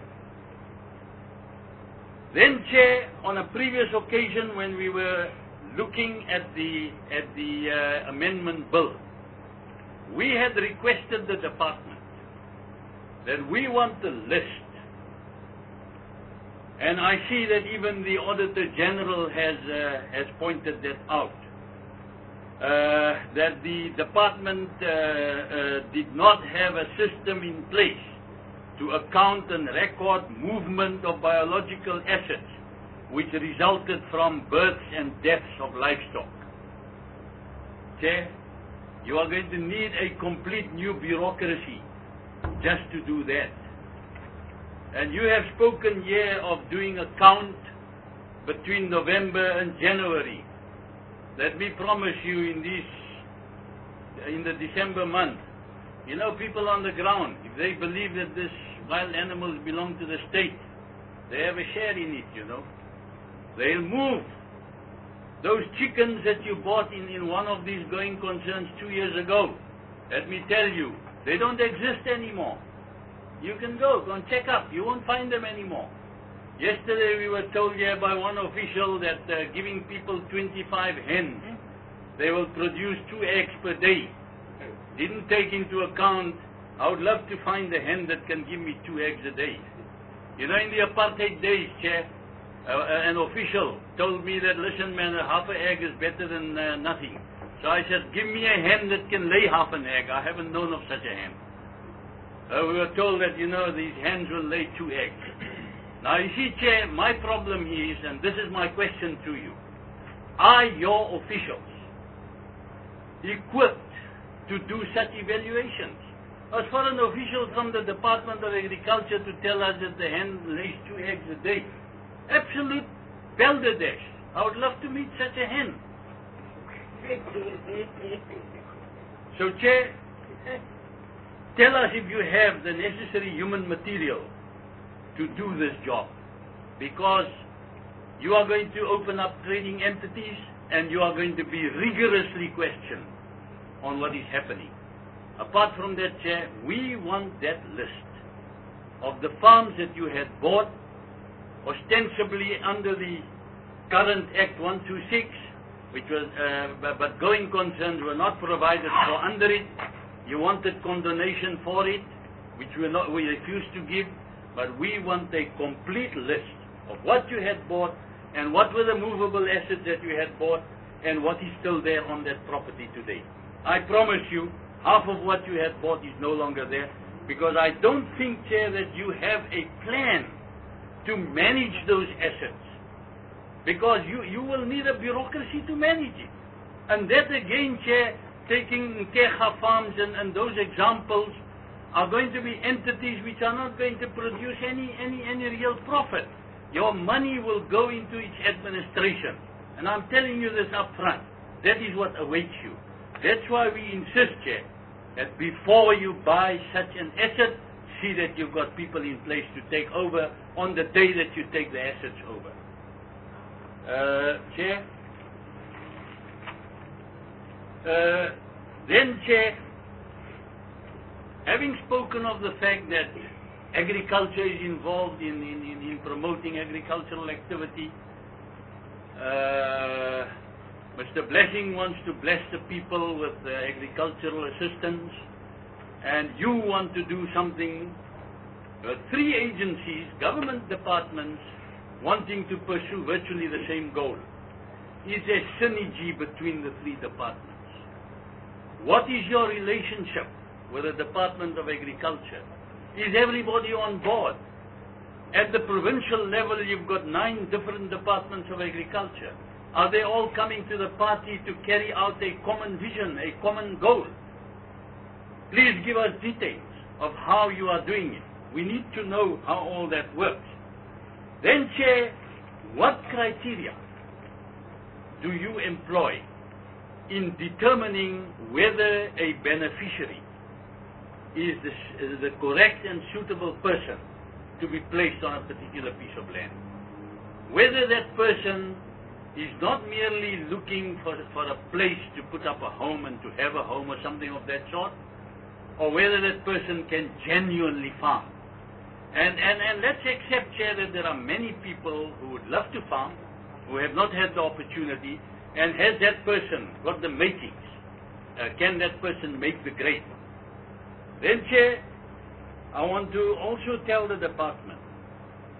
Then, Chair, on a previous occasion when we were looking at the at the uh, amendment bill, we had requested the department that we want a list And I see that even the Auditor General has, uh, has pointed that out. Uh, that the department uh, uh, did not have a system in place to account and record movement of biological assets which resulted from births and deaths of livestock. Chair, you are going to need a complete new bureaucracy just to do that. And you have spoken here of doing a count between November and January. Let me promise you, in this, in the December month, you know, people on the ground, if they believe that this wild animals belong to the state, they have a share in it, you know. They'll move. Those chickens that you bought in, in one of these going concerns two years ago, let me tell you, they don't exist anymore. You can go, go and check up. You won't find them anymore. Yesterday we were told here by one official that uh, giving people twenty-five hens, they will produce two eggs per day. Didn't take into account, I would love to find a hen that can give me two eggs a day. You know, in the apartheid days, Chair, uh, an official told me that, listen man, a half an egg is better than uh, nothing. So I said, give me a hen that can lay half an egg. I haven't known of such a hen. Uh, we were told that, you know, these hens will lay two eggs. Now, you see, Chair, my problem is, and this is my question to you, are your officials equipped to do such evaluations? As for an official from the Department of Agriculture to tell us that the hen lays two eggs a day, absolute balderdash. I would love to meet such a hen. So, Chair, tell us if you have the necessary human material to do this job, because you are going to open up trading entities and you are going to be rigorously questioned on what is happening. Apart from that, Chair, we want that list of the farms that you had bought ostensibly under the current Act one twenty-six, which was, uh, but going concerns were not provided for under it. You wanted condonation for it, which we, not, we refused to give, but we want a complete list of what you had bought and what were the movable assets that you had bought and what is still there on that property today. I promise you, half of what you had bought is no longer there, because I don't think, Chair, that you have a plan to manage those assets, because you, you will need a bureaucracy to manage it. And that again, Chair, taking Nkeha farms and, and those examples are going to be entities which are not going to produce any, any, any real profit. Your money will go into its administration. And I'm telling you this up front. That is what awaits you. That's why we insist, Chair, that before you buy such an asset, see that you've got people in place to take over on the day that you take the assets over. Uh, Chair? Uh, then, Chair, having spoken of the fact that agriculture is involved in, in, in, in promoting agricultural activity, uh, Mister Blessing wants to bless the people with uh, agricultural assistance, and you want to do something. Uh, three agencies, government departments, wanting to pursue virtually the same goal. Is there synergy between the three departments? What is your relationship with the Department of Agriculture? Is everybody on board? At the provincial level, you've got nine different departments of agriculture. Are they all coming to the party to carry out a common vision, a common goal? Please give us details of how you are doing it. We need to know how all that works. Then, Chair, what criteria do you employ in determining whether a beneficiary is the, is the correct and suitable person to be placed on a particular piece of land? Whether that person is not merely looking for, for a place to put up a home and to have a home or something of that sort, or whether that person can genuinely farm. And, and, and let's accept, Chair, that there are many people who would love to farm, who have not had the opportunity, and has that person got the makings? Uh, can that person make the grade? Then, Chair, I want to also tell the department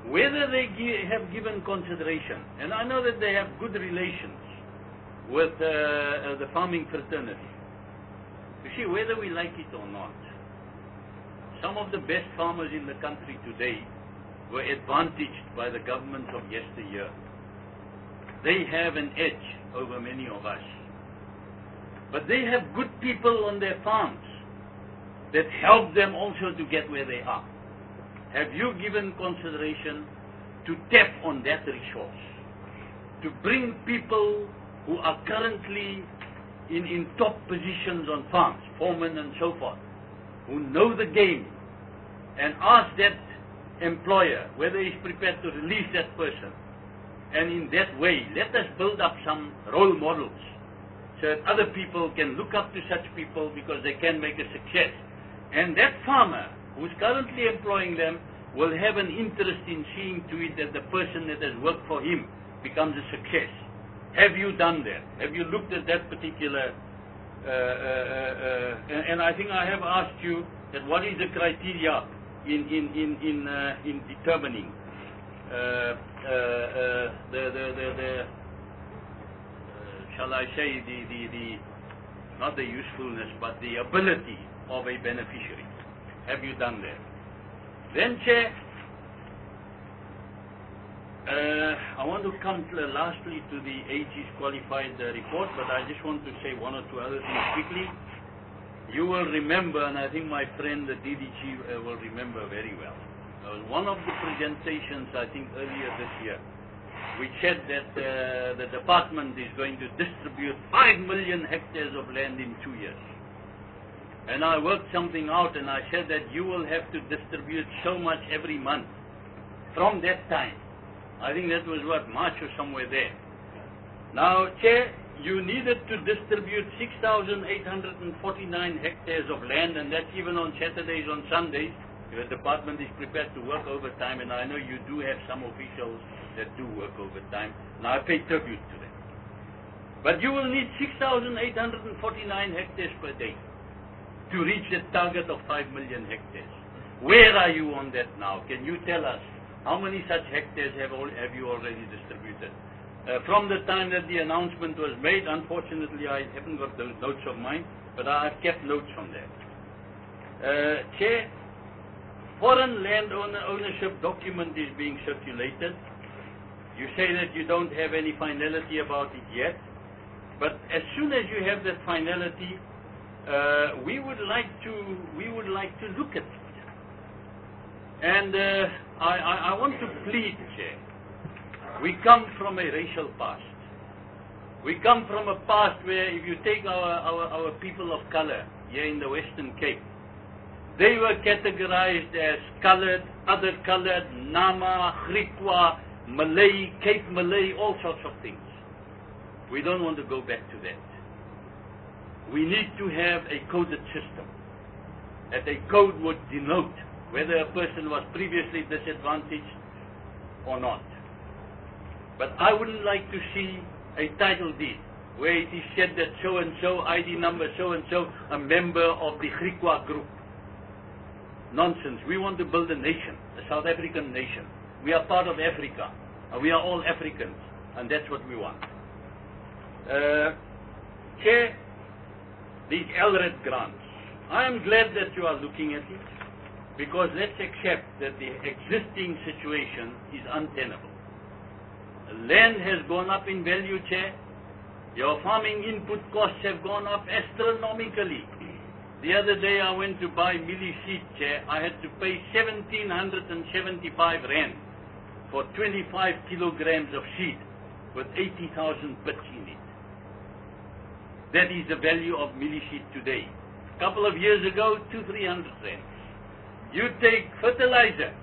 whether they gi have given consideration, and I know that they have good relations with uh, uh, the farming fraternity. You see, whether we like it or not, some of the best farmers in the country today were advantaged by the governments of yesteryear. They have an edge over many of us. But they have good people on their farms that help them also to get where they are. Have you given consideration to tap on that resource? To bring people who are currently in, in top positions on farms, foremen and so forth, who know the game, and ask that employer whether he's prepared to release that person. And in that way, let us build up some role models so that other people can look up to such people because they can make a success. And that farmer who's currently employing them will have an interest in seeing to it that the person that has worked for him becomes a success. Have you done that? Have you looked at that particular, uh, uh, uh, and, and I think I have asked you that what is the criteria in, in, in, in, uh, in determining uh, uh, uh, the, the, the, the uh, shall I say, the, the, the, not the usefulness, but the ability of a beneficiary. Have you done that? Then, Chair, uh, I want to come to, uh, lastly to the A G's qualified uh, report, but I just want to say one or two other things quickly. You will remember, and I think my friend the D D G uh, will remember very well. Uh, one of the presentations, I think earlier this year, we said that uh, the department is going to distribute five million hectares of land in two years. And I worked something out and I said that you will have to distribute so much every month from that time. I think that was what, March or somewhere there. Now, Chair, you needed to distribute six thousand eight hundred forty-nine hectares of land, and that's even on Saturdays, on Sundays. The department is prepared to work overtime, and I know you do have some officials that do work overtime, and I pay tribute to them. But you will need six thousand eight hundred forty-nine hectares per day to reach the target of five million hectares. Where are you on that now? Can you tell us how many such hectares have, all, have you already distributed? Uh, from the time that the announcement was made, unfortunately I haven't got those notes of mine, but I have kept notes from that. Uh, Chair, foreign land owner ownership document is being circulated. You say that you don't have any finality about it yet, but as soon as you have that finality, uh, we would like to we would like to look at it. And uh, I, I, I want to plead, Chair. We come from a racial past. We come from a past where, if you take our, our, our people of color here in the Western Cape, they were categorized as colored, other colored, Nama, Griqua, Malay, Cape Malay, all sorts of things. We don't want to go back to that. We need to have a coded system. That a code would denote whether a person was previously disadvantaged or not. But I wouldn't like to see a title deed where it is said that so-and-so, I D number so-and-so, a member of the Griqua group. Nonsense. We want to build a nation, a South African nation. We are part of Africa, and we are all Africans, and that's what we want. Uh, Chair, these L R E D grants, I am glad that you are looking at it, because let's accept that the existing situation is untenable. Land has gone up in value, Chair. Your farming input costs have gone up astronomically. The other day I went to buy milli seed, Chair. I had to pay one thousand seven hundred seventy-five rand for twenty-five kilograms of seed with eighty thousand bits in it. That is the value of milli seed today. A couple of years ago, two, three hundred rand. You take fertilizer.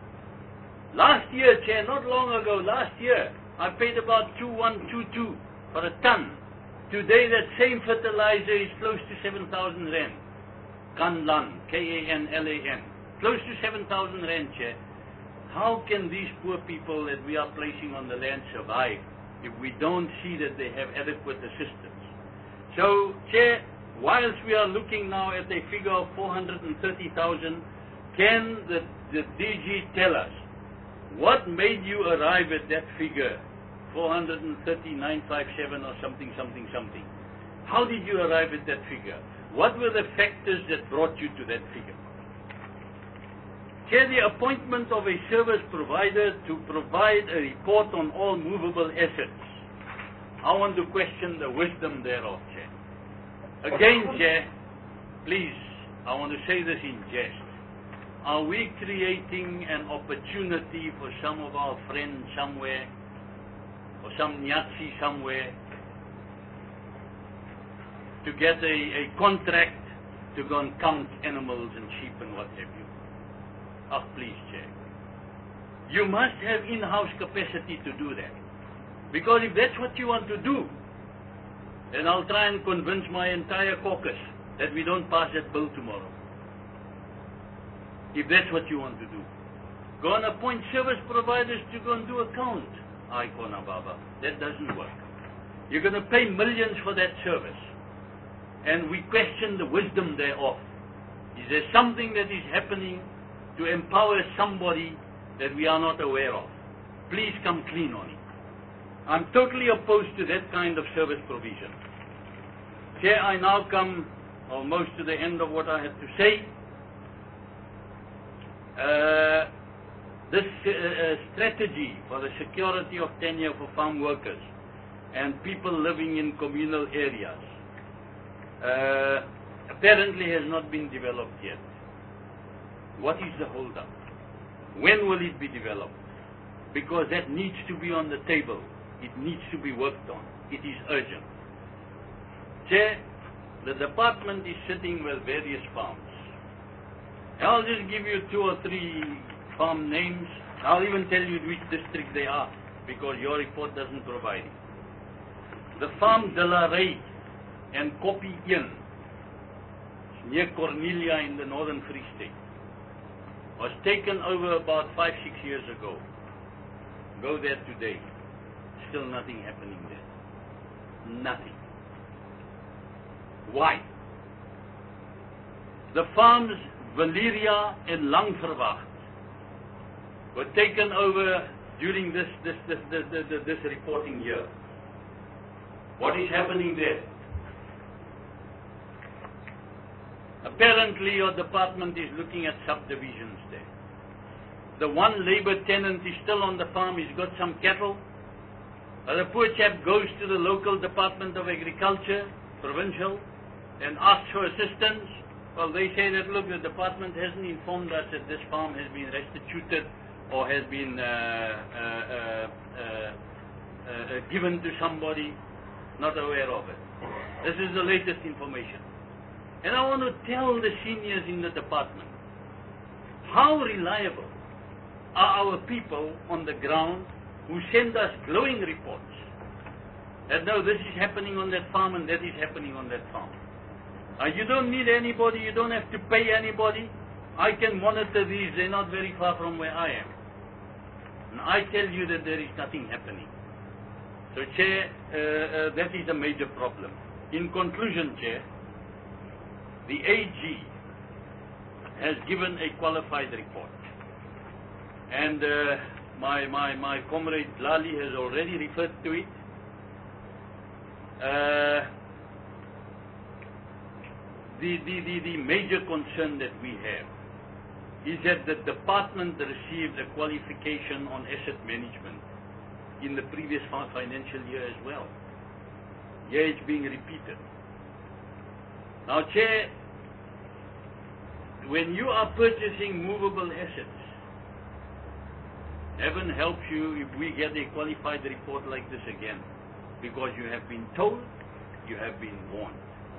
Last year, Chair, not long ago, last year, I paid about two one two two for a ton. Today, that same fertilizer is close to seven thousand rand. Kanlan, K A N L A N. Close to seven thousand rand, Chair. How can these poor people that we are placing on the land survive if we don't see that they have adequate assistance? So, Chair, whilst we are looking now at a figure of four hundred thirty thousand, can the, the D G tell us What made you arrive at that figure, four hundred thirty, nine hundred fifty-seven or something, something, something? How did you arrive at that figure? What were the factors that brought you to that figure? Chair, the appointment of a service provider to provide a report on all movable assets. I want to question the wisdom thereof, Chair. Again, Chair, please, I want to say this in jest. Are we creating an opportunity for some of our friends somewhere, or some Nyazi somewhere, to get a, a contract to go and count animals and sheep and what have you? Ah, please, Chair. You must have in-house capacity to do that. Because if that's what you want to do, then I'll try and convince my entire caucus that we don't pass that bill tomorrow. If that's what you want to do. Go and appoint service providers to go and do a count. Ay, Kona Baba, that doesn't work. You're going to pay millions for that service. And we question the wisdom thereof. Is there something that is happening to empower somebody that we are not aware of? Please come clean on it. I'm totally opposed to that kind of service provision. Chair, I now come almost to the end of what I had to say. Uh, this uh, strategy for the security of tenure for farm workers and people living in communal areas uh, apparently has not been developed yet. What is the hold-up? When will it be developed? Because that needs to be on the table. It needs to be worked on. It is urgent. Chair, the department is sitting with various farms. I'll just give you two or three farm names. I'll even tell you which district they are, because your report doesn't provide it. The farm De La Rey and Kopi Inn, near Cornelia in the northern Free State, was taken over about five, six years ago. Go there today. Still nothing happening there. Nothing. Why? The farms Valeria and Langverwacht were taken over during this this this this, this, this, this reporting year. What is happening there? Apparently your department is looking at subdivisions there. The one labor tenant is still on the farm, he's got some cattle. Uh, the poor chap goes to the local Department of Agriculture, provincial, and asks for assistance. Well, they say that, look, the department hasn't informed us that this farm has been restituted or has been uh, uh, uh, uh, uh, given to somebody, not aware of it. This is the latest information. And I want to tell the seniors in the department, how reliable are our people on the ground who send us glowing reports that no, this is happening on that farm and that is happening on that farm. Uh, you don't need anybody, you don't have to pay anybody. I can monitor these, they're not very far from where I am. And I tell you that there is nothing happening. So, Chair, uh, uh, that is a major problem. In conclusion, Chair, the A G has given a qualified report. And uh, my, my, my comrade Lali has already referred to it. Uh, The, the, the, the major concern that we have is that the department received a qualification on asset management in the previous financial year as well. Here it's being repeated. Now, Chair, when you are purchasing movable assets, heaven helps you if we get a qualified report like this again, because you have been told, you have been warned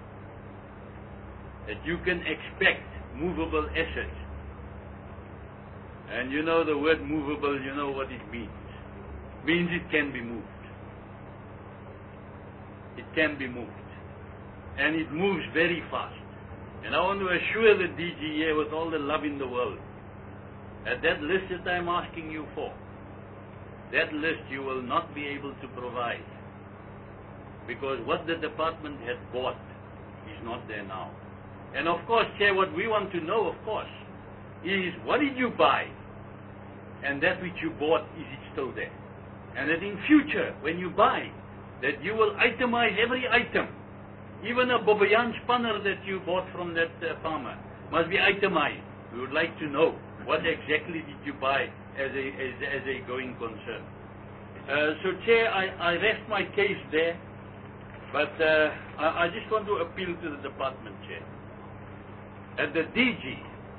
that you can expect movable assets. And you know the word movable, you know what it means. It means it can be moved. It can be moved. And it moves very fast. And I want to assure the D G here with all the love in the world, that that list that I'm asking you for, that list you will not be able to provide. Because what the department has bought is not there now. And of course, Chair, what we want to know, of course, is what did you buy? and that which you bought, is it still there? And that in future, when you buy, that you will itemize every item. Even a Bobayan spanner that you bought from that uh, farmer must be itemized. We would like to know what exactly did you buy as a, as, as a going concern. Uh, so, Chair, I, I rest my case there, but uh, I, I just want to appeal to the department, Chair, that the D G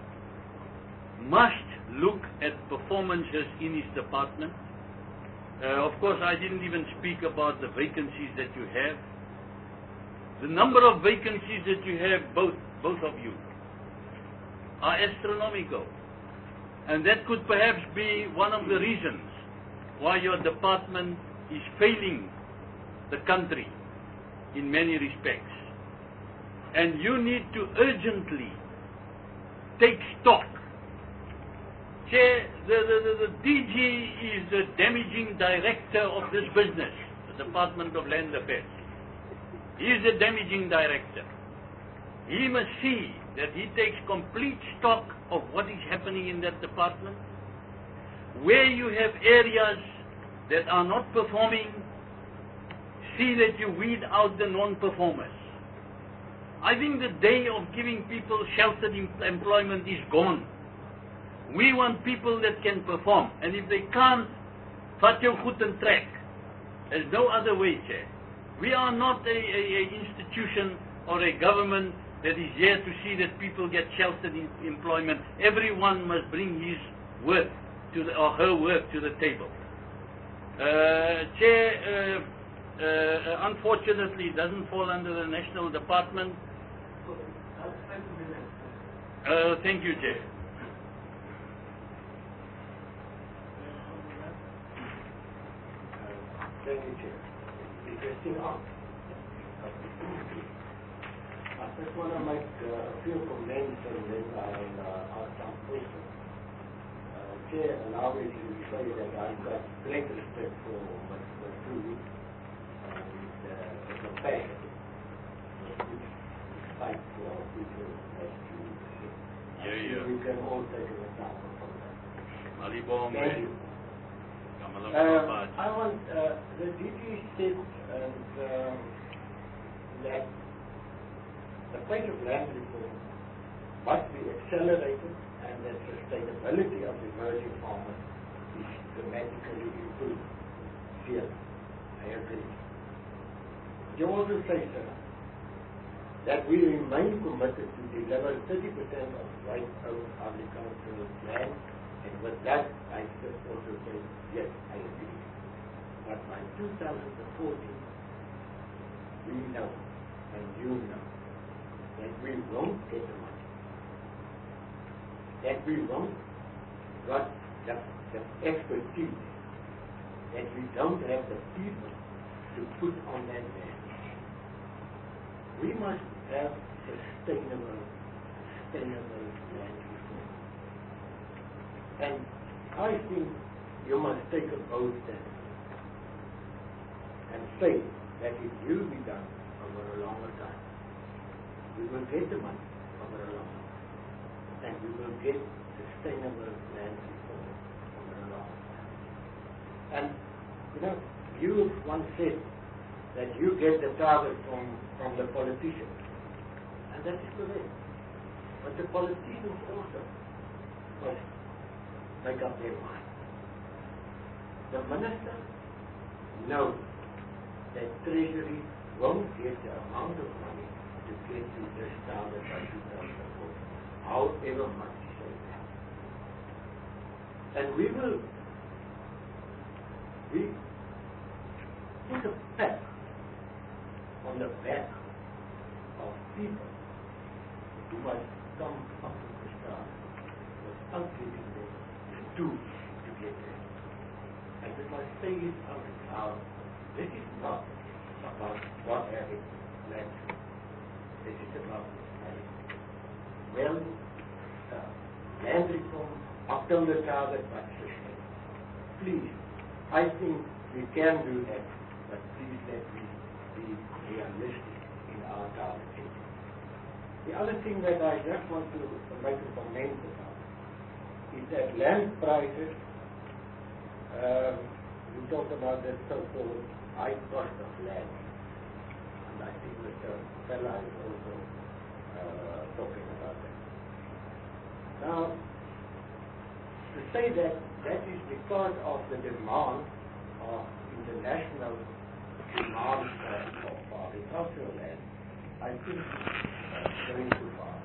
must look at performances in his department. Uh, of course, I didn't even speak about the vacancies that you have. The number of vacancies that you have, both, both of you, are astronomical. And that could perhaps be one of the reasons why your department is failing the country in many respects. And you need to urgently take stock. Chair, the, the, the, the D G is the damaging director of this business, the Department of Land Affairs. He is the damaging director. He must see that he takes complete stock of what is happening in that department. Where you have areas that are not performing, see that you weed out the non-performers. I think the day of giving people sheltered em employment is gone. We want people that can perform, and if they can't, vat jou goed in trek. There's no other way, Chair. We are not a, a, a institution or a government that is here to see that people get sheltered in employment. Everyone must bring his work to the, or her work to the table. Uh, Chair, uh, uh, unfortunately, it doesn't fall under the National Department. Uh, thank you, Chair. Thank you, Chair. Interesting answer. I just want to make uh, a few comments and then I'll uh, ask some questions. Uh, Chair, allow me to say that I've got great respect for Mister Food and uh, the compassion which fight for our people as to Yeah, yeah. we can all take an example from that. Malibong, Thank you. Uh, I want, uh, the D G said and, um, that the pace of land reform must be accelerated and that sustainability of emerging farmers is dramatically improved. Here, I agree. You also say, sir, that we remain committed to deliver thirty percent of right-owned agricultural land. And with that, I just also say, yes, I agree. But by two thousand fourteen, we know, and you know, that we won't get the money. That we won't got the, the expertise. That we don't have the people to put on that land. We must have sustainable, sustainable land reform. And I think you must take a bold step and say that it will be done over a longer time. We will get the money over a longer time. And we will get sustainable land reform over a longer time. And, you know, you once said that you get the target from, from the politicians. And that is correct. But the politicians also must make up their mind. The minister knows that Treasury won't get the amount of money to get to this target by two thousand four, however much he says that. And we will, we put a pack on the back of people who must come up to this target without giving them do to get there. And we must say it out loud. This is not about not having land. This is about having well uh, land reform up to the target but system. Please, I think we can do that, but please let me be realistic in our target setting. The other thing that I just want to make a comment about is that land prices Um, we talked about the so-called high cost of land. And I think Mister Fella is also uh, talking about that. Now, to say that that is because of the demand of international demand for, for agricultural land, I think uh, going too far.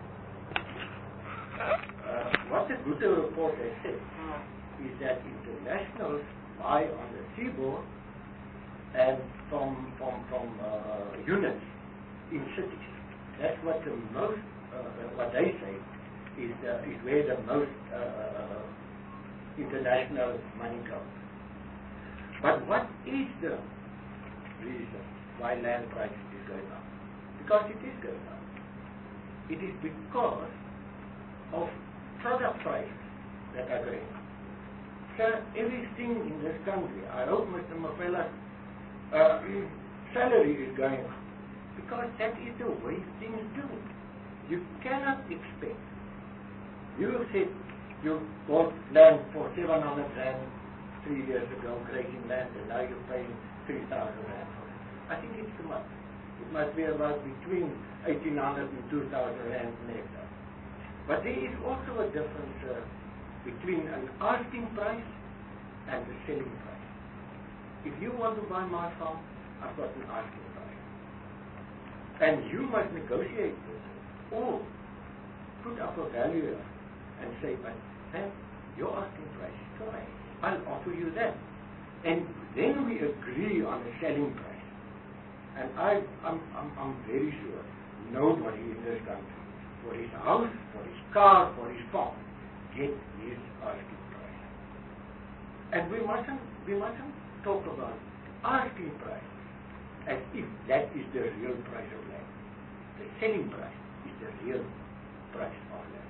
Uh, what the Gute report has said is that internationals buy on the seaboard and from from from uh, units in cities. That's what the most uh, what they say is uh, is where the most uh, international money goes. But what is the reason why land prices is going up? Because it is going up. It is because of product prices that are going up. So everything in this country, I hope Mister Mafela's uh, salary is going up, because that is the way things do. You cannot expect. You said you bought land for seven hundred rand three years ago, grazing land, and now you're paying three thousand rand for it. I think it's too much. It must be about between eighteen hundred and two thousand rand an hectare. But there is also a difference uh, between an asking price and the selling price. If you want to buy my farm, I've got an asking price. And you must negotiate with it, or put up a value and say, but man, your asking price is too high. I'll offer you that. And then we agree on a selling price. And I, I'm, I'm, I'm very sure nobody in this country, for his house, for his car, for his farm, get his asking price. And we mustn't, we mustn't talk about asking price as if that is the real price of land. The selling price is the real price of land.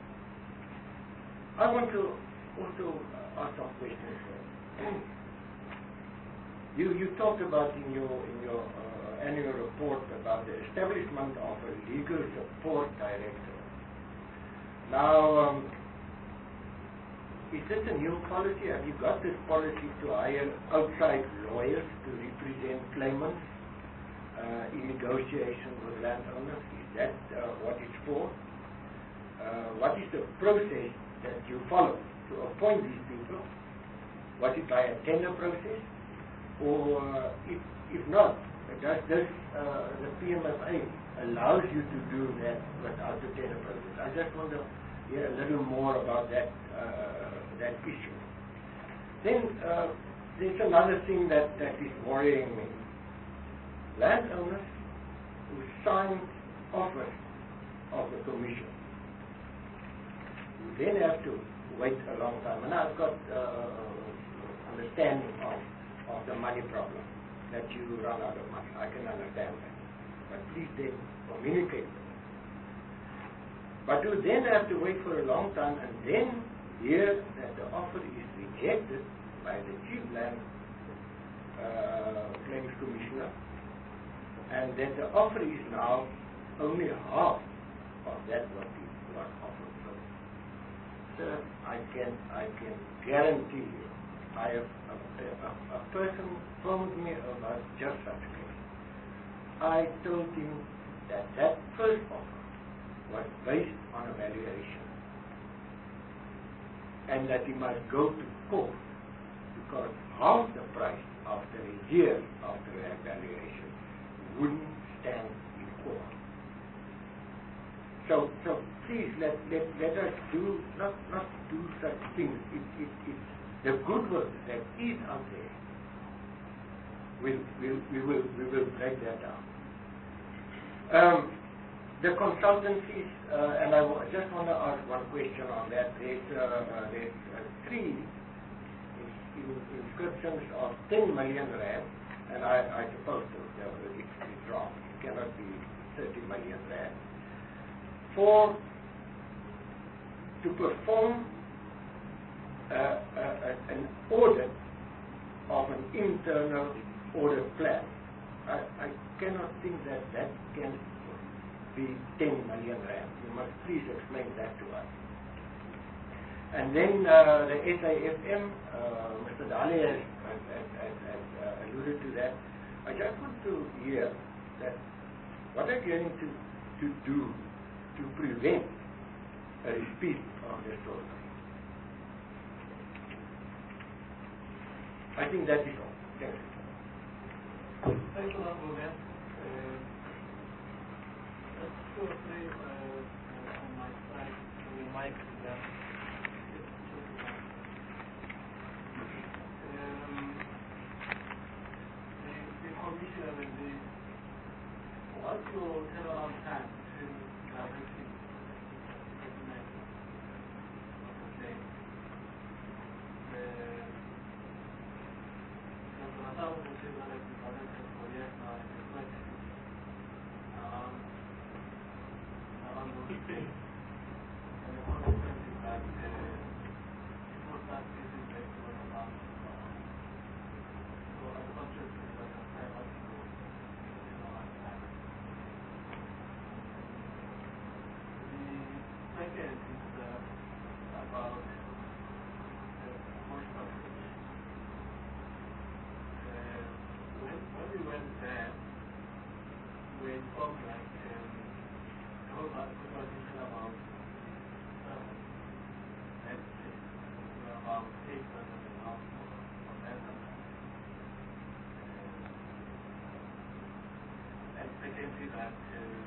I want to also ask some questions. you you talked about in your in your uh, annual report about the establishment of a legal support director. Now, um, is this a new policy? Have you got this policy to hire outside lawyers to represent claimants uh, in negotiations with landowners? Is that uh, what it's for? Uh, what is the process that you follow to appoint these people? Was it by a tender process? Or uh, if, if not, does this, uh, the P M F A allows you to do that without the tender process? I just want to hear a little more about that, uh, that issue. Then uh, there's another thing that, that is worrying me. Landowners who signed offers of the commission, you then have to wait a long time. And I've got uh, understanding of, of the money problem, that you run out of money. I can understand that. But please then communicate with them. But you then have to wait for a long time and then hear that the offer is rejected by the Chief Land uh, Claims Commissioner, and that the offer is now only half of that what it was offered. So, sir, I can I can guarantee you, I have a, a, a person phoned me about just such a case. I told him that that first offer was based on a valuation, and that he must go to court because half the price after a year after a valuation wouldn't stand in court. So, so please let, let, let us do not not do such things. It, it, it's the good work that is out there. We'll, we'll, we will we will break that down. Um, the consultancies, uh, and I w just want to ask one question on that. There's, uh, uh, there's uh, three in inscriptions of ten million rand, and I, I suppose that uh, it's, it's wrong. It cannot be thirty million rand. For to perform uh, uh, an audit of an internal audit plan. I, I cannot think that that can be ten million rand. You must please explain that to us. And then uh, the S I F M, uh, Mister Dali has, has, has, has, has uh, alluded to that. I just want to hear that what are you going to, to do to prevent a repeat of this program? I think that is all. Thank you. Thanks a lot, Logan. Uh, just two or three uh, uh, on my side, we might do that. Um, the, the commission and the, what's your turnaround time between directing the document of the claim? Uh, because I was saying that I've been directed for years now, and it's quite around, around those things. And the consequence is that uh, people start using the word about so as much as we can try not to go in our time. The second is uh, about the motion approach. Uh, when, when we went there, we were informed like um, the whole conversation about uh, and uh, about eight hundred pounds for that. And secondly, that uh,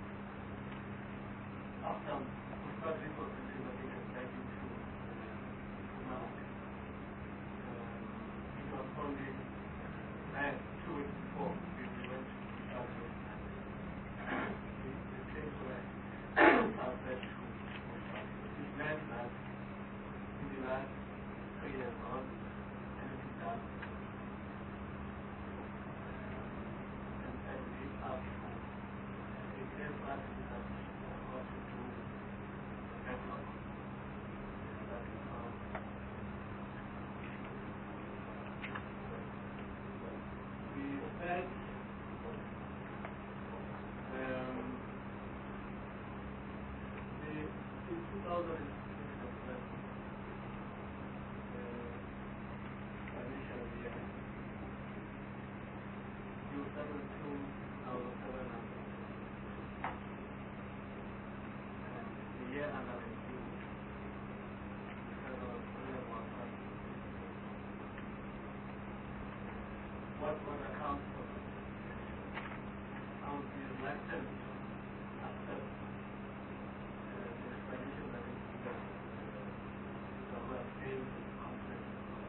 after we started processing the data back into uh, now, um, it was only uh, two weeks before we went to start with the, the things were started to it meant that in the last three years on, anything done. And and we have to it gave us that what to do with the backlog. And that is how we said um, the, in two thousand six financial year, you started two thousand seven hundred. And the year under review, because of the was what what accounts for this? I would be reluctant to accept uh, the explanation that is given. So we are still confident.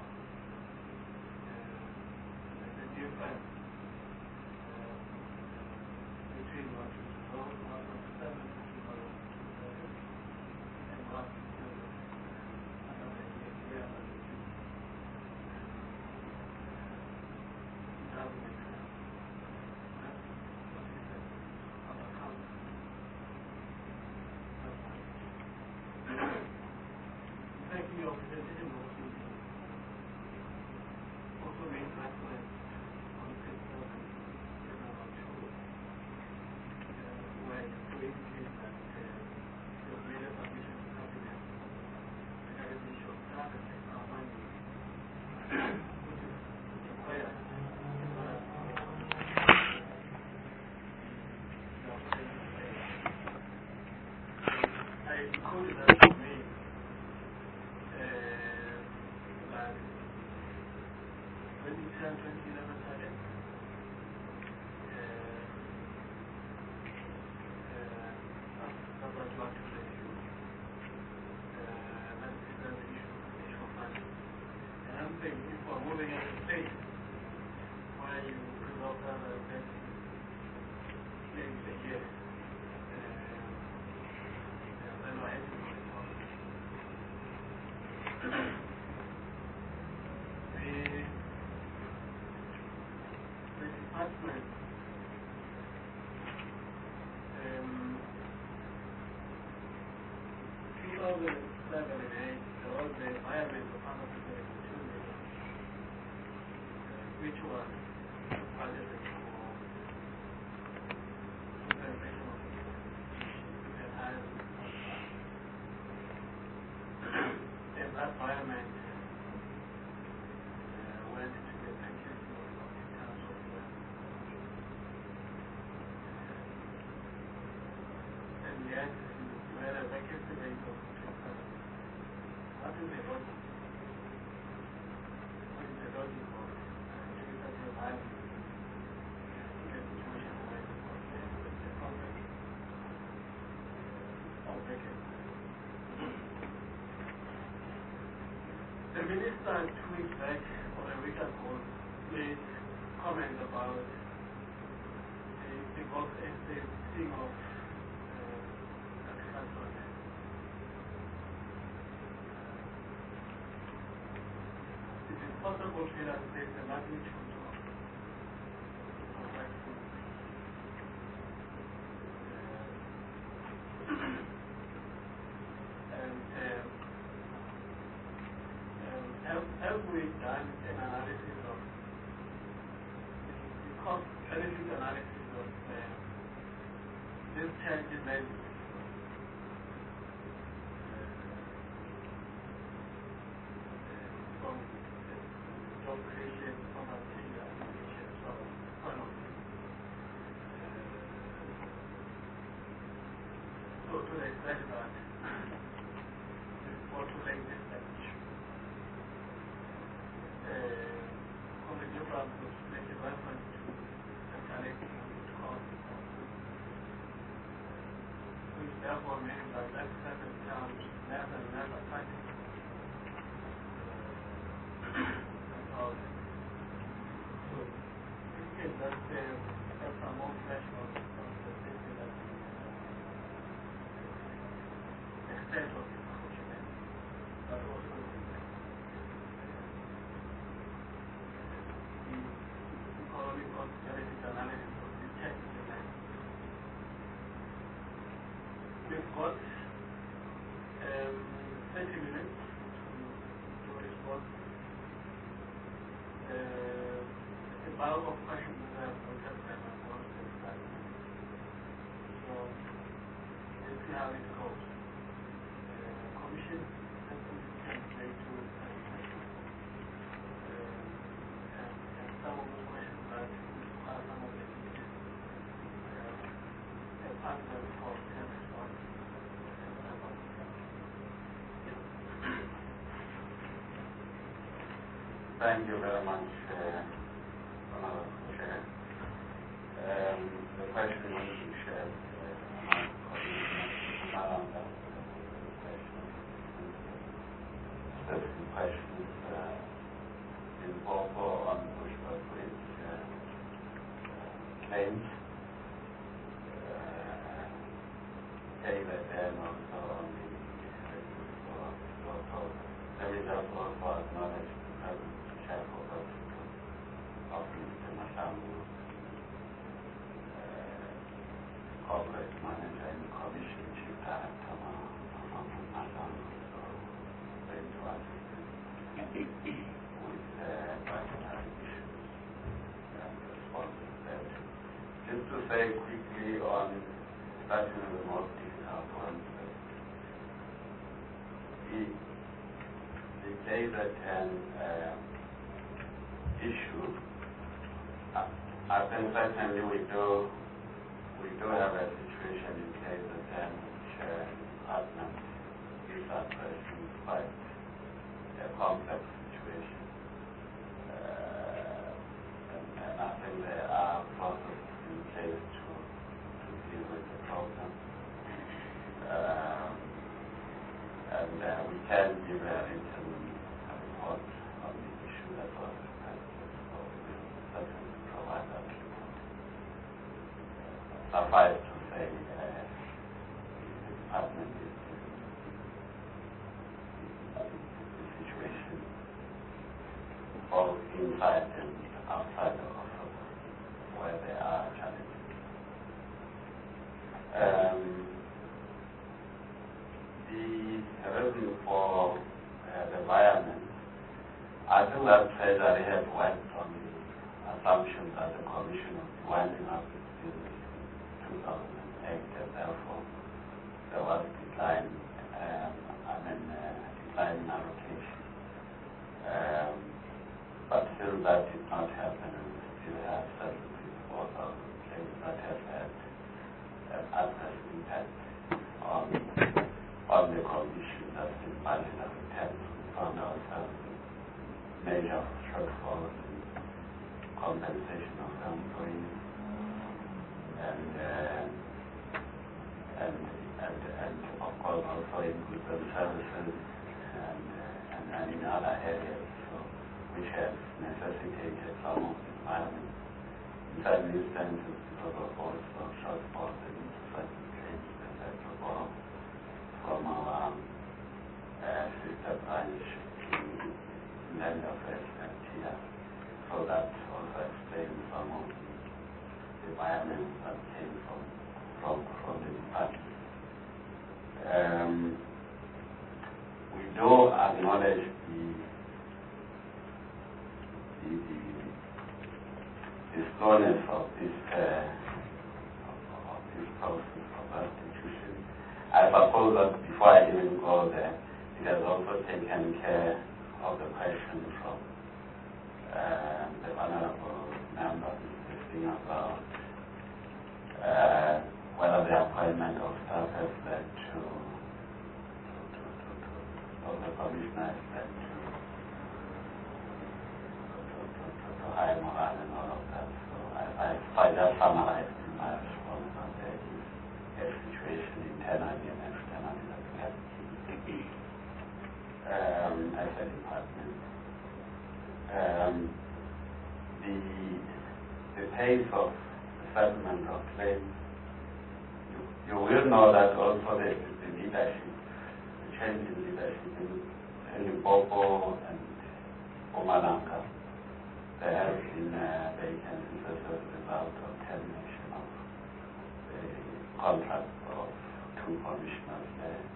The difference uh, between what you know, what was seven, and what is another year under review. It doesn't make sense. That's what he said. Of accounts. That's fine. Thank you, your presentation also, also made reference on page seven, page number two, uh, where you indicate that uh, you have made a submission to cabinet regarding the issue of staff and extra money, which is required as far as I quoted that to me uh, that when you turn twenty eleven target, uh, uh, that's what you want to review. Uh, that is the issue, issue of money. And I'm saying if we're moving at a stage where you resolve that uh, maybe a year, uh, then I have to go this one. The the department um, two thousand seven and eight, there was the environment of one hundred seventy-two million, uh, which was budgeted for implementation of the higher is the logic? What is the logic of agricultural land in a situation where it was the problem of vacancy? The minister two weeks back, or a week ago, made comments about the, the, the thing of uh, agricultural land. It is possible to illustrate the magnitude of of vaccine. Uh, and um, um, have, have we done an analysis of the cost benefit analysis of uh, this change in levy? From job creation, poverty, and education, so one of them. So to the extent that this bottleneck this issue, Committee of Transport make a reference to the collecting cost, which therefore means that that certain becomes less and less attractive. So, it can just uh, have some more flesh on the thinking that the extent of this approachment, but also the economic cost benefit analysis of this change in the land. We've got um, thirty minutes to respond. Uh, the bulk of questions that I've looked at them are going to be done. So, let's see how it goes. The uh, Commission has to translate to questions. Uh, and, and some of the questions that are some of the issues. Uh, as answers for ten response. Thank you very much, uh, Honorable Chair. Um, the question will be shared uh, among colleagues around that question. Specific questions uh, in Bobo on Bushbuck Bridge uh, uh, claims. Uh, David and also on the uh, so let me just also acknowledge the presence shareholders of Mister Mashambu, uh, corporate manager and commission chief director of Mashambu, so very to assist with uh, budgetary issues and responses there. Just to say quickly on starting with the most difficult ones, the, the K Z ten uh, issue, I, I think certainly we do we do have a situation in K Z ten which uh, department is addressing quite a complex situation. Uh, and, and I think there are processes in place to, to deal with the problem. Um, and uh, we can give a written report on the issue that was requested, so we will certainly provide that report. Suffice to say, uh, the department is dealing with the situation both inside and outside the office where there are challenges. Um, the reason for uh, the environment, I think that Treasury had worked on the assumption that the Commission was winding up its business in two thousand eight, and therefore there was decline, um, I mean, uh, decline in allocation. Um, but still that did not happen, and we still have seventy-four thousand claims that have had an adverse impact on on the Commission that's been valued at ten some major shortfalls in compensation of employees and uh, and and and of course also in goods and services and uh, and, and in other areas, so which has necessitated some of the environment. In certain instances, because of also shortfalls in certain claims that had to borrow from our uh, sister branch in land affairs and here. So that also explains some of the environment that came from from from the department. Um, we do acknowledge the the, the, the slowness of this uh, of, of this process of restitution. I suppose that before I even go there, it has also taken care of the question from uh, the honorable member discussing about uh, whether the appointment of staff has led to, to, to, to, to of the commissioner has led to, to, to, to, to high morale and all of that. So I, I, I just summarized in my response that there is a situation internally and externally that we have to keep um, as a department. Um, the, the pace of the settlement of claims, you, you will know that also the, the leadership, the change in leadership in, in Limpopo and Mpumalanga, there has been uh, vacancies as a result of termination of the contract of two commissioners there.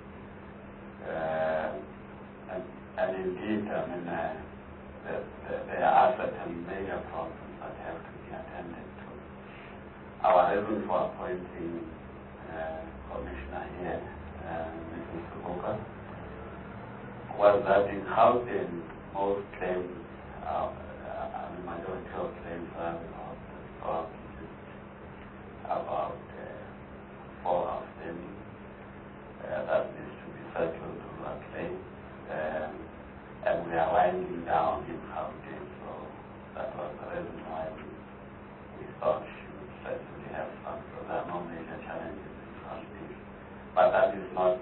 Uh, and, and indeed, I mean, uh, the, the, there are certain major problems that have to be attended to. Our reason for appointing uh, Commissioner here, uh, Missus Subuka, was that in Gauteng, most claims, uh, uh, the majority of claims are about about, about uh, four outstanding uh, that needs to be settled through a claim. Um, and we are winding down in Gauteng, so that was the reason why we, we thought she would certainly have some. So there are no major challenges in Gauteng. But that is not,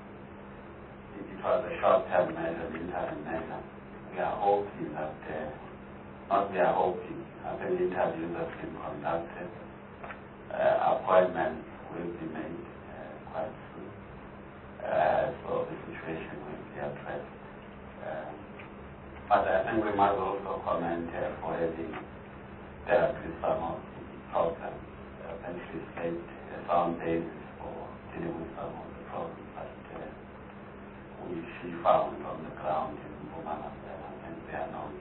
it, it was a short-term measure, an interim measure. We are hoping that, uh, not we are hoping, I think interviews have been conducted, uh, appointments will be made uh, quite soon. Uh, so the situation will be addressed. Uh, but I think we must also comment uh, for having dealt with some of the problems. Uh, and she's laid a sound basis for dealing with some of the problems that uh, we she found on the ground in Mpumalanga, and they are not.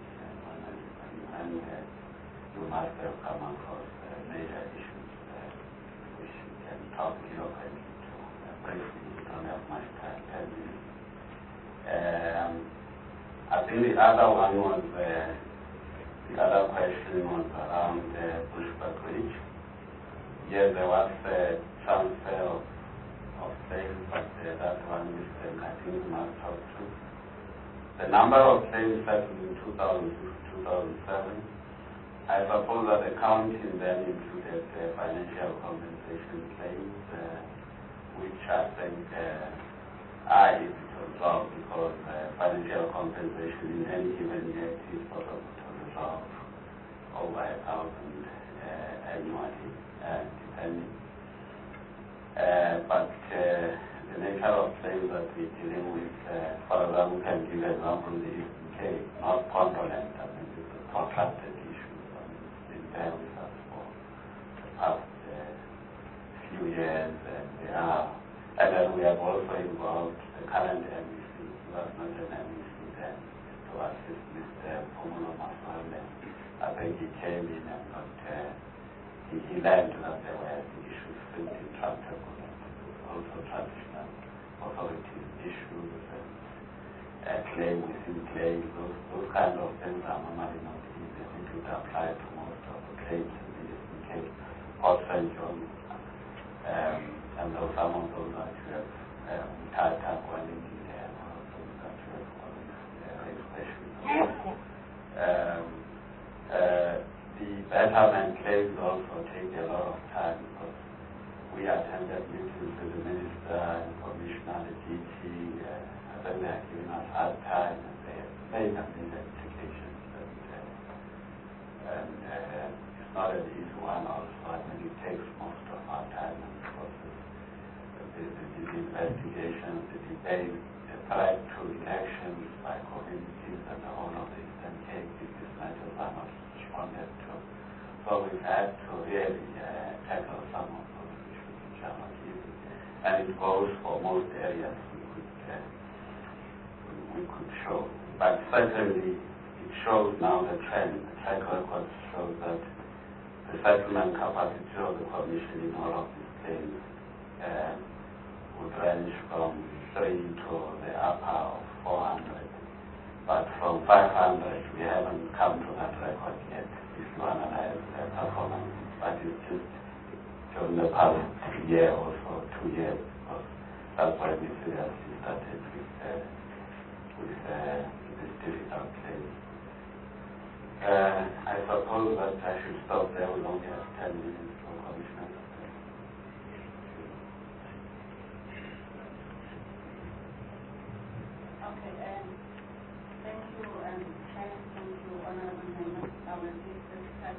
And uh, you must have come across uh, major issues uh, which you can talk eloquently to. Uh, briefly, we don't have much time, ten minutes. Um, I think the other one was, uh, the other question was around uh, Bushbuck Ridge. Yes, there was a uh, transfer of, of claims, but uh, that one is, um, I think we must talk to. The number of claims settled in two thousand six to two thousand seven, I suppose that the counting then included uh, financial compensation claims, uh, which I think uh, are easy to resolve because uh, financial compensation in any given year is possible to resolve over a thousand uh, annually, uh, depending. Uh, but uh, the nature of claims that we're dealing with, uh, for example, we can give an example in the Eastern Cape, not condolent, I mean, it's a protracted issue. I mean, it's been there with us for the past uh, few years, and we are, and then we have also involved the current M E C, who was not an M E C then, to assist Mister Pumulo Maswale. I think he came in and not, uh, he, he learned that there were issues still intractable. Also traditional authorities issues and uh, claim within claim, those, those kind of things are normally not easy. I think it would apply to most of the claims in the Eastern Cape, Port Saint John, um, and those, some of those that you have um, tied up when in there, and all of those that you have always uh, raised questions details also take a lot of time because we attended meetings with the minister and commissioner, the D T, uh, and then they are giving us hard time and they have made a million applications. And, uh, and uh, it's not an easy one also. I mean, it takes most of our time and resources. The, the, the investigation, the debate, the threat to elections by communities and the whole of the Eastern Cape, these matters are not responded to. So we've had to really uh, tackle some of those issues which are not easy. And it goes for most areas we could, uh, we, we could show. But certainly it shows now the trend. The track record shows that the settlement capacity of the Commission in all of these claims uh, would range from three to the upper of four hundred. But from five hundred, we haven't come to that record yet. If you analyze the performance, but it's just during the past year or so, two years, because that's why we seriously started with, uh, with uh, this difficult case. Uh, I suppose that I should stop there. We only have ten minutes for Commissioner. Okay, um, thank you, um, Chair, thank you, Honorable Members. I will give this time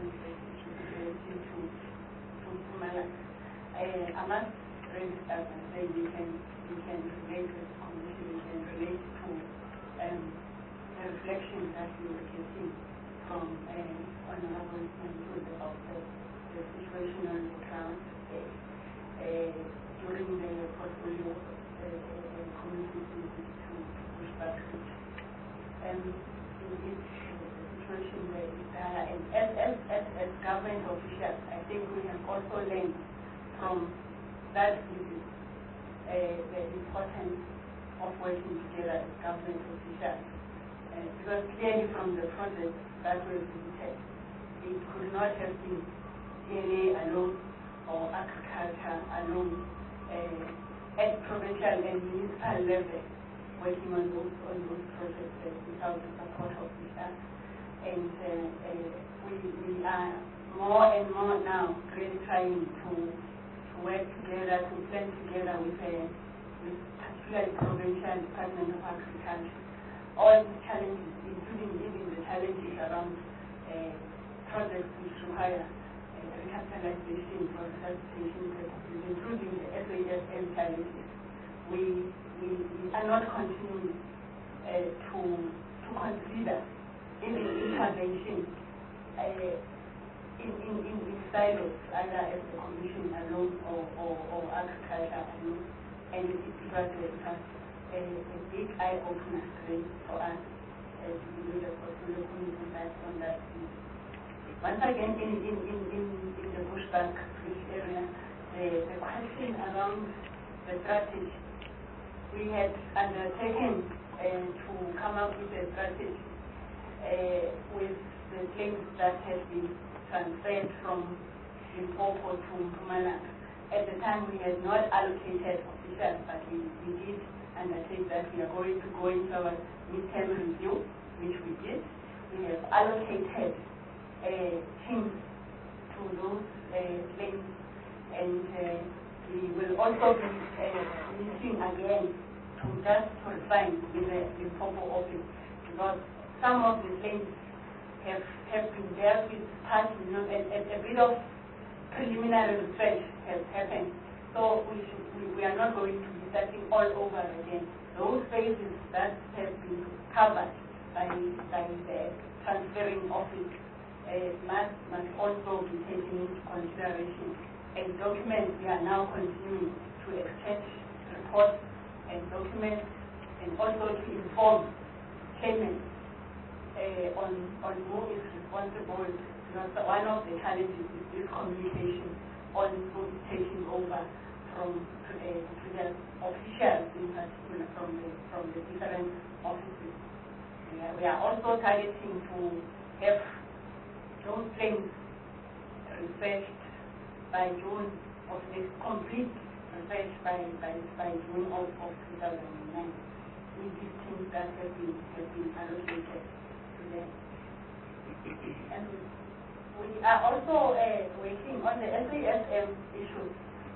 to to Mpumalanga. Uh, I must really start by saying we can we can relate with the Commission, we can relate to um, the reflection that we were getting from uh, Honorable Members about the, the situation on the ground uh, uh, during the portfolio uh, uh, committee visit to Bushbuck Ridge. Um, in each uh, situation where it's dire, and as, as, as, as government officials, I think we have also learned from that visit uh, the importance of working together as government officials. Uh, because clearly from the project that we visited, it could not have been D N A alone or agriculture alone uh, at provincial and municipal level working on those on those projects uh, without the support of the staff. And uh, uh, we, we are more and more now really trying to, to work together, to plan together with, uh, with particularly provincial Department of Agriculture. All the challenges, including even the challenges around uh, projects which require uh, recapitalization for resuscitation purposes, including the S A S M challenges. We, we, we are not continuing uh, to, to consider even intervention uh, in, in, in, in silos, either as the Commission alone or, or, or agriculture alone. And it, it was a, it was a, a big eye-opener for us uh, to be with the portfolio committee on that, on that piece. Once again, in, in, in, in, in the Bushbuck Ridge area, the, the question around the strategy, we had undertaken uh, to come up with a strategy uh, with the claims that had been transferred from Limpopo to Mpumalanga. At the time, we had not allocated officials, but we, we did undertake that we are going to go into our midterm review, which we did. We have allocated uh, teams to those uh, claims, and uh, we will also be uh, meeting again to just to refine with the Limpopo office, because some of the claims have, have been dealt with partly, you know, and, and a bit of preliminary research has happened. So we, should, we, we are not going to be starting all over again. Those phases that have been covered by, by the transferring office uh, must, must also be taken into consideration. And documents, we are now continuing to exchange reports and documents, and also to inform claimants uh, on, on who is responsible. Because one of the challenges is this communication on who is taking over from to the, to the officials, in particular from the, from the different offices. We are, we are also targeting to have those claims researched by June of this complete research by, by, by June of, of two thousand nine. With these things that have been, have been allocated to them. And we we are also uh, working on the S A S M issues,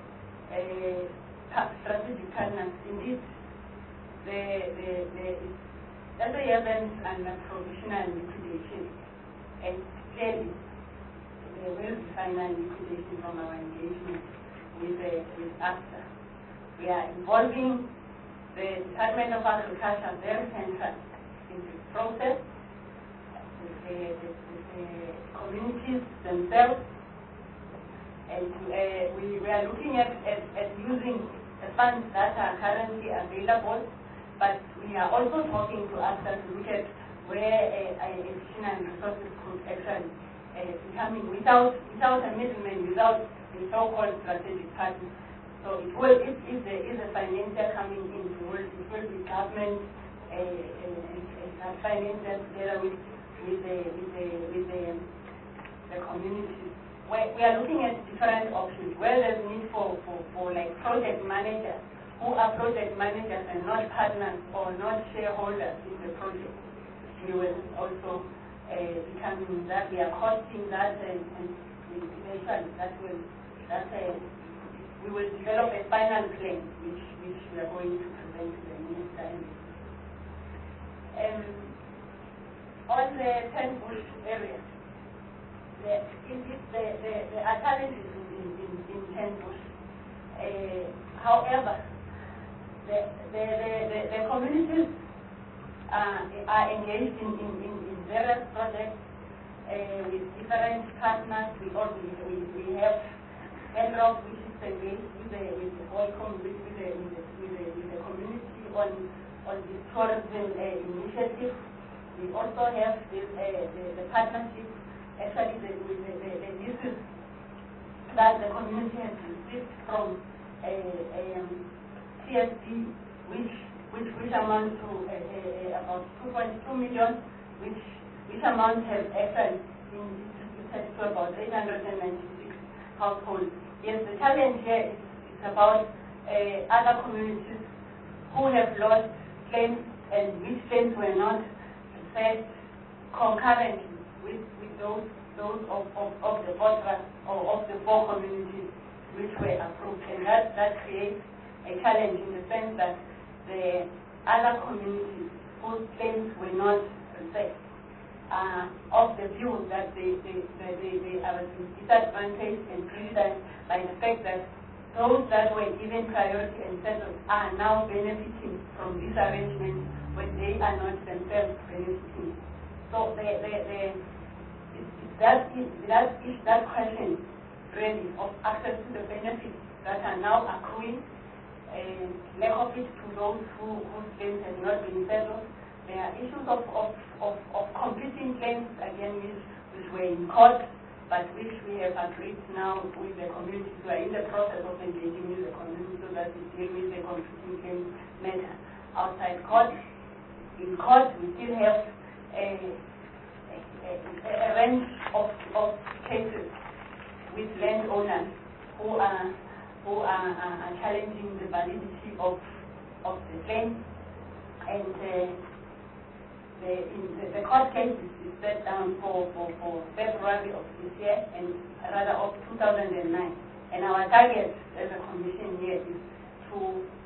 uh, strategic partners. Indeed, the, the, the S A S Ms and provisional liquidation, and clearly there will be final liquidation from our engagement with, uh, with ASTA. We are involving the Department of Agriculture very central in this process, with the, the, the communities themselves, and uh, we, we are looking at, at, at using the funds that are currently available, but we are also talking to ASTA to look at where uh, additional resources could actually uh, be coming without, without a middleman, without the so-called strategic partner. So it will, if, if there is a financier coming in, it will, it will be government uh, and, and, and financiers together with, with the, with the, with the, the community. We're, we are looking at different options where there's need for, for, for like project managers who are project managers and not partners or not shareholders in the project. We will also uh, determine that we are costing that and, and eventually that will, that uh, we will develop a final plan which, which we are going to present to the minister. Um, on the ten bush area, the, in this, the, the, the are challenges in, in, in, in ten bush. Uh, however, the, the, the, the, the communities uh, are engaged in, in, in, in various projects uh, with different partners. We, all, we, we, we have Bedrock, which is engaged with the with the whole community, with the with the, with the, with the community on on the tourism uh, initiative. We also have this uh, the, the partnership, actually the with the, the, the leases that the community has received from uh, um, T S D, which which which amount to uh, uh, about two point two million, which which amount has actually been distributed to about eight hundred ninety-six households. Yes, the challenge here is, is about uh, other communities who have lost claims and which claims were not set concurrently with, with those those of, of, of the four or of the four communities which were approved, and that, that creates a challenge in the sense that the other communities whose claims were not set Uh, of the view that they, they, they, they, they are disadvantaged and criticized by the fact that those that were given priority and status are now benefiting from this arrangement when they are not themselves benefiting. So the, the, the, it, it, that, is, that is that question really of access to the benefits that are now accruing, and lack of it to those who, whose claims have not been settled. There are issues of, of, of, of competing claims, again, which, which were in court, but which we have agreed now with the community. We are in the process of engaging with the community so that we deal with the competing claims matter outside court. In court, we still have a, a, a, a range of, of cases with landowners who are, who are, are, are challenging the validity of, of the claim. And uh, The, in the, the court case is, is set down for, for, for February of this year, and rather of two thousand nine. And our target as a commission here is to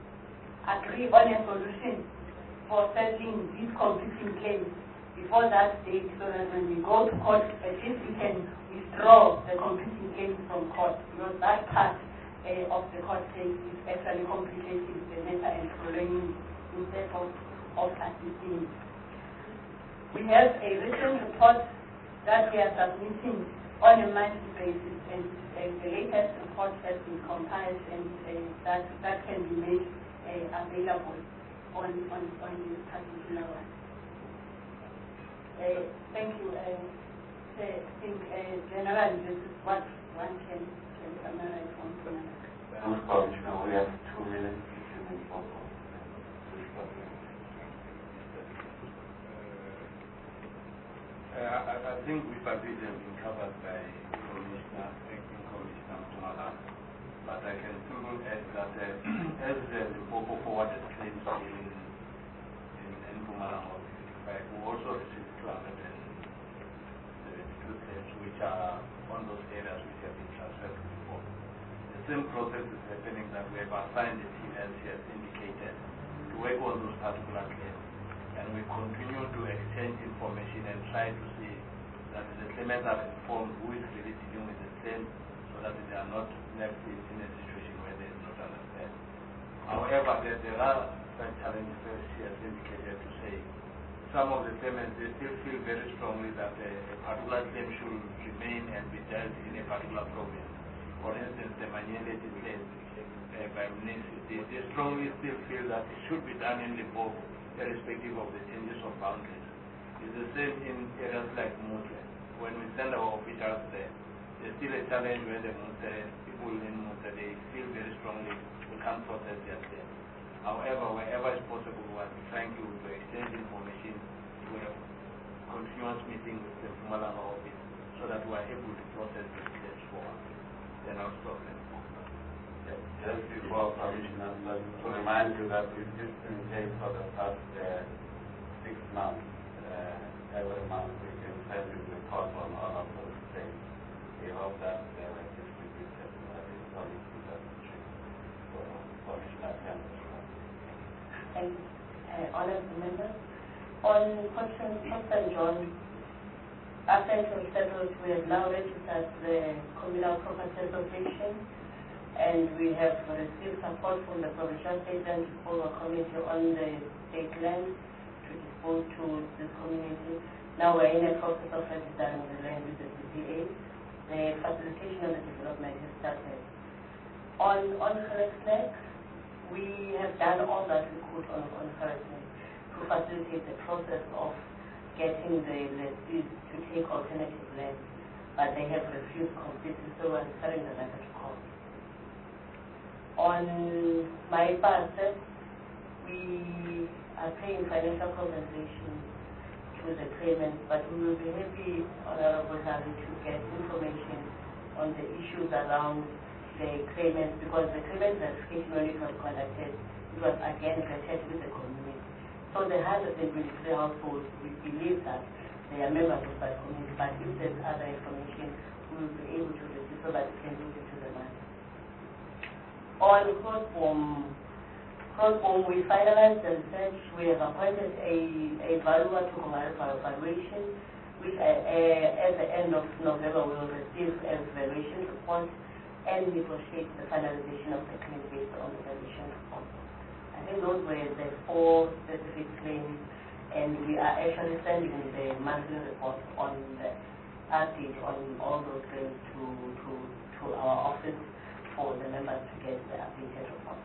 agree on a solution for settling these competing claims before that date, so that when we go to court, at least we can withdraw the competing claims from court, because that part uh, of the court case is actually complicating the matter and prolonging instead of, of assisting. We have a written report that we are submitting on a monthly basis, and uh, the latest report has been compiled, and uh, that that can be made uh, available on, on, on this particular one. Uh, thank you. Uh, I think uh, generally this is what one can, can summarize from tonight. We have two minutes. Uh, I, I think we've agreed and been covered by Commissioner, Acting Commissioner Tumala, but I can still add that uh, as the Limpopo forwarded claims in, in, in Mpumalanga we also received two hundred seventy-two claims which are same process is happening that we have assigned the team, as he has indicated, to work on those particular claims. And we continue to exchange information and try to see that the claimants are informed who is really dealing with the claim, so that they are not left in a situation where they do not understand. However, there, there are some challenges, as she has indicated, to say some of the claimants, they still feel very strongly that a, a particular claim should remain and be dealt in a particular province. For instance, the Manyeleti claim uh, by municipality, they strongly still feel that it should be done in Limpopo, irrespective of the changes of boundaries. It's the same in areas like Mutwe. When we send our officials there, there's still a challenge where the Mutwe, people in Mutwe, they feel very strongly we can't process their claim. However, wherever is possible, we are trying to, to exchange information. We have continuous meeting with the Mpumalanga office so that we are able to process the claims for us. Then I'll stop there. Yes, just before Commissioner, but to remind you that we've just been paid for the past uh, six months. Uh, every month we can send you the report on all of those things. We hope that they were distributed according to that for Commissioner Campbell. Thank you. Uh, honourable members. On question Captain John, after it was settled, we have now registered the Communal Property Association, and we have received support from the Provincial State Land Disposal Committee on the state land to dispose to this community. Now we're in the process of registering the land with the C C A. The facilitation of the development has started. On on Klerksdorp, we have done all that we could on conferencing to facilitate the process of getting the lessees to take alternative land, but they have refused completely, so we're referring the matter to court. On my part, we are paying financial compensation to the claimants, but we will be happy, Honorable Harry, to get information on the issues around the claimants, because the claimant verification, when it was conducted, it was again vetted with the community. So the one hundred twenty-three households, we believe that they are members of that community, but if there's other information, we will be able to receive so that we can look into the matter. On Crossbomb, Crossbomb, we finalized the research. We have appointed a, a valuer to conduct our evaluation, which uh, uh, at the end of November we will receive a valuation report and negotiate the finalization of the claim based on the valuation report. I think those were the four specific claims, and we are actually sending the monthly report on the update on all those claims to, to, to our office for the members to get the updated report.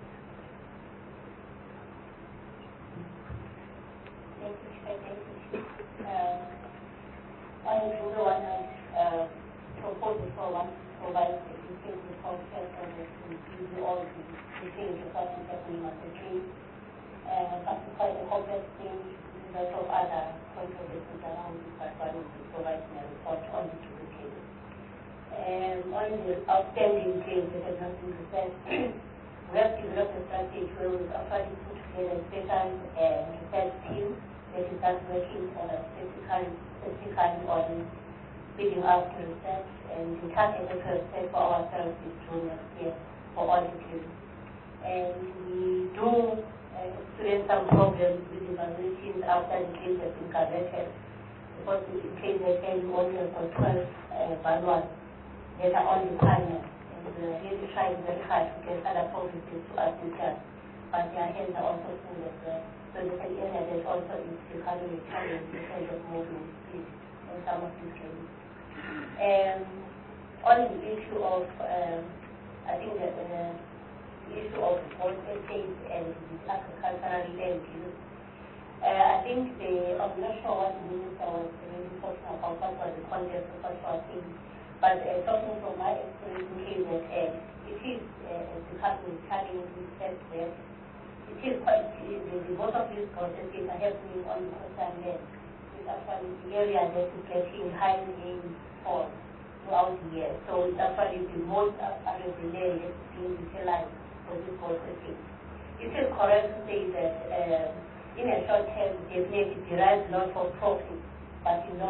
Thank you, thank you. Uh, I also want to uh, propose for one to provide the details report and to do all the details of what is happening on the street, and classify the complex things, lots of other controversies around this, but one will provide a report on the two cases. And on the outstanding claims that have not been resolved, we have developed a strategy where we've actually put together a special uh, research team that is just working on a specifically, specifically on speeding up the research, and the target that we have set for ourselves is June next year for all the cases. And we do uh, experience some problems with evaluations after the case has been converted, because in the case they can only have got twelve uh, valuers that are on the panel, and uh, really trying very hard to get other provinces to assist us, but their hands are also full as well. So there's an area that also is becoming a challenge in terms of moving speed in some of these cases. And on the issue of, um, I think that uh, the issue of both estates and the agricultural land use, uh, I think the, I'm not sure what the minister was really talking about, what was the context of what she was saying, but uh, talking from my experience in case that uh, it is uh, becoming challenging in the sense that it is quite, the, the, most of these processes are happening on the coastal land. It's actually the area that is getting high rainfall throughout the year. So it's actually the most arable land that is being utilized for this processing. It is correct to say that uh, in a short term, definitely derives a lot of profit, but in long term,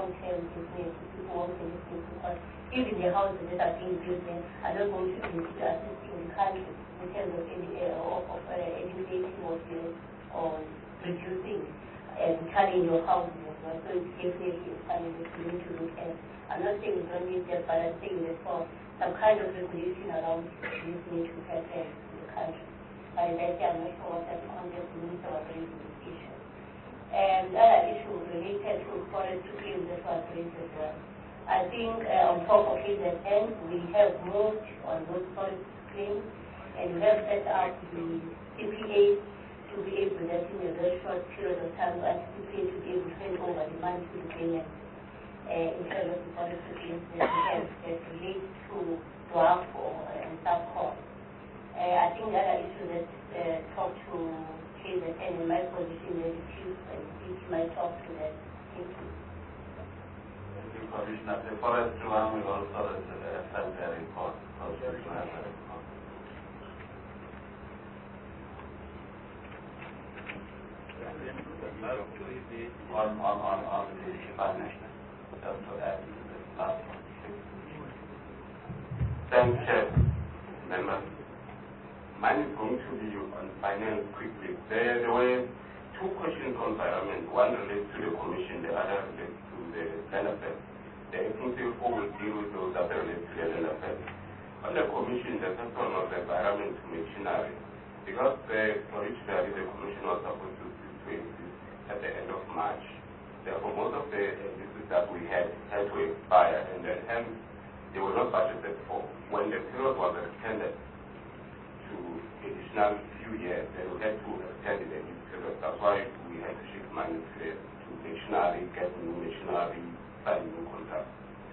business, people want to business, because even the houses that are being built there are not going to consider assisting the country in terms of, uh, of, of uh, educating or, uh, or reducing and uh, cutting your houses as well. So it's definitely a challenge that we need to look at. I'm not saying we don't need that, but I'm saying that for some kind of regulation around this need to happen in the country. But as I say, I'm not sure what that concept means or raising this issue. And the other issue related to forest claims that was raised as well. I think uh, on top of it, at end, we have moved on those forest claims, and we have set up the C P A to be able that in a very short period of time to anticipate to be able to hand over the money to the claimants uh, in terms of the forest claims that we have that relate to dwarf or and subcost. Uh, I think the other issue that uh, talked to K Z N in my position as a chief, and he might talk to that. Thank you. Thank you, Commissioner. The forest one will also send a report. Also to have a report. On, on, on, on the finance, just to add to the last one. Thank you, members. Mine is going to be on finance quickly. There, there were two questions on environment. One relates to the commission, the other relates to the land affairs. The acting C F O will deal with those that relate to the land affairs. On the commission, the first one was the environment machinery. Because the, originally the commission was supposed to, to exist at the end of March. Therefore, most of the agencies that we had had to expire, and then hence they were not budgeted for. When the period was extended to additional few years, then we had to extend it in this period. That's why we had to shift money to, the, to machinery, get new machinery, sign new contracts.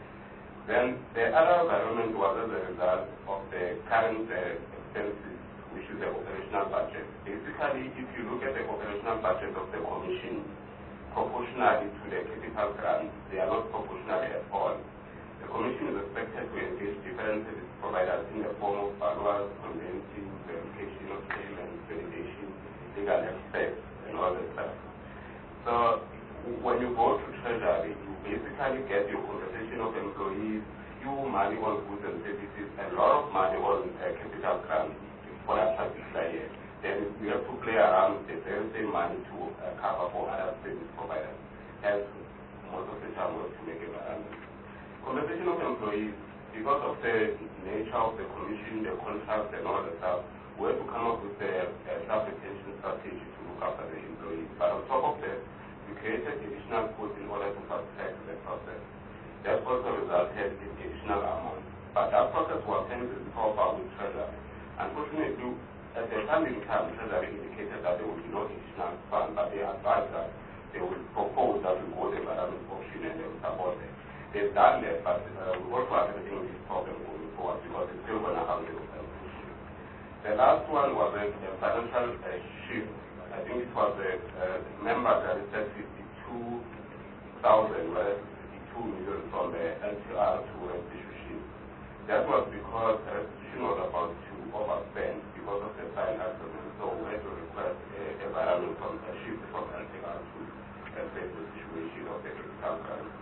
Then the other environment was as a result of the current uh, expenses, which is the operational budget. Basically, if you look at the operational budget of the commission, proportionally to the capital grants, they are not proportional at all. The commission is expected to engage different service providers in the form of valuers, conveyancing, verification of payments, validation, legal experts, and all that stuff. So when you go to treasury, you basically get your compensation of employees, few money on goods and services, and a lot of money on uh, capital grants for that particular year. Then we have to play around the very same money to uh, cover for other service providers. Hence, most of the time we have to make a balance. Compensation of employees, because of the nature of the commission, the contracts, and all the stuff, we have to come up with a, a staff retention strategy to look after the employees. But on top of that, we created additional costs in order to fast-track the process. That also resulted in additional amounts. But that process was handled proper with Treasury. Unfortunately, at the time in time, Treasury indicated that there would be no additional fund, but they advised that they would propose that we go the environment option and they will support it. They've done that, but uh, we also are having this problem going forward because it's still going to have the issue. The last one was a, a financial uh, shift. I think it was a uh, member that said fifty-two thousand, whereas fifty-two million from the L T R to restitution. That was because the restitution was about to overspend because of the signed agreement. So we had to request a environment from a shift from L T R to replace the situation of the capital grant.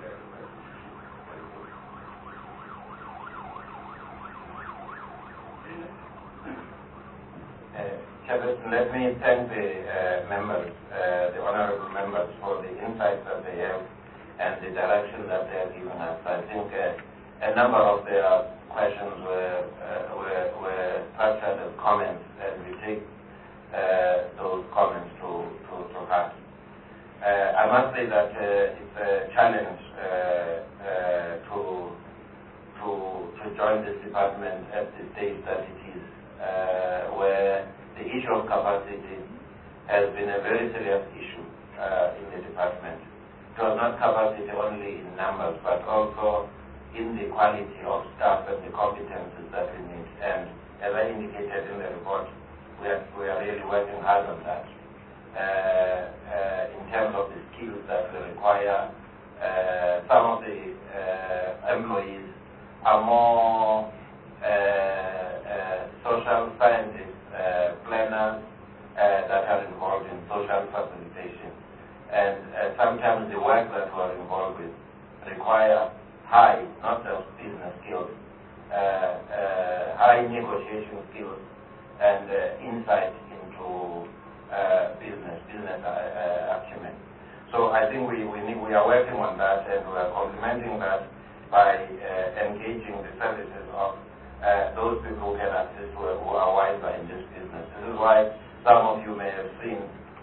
Chairperson, let me thank the uh, members, uh, the honorable members, for the insights that they have and the direction that they have given us. I think uh, a number of their questions were, uh, were, were structured as comments, and we take uh, those comments to, to, to heart. Uh, I must say that uh, it's a challenge uh, uh, to, to, to join this department at the stage that it is, uh, where the issue of capacity has been a very serious issue uh, in the department. It was not capacity only in numbers, but also in the quality of staff and the competences that we need. And as I indicated in the report, we are, we are really working hard on that. Uh, uh, in terms of the skills that we require, uh, some of the uh, employees are more uh, uh, social scientists, Uh, planners uh, that are involved in social facilitation. And uh, sometimes the work that we're involved with require high, not just business skills, uh, uh, high negotiation skills and uh, insight into uh, business, business uh, uh, acumen. So I think we, we, need, we are working on that, and we are complementing that by uh, engaging the services of uh, those people who can assist, who, who are wiser in this business. This is why some of you may have seen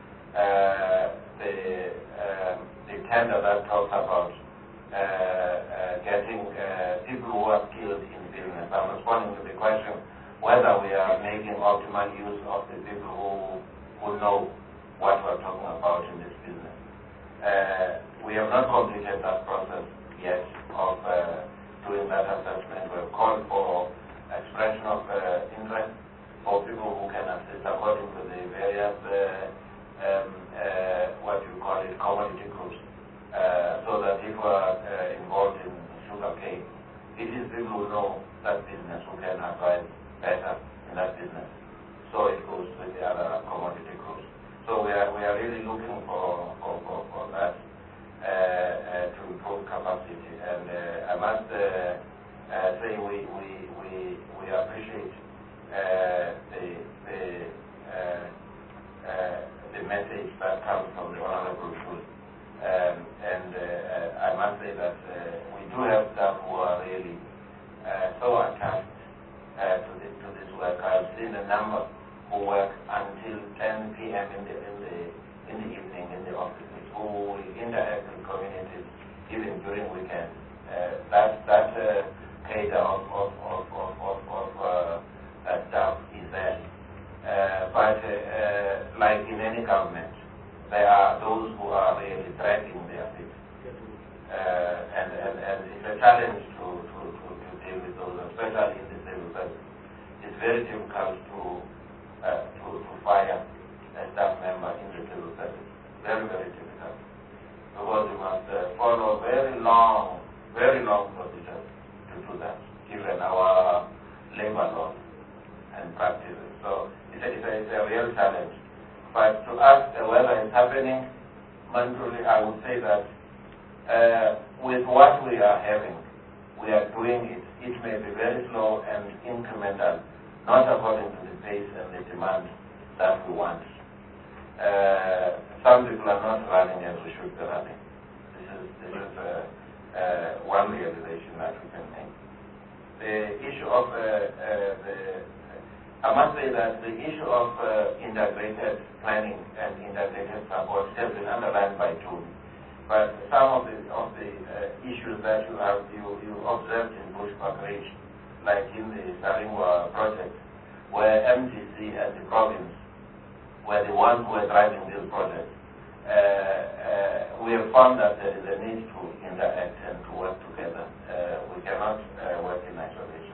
uh, the, uh, the tender that talks about uh, uh, getting uh, people who are skilled in business. I'm responding to the question whether we are making optimal use of the people who, who know what we're talking about in this business. Uh, we have not completed that process yet of uh, doing that assessment. We have called for expression of uh, interest for people who can assist according to the various, uh, um, uh, what you call it, commodity groups, uh, so that if we are uh, involved in sugar cane, it is people who know that business who can advise better in that business. So it goes with the other commodity groups. So we are we are really looking for for, for, for that uh, uh, to improve capacity. And uh, I must uh, uh, say we we we, we appreciate uh, the the uh, uh, the message that comes from the Honorable Schulz. Um, and uh, I must say that uh, we do have staff who are really uh, so attached uh, to this to this work. I've seen a number who work until ten p m in the in the in the evening in the offices, who interact with communities even during weekends. Uh, that that uh, cadre of of of of, of, of uh, uh, staff is there. Uh, but uh, uh, like in any government, there are those who are really dragging their feet, uh, and, and and it's a challenge to to, to, to deal with those, especially in the civil service. It's very difficult to Uh, to, to fire a staff member in the civil service. Very, very difficult. Because you must uh, follow very long, very long procedures to do that, given our labor laws and practices. So it's a, it's a, it's a real challenge. But to ask uh, whether it's happening, mentally, I would say that uh, with what we are having, we are doing it. It may be very slow and incremental, not according to the pace and the demand that we want. Uh, some people are not running as we should be running. This is, this is uh, uh, one realization that we can make. The issue of, uh, uh, the, I must say that the issue of uh, integrated planning and integrated support has been underlined by June. But some of the, of the uh, issues that you have, you, you observed in Bushbuck Ridge, like in the Saringwa project, where M D C and the province were the ones who were driving this project. Uh, uh, we have found that there is a need to interact and to work together. Uh, we cannot uh, work in isolation.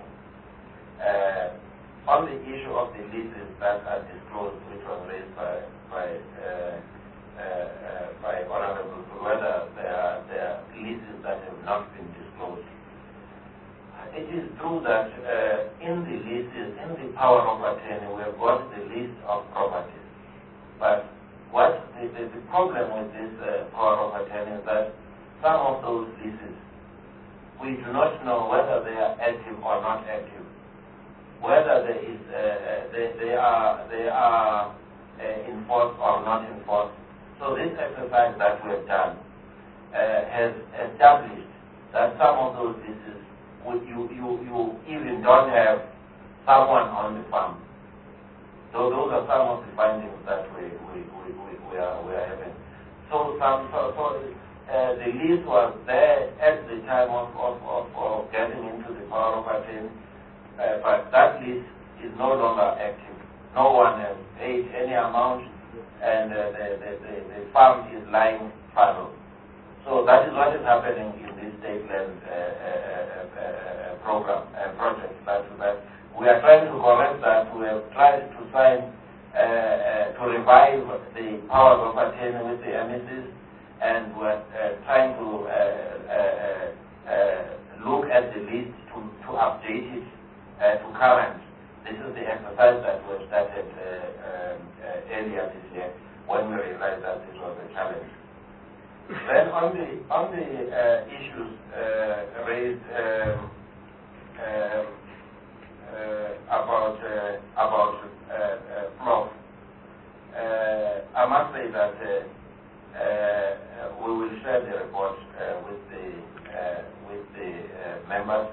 Uh, on the issue of the leases that are disclosed, which was raised by by uh, uh, uh, by Honorable, whether there are, there are leases that have not been disclosed. It is true that uh, in the leases, in the power of attorney, we have got the list of properties. But what the, the, the problem with this uh, power of attorney is that some of those leases, we do not know whether they are active or not active, whether there is, uh, uh, they, they are, they are uh, enforced or not enforced. So this exercise that we have done uh, has established that some of those leases, You, you, you even don't have someone on the farm. So those are some of the findings that we, we, we, we, we, are, we are having. So, some, so, so uh, the list was there at the time of, of, of, of getting into the power of attorney, uh, but that list is no longer active. No one has paid any amount, and uh, the, the, the, the farm is lying fallow. So that is what is happening in this state land uh, uh, uh, program and uh, project. That, that we are trying to correct that. We have tried to sign, uh, uh, to revive the powers of attorney with the M E Cs, and we are uh, trying to uh, uh, uh, look at the list to, to update it uh, to current. This is the exercise that we started uh, um, uh, earlier this year when we realized that this was a challenge. Then on the on the uh, issues uh, raised um, um, uh, about uh, about uh, uh, Prof, uh, I must say that uh, uh, we will share the report uh, with the uh, with the uh, members.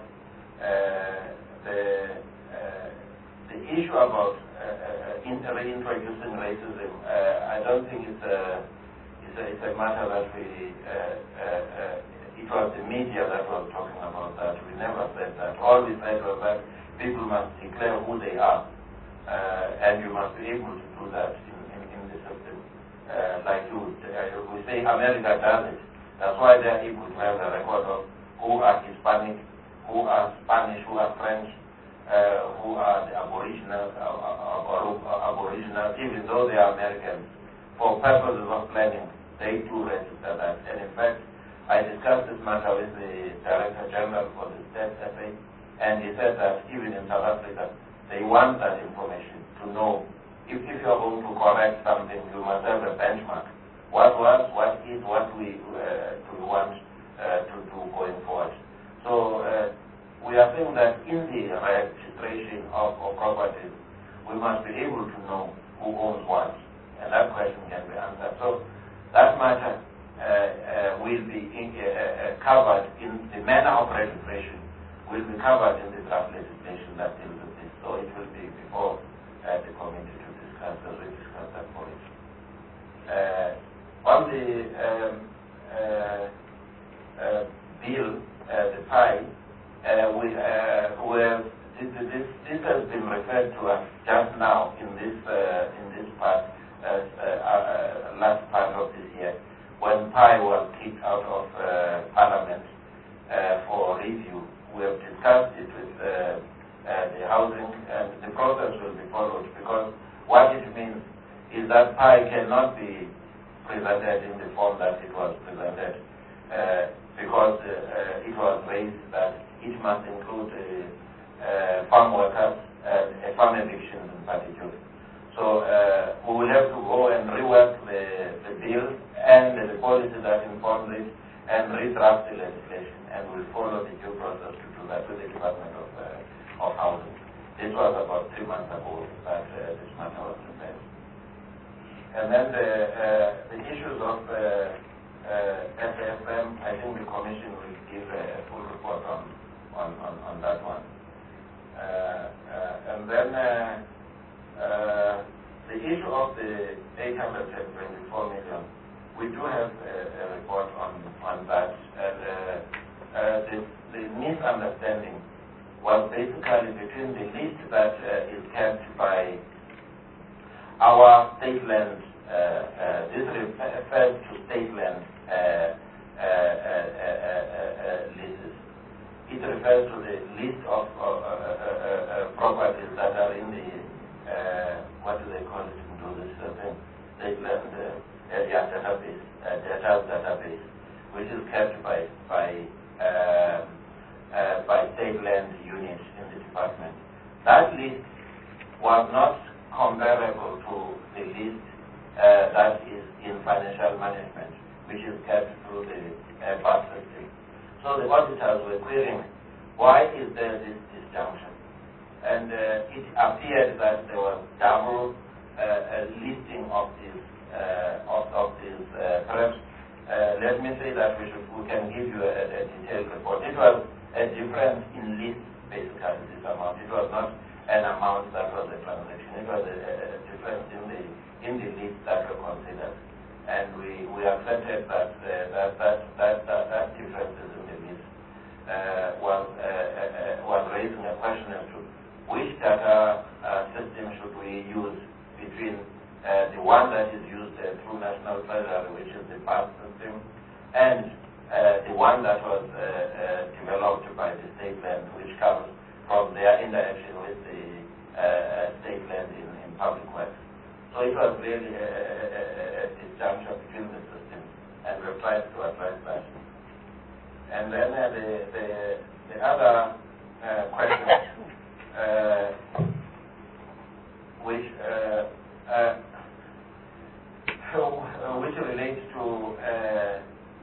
Uh, the uh, the issue about uh, uh, in reintroducing racism, uh, I don't think it's a It's a, it's a matter that we, uh, uh, uh, it was the media that was talking about that. We never said that. All we said was that people must declare who they are, uh, and you must be able to do that in, in, in the system. Uh, like you, uh, we say America does it. That's why they're able to have a record of who are Hispanic, who are Spanish, who are French, uh, who are the Aboriginals, uh, or, or Aboriginals, even though they are Americans, for purposes of planning. They do register that. And in fact, I discussed this matter with the Director General for the State F A, and he said that even in South Africa, they want that information to know if, if you're going to correct something, you must have a benchmark. What was, what is, what we uh, do we want uh, to do going forward. So uh, we are saying that in the registration of, of properties, we must be able to know who owns what, and that question can be answered. So that matter uh, uh, will be in, uh, uh, covered in the manner of registration, will be covered in the draft legislation that deals with this. So it will be before uh, the committee to discuss, as we discuss that for it. Uh, on the um, uh, uh, bill, uh, the P I, uh, we, uh, where this, this, this has been referred to us just now in this, uh, in this part. Uh, uh, last part of this year, when P I was kicked out of uh, Parliament uh, for review. We have discussed it with uh, uh, the housing, and the process will be followed, because what it means is that P I cannot be presented in the form that it was presented, uh, because uh, uh, it was raised that it must include uh, uh, farm workers and uh, farm evictions in particular. So uh, we will have to go and rework the, the bill and the policy that informs it and redraft the legislation, and we'll follow the due process to do that with the Department of, uh, of Housing. This was about three months ago that uh, this matter was prepared. And then the, uh, the issues of uh, uh, S A F M, I think the Commission will give a full report on, on, on, on that one. Uh, uh, and then uh, Uh, the issue of the eight hundred twenty-four million, we do have a, a report on, on that. And uh, uh, the, the misunderstanding was basically between the list that uh, is kept by our state land, uh, uh, this refers to state land uh, uh, uh, uh, uh, lists. It refers to the list of uh, uh, uh, uh, properties that are in the Uh, what do they call it? Do this uh, thing? State land uh, uh, database, uh, data database, which is kept by by uh, uh, by state land units in the department. That list was not comparable to the list uh, that is in financial management, which is kept through the uh, B A S system. So the auditors were querying, why is there this disjunction? And uh, it appeared that there was double uh, listing of this uh, of, of this uh, perhaps uh, let me say that we should we can give you a, a detailed report. It was a difference in list, basically, this amount. It was not an amount that was a transaction. It was a, a difference in the in the list that were considered, and we, we accepted that uh, that, that that that that differences in the list uh, was uh, uh, was raising a question as to which data uh, system should we use between uh, the one that is used uh, through National Treasury, which is the P A S system, and uh, the one that was uh, uh, developed by the state land, which comes from their interaction with the uh, state land in, in public works. So it was really a, a, a disjunction between the systems, and we've tried to address that. And then uh, the, the, the other uh, question Uh, which uh, uh, so, uh, which relates to uh,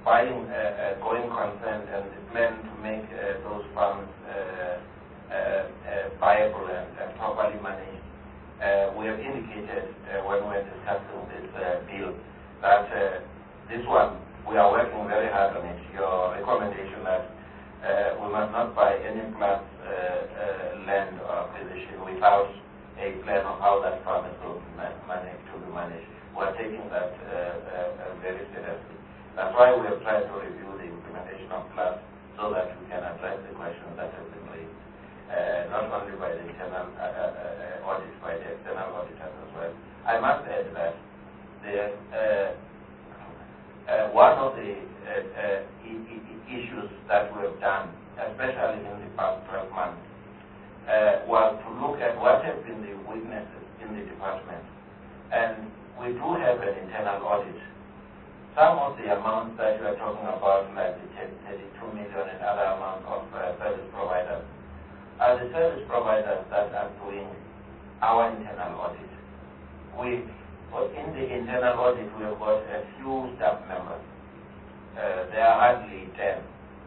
buying uh, uh, going concern and the plan to make uh, those farms uh, uh, uh, viable and, and properly managed. Uh, we have indicated uh, when we were discussing this uh, bill that uh, this one, we are working very hard on it. Your recommendation that uh, we must not buy any plat uh, uh, land or acquisition without a plan of how that farm is going to, man manage, to be managed. We are taking that uh, uh, very seriously. That's why we have tried to review the implementation of plats so that we can address the questions that have been raised, uh, not only by the internal uh, uh, audit, by the external auditors as well. I must add that the, uh, uh, one of the uh, uh, e e issues that we have done, especially in the past twelve months, uh, was to look at what have been the weaknesses in the department. And we do have an internal audit. Some of the amounts that you are talking about, like the thirty-two million and other amounts of uh, service providers, are the service providers that are doing our internal audit. We, in the internal audit, we have got a few staff members. Uh, there are hardly ten.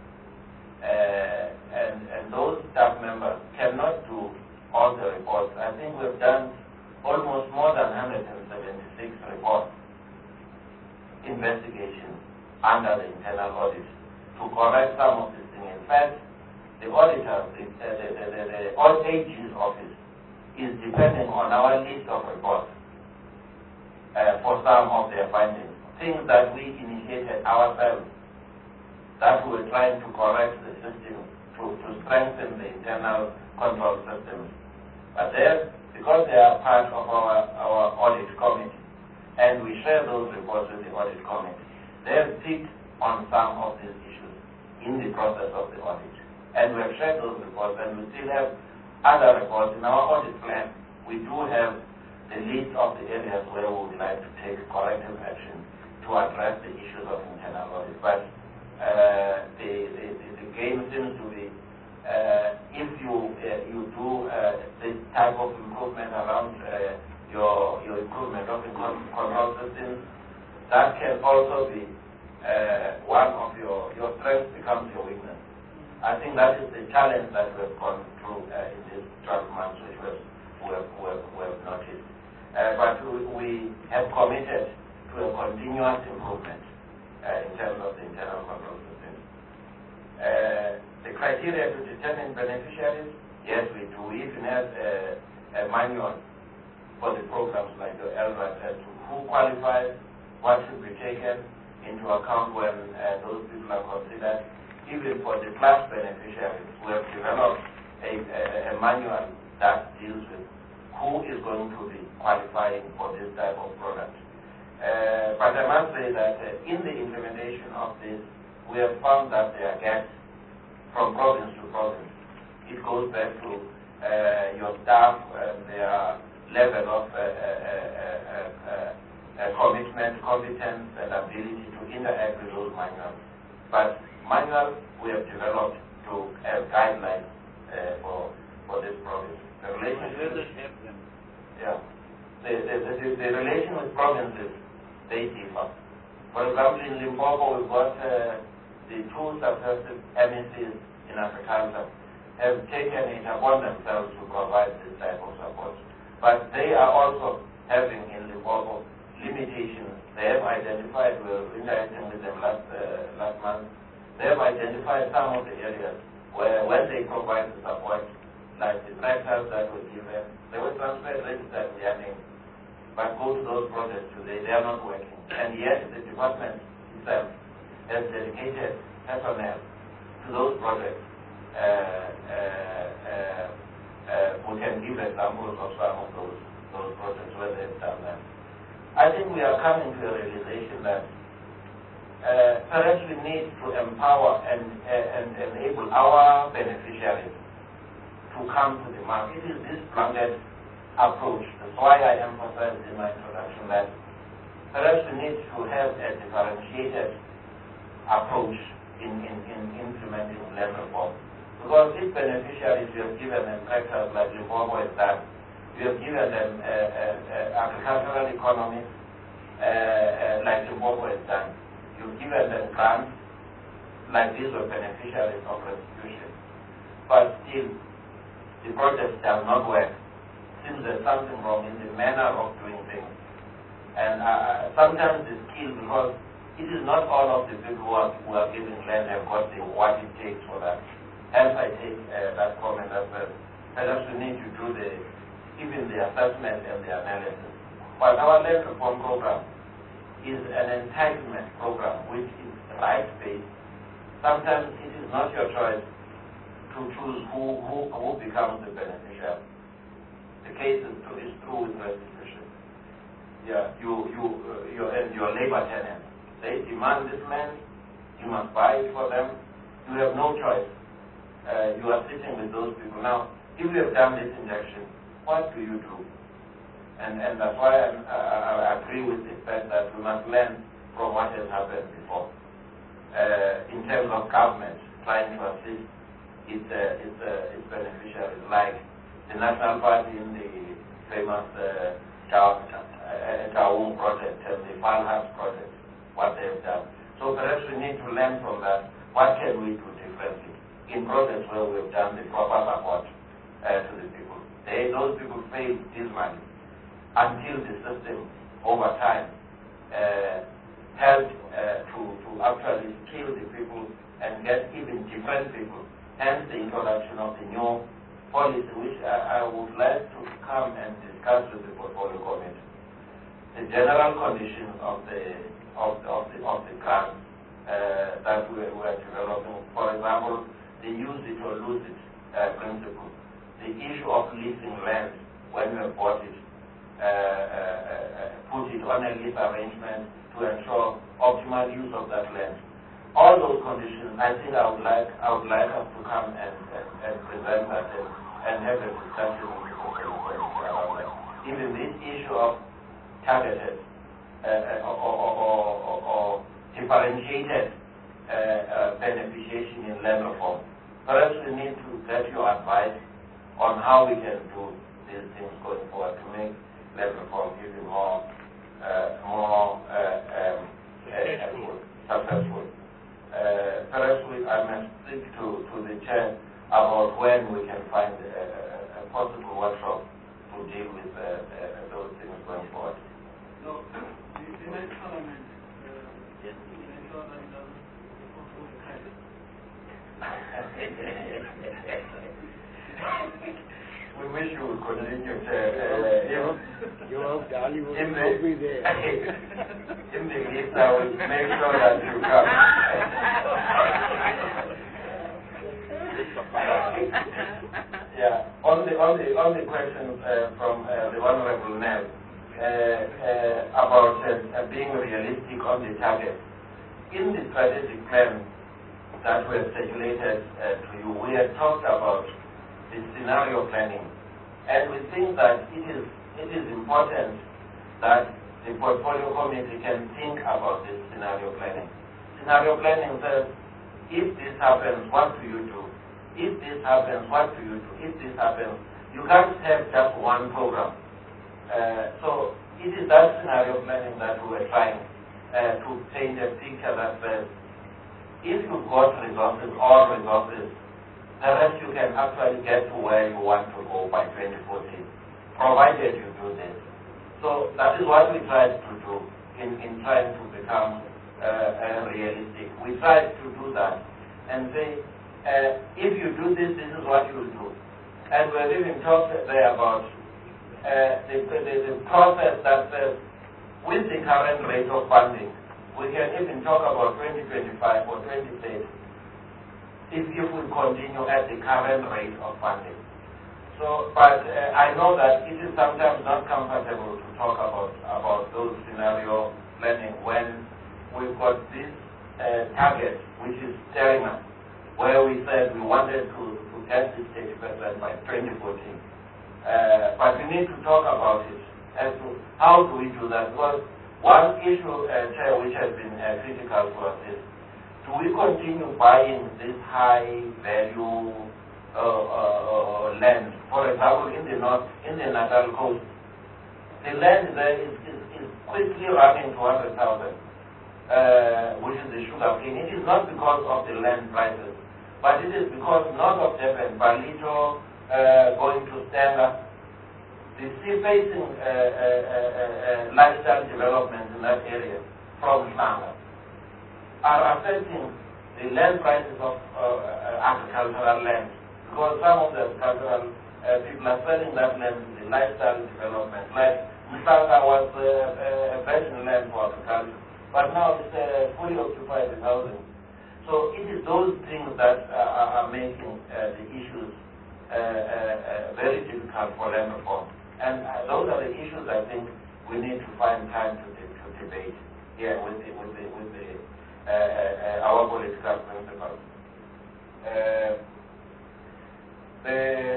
Uh, and, and those staff members cannot do all the reports. I think we've done almost more than one hundred seventy-six reports, investigations under the internal audit to correct some of these things. In fact, the auditor, the, the, the, the, the all ages office is depending on our list of reports uh, for some of their findings, things that we initiated ourselves, that we were trying to correct the system to, to strengthen the internal control systems. But there, because they are part of our, our audit committee, and we share those reports with the audit committee, they have picked on some of these issues in the process of the audit. And we have shared those reports, and we still have other reports. In our audit plan, we do have the list of the areas where we would like to take corrective action to address the issues of internal audit. But uh, the, the, the game seems to be Uh, if you uh, you do uh, this type of improvement around uh, your your improvement of the control systems, that can also be uh, one of your your strengths becomes your weakness. I think that is the challenge that we have gone through uh, in these twelve months, which was we have, we have, we have noticed. Uh, but we, we have committed to a continuous improvement uh, in terms of the internal control systems. Uh, The criteria to determine beneficiaries, yes, we do. We even have a, a manual for the programs like the L R A T as to who qualifies, what should be taken into account when uh, those people are considered. Even for the class beneficiaries, we have developed a, a, a manual that deals with who is going to be qualifying for this type of product. Uh, but I must say that uh, in the implementation of this, we have found that there are gaps from province to province. It goes back to uh, your staff and their level of uh, uh, uh, uh, uh, commitment, competence, and ability to interact with those manuals. But manuals we have developed to have guidelines uh, for for this province. The relationship, yeah, the, the, the, the relation with provinces, they differ. For example, in Limpopo, we've got uh, the two successive M E Cs in agriculture have taken it upon themselves to provide this type of support. But they are also having in Limpopo limitations. They have identified, we were interacting with them last, uh, last month, they have identified some of the areas where when they provide the support, like the tractors that were given, they were transferred, registered in their name. But go to those projects today, they are not working. And yet the department itself has dedicated personnel to those projects. Uh, uh, uh, uh, we can give examples of some of those, those projects where they've done that. I think we are coming to a realization that uh, perhaps we need to empower and, uh, and enable our beneficiaries to come to the market. It is this blanket approach. That's why I emphasized in my introduction that perhaps we need to have a differentiated approach in, in, in implementing land reform. Because if beneficiaries, you have given them tractors like Limpopo has done, you have given them uh, uh, uh, agricultural economists uh, uh, like Limpopo has done, you you've given them grants, like these were beneficiaries of restitution, but still the project shall not work. Seems there's something wrong in the manner of doing things. And uh, sometimes the skill, because it is not all of the people who are, who are giving land have got the what it takes for that. Hence I take uh, that comment as well. Perhaps we need to do the, even the assessment and the analysis. But our land reform program is an entitlement program which is right-based. Sometimes it is not your choice to choose who, who, who becomes the beneficiary. The case is, true, is true with restitution. Yeah, you, you, uh, your, and your labor tenants, they demand this land, you must buy it for them, you have no choice. Uh, you are sitting with those people. Now, if you have done this injection, what do you do? And, and that's why I, I, I agree with the fact that we must learn from what has happened before. Uh, in terms of government trying to assist its, uh, its, uh, its beneficiaries, like the National Party in the famous uh, Taung project and the Falhas project, what they have done. So perhaps we need to learn from that. What can we do differently in projects where we have done the proper support uh, to the people? They, those people pay this money until the system over time uh, helped uh, to, to actually skill the people and get even different people. Hence the introduction of the new policy, which I, I would like to come and discuss with the portfolio committee. The general conditions of the of the of the, of the grant uh, that we were developing. For example, the use it or lose it uh, principle. The issue of leasing land when we have bought it, uh, uh, uh, put it on a lease arrangement to ensure optimal use of that land. All those conditions, I think I would like I would like us to come and, and, and present that and, and have a discussion with the portfolio committee around that. Even this issue of targeted uh, or, or, or, or, or differentiated uh, uh, beneficiation in land reform. Perhaps we need to get your advice on how we can do these things going forward to make land reform even more, uh, more uh, um, uh, successful. Uh, perhaps we, I must speak to, to the chair about when we can find a, a possible workshop to deal with uh, uh, those things going forward. No, the, the next parliament, uh, yes. ensure that it doesn't control the credit. We wish you would continue to, uh, you have Dali will in the, be there. in the list, I will make sure that you come. Yeah, on the, on the, on the question uh, from uh, the Honorable Nell, Uh, uh, about uh, uh, being realistic on the target. In the strategic plan that we have circulated uh, to you, we have talked about the scenario planning, and we think that it is it is important that the portfolio committee can think about this scenario planning. Scenario planning says, if this happens, what do you do? If this happens, what do you do? If this happens, you can't have just one program. Uh, so it is that scenario planning that we are trying uh, to paint a picture that says, if you've got resources, all resources, perhaps you can actually get to where you want to go by twenty fourteen, provided you do this. So that is what we tried to do in, in trying to become uh, uh, realistic. We tried to do that and say, uh, if you do this, this is what you will do. And we've even talked there about Uh, the, the, the process that says, with the current rate of funding, we can even talk about twenty twenty-five or twenty thirty, if, if we continue at the current rate of funding. So, but uh, I know that it is sometimes not comfortable to talk about, about those scenario planning when we've got this uh, target, which is steering us, where we said we wanted to, to get this eighty percent by twenty fourteen. Uh, but we need to talk about it as to how do we do that. Because one issue, uh, Chair, which has been uh, critical to us is, do we continue buying this high value uh, uh, land? For example, in the north, in the Natal coast, the land there is, is, is quickly running to one hundred thousand, uh, which is is the sugar cane. It is not because of the land prices, but it is because north of Durban, Balito, uh, going to Stanga, the sea-facing uh, uh, uh, uh, lifestyle development in that area from Stanga are affecting the land prices of uh, uh, agricultural land, because some of the agricultural uh, people are selling that land in the lifestyle development. Like Msaka was uh, uh, a virgin land for agriculture, but now it's uh, fully occupied with housing. So it is those things that uh, are making uh, the issues uh, uh, uh, very difficult for land reform. And uh, those are the issues I think we need to find time to, to debate here with the, with the, with the Uh, uh, our political principles. Uh, the,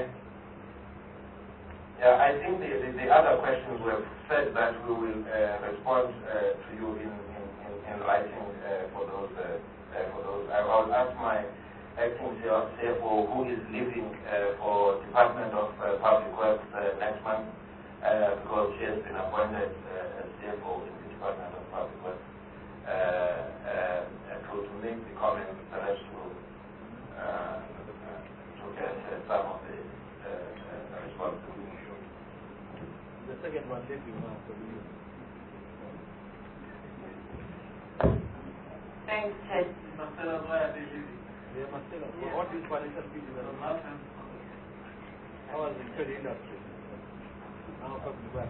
yeah, I think the, the, the other questions we have said that we will uh, respond uh, to you in, in, in, in writing uh, for those. Uh, uh, for those, I will ask my acting C F O, who is leaving uh, for Department of uh, Public Works uh, next month, uh, because she has been appointed uh, as C F O in the Department of Public Works. Uh, uh, to, to make the comments that has to, uh, to get uh, some of the uh, uh, responsibility. The second one, let me know for you. Thanks, Ted. Marcelo, why are they leaving? Yeah, Marcelo, for what is financial development? How was the trade industry? Now coming back.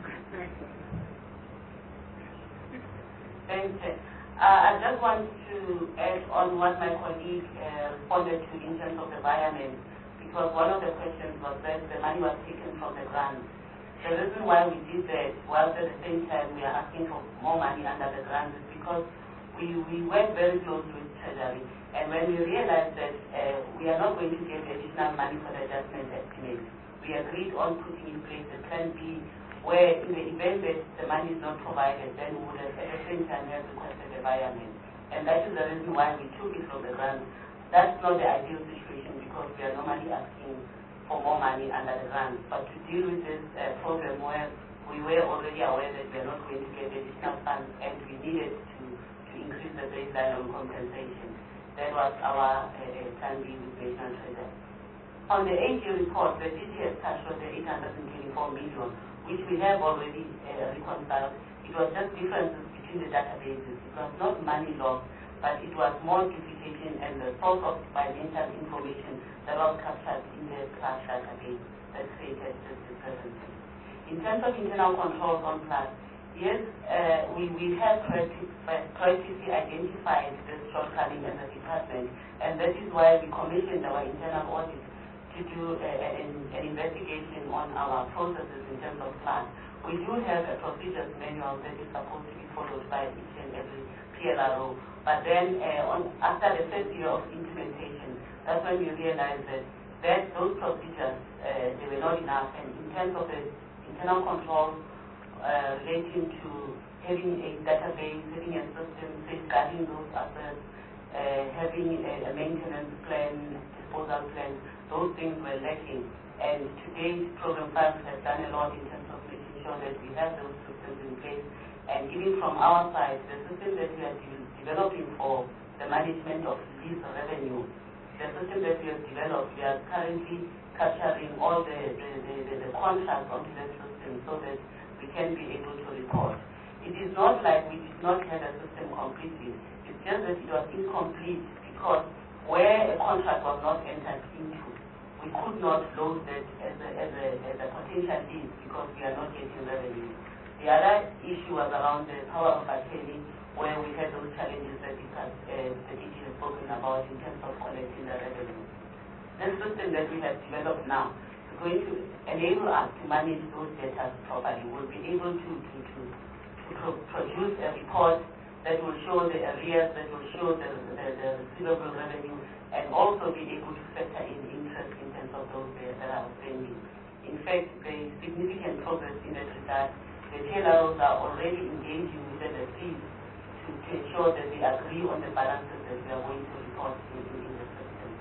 Thanks, Ted. Uh, I just want to add on what my colleague uh, responded to in terms of the environment, because one of the questions was that the money was taken from the grant. The reason why we did that, whilst at the same time we are asking for more money under the grant, is because we, we work very closely with Treasury, and when we realized that uh, we are not going to get additional money for the adjustment estimate, we agreed on putting in place a plan B, where in the event that the money is not provided, then we would have at the same time have requested environment. And that is the reason why we took it from the grant. That's not the ideal situation, because we are normally asking for more money under the grant. But to deal with this uh, problem where we were already aware that we are not going to get additional funds and we needed to, to increase the baseline on compensation, that was our uh, plan B with National Treasury. On the eight-year report, the D T S cash was the eight hundred twenty-four million, which we have already uh, reconciled. It was just differences between the databases. It was not money lost, but it was more duplication and the source of financial information that was captured in the class database that created this discrepancy. In terms of internal controls on class, yes, uh, we, we have proactively identified this shortcoming in the department, and that is why we commissioned our internal audit to do uh, an, an investigation on our processes in terms of class. We do have a procedures manual that is supposed to be followed by each and every P L R O, but then uh, on, after the first year of implementation, that's when we realized that, that those procedures, uh, they were not enough, and in terms of the internal control uh, relating to having a database, having a system, safeguarding those assets, uh, having a, a maintenance plan, disposal plan, those things were lacking. And today, Program five has done a lot in terms of making sure that we have those systems in place. And even from our side, the system that we are de developing for the management of lease revenue, the system that we have developed, we are currently capturing all the, the, the, the, the contracts onto that system so that we can be able to report. It is not like we did not have a system completely. It's just that it was incomplete because where a contract was not entered into, we could not load that as a, as a, as a potential lead because we are not getting revenue. The other issue was around the power of attorney, where we had those challenges that because, uh, the D G has spoken about in terms of collecting the revenue. This system that we have developed now is going to enable us to manage those data properly. We'll be able to, to, to, to pro produce a report that will show the arrears, that will show the, the, the receivable revenue, and also be able to factor in interest in terms of those that are outstanding. In fact, there is significant progress in that regard. The T L Rs are already engaging with the fees to, to ensure that they agree on the balances that we are going to report in, in the system.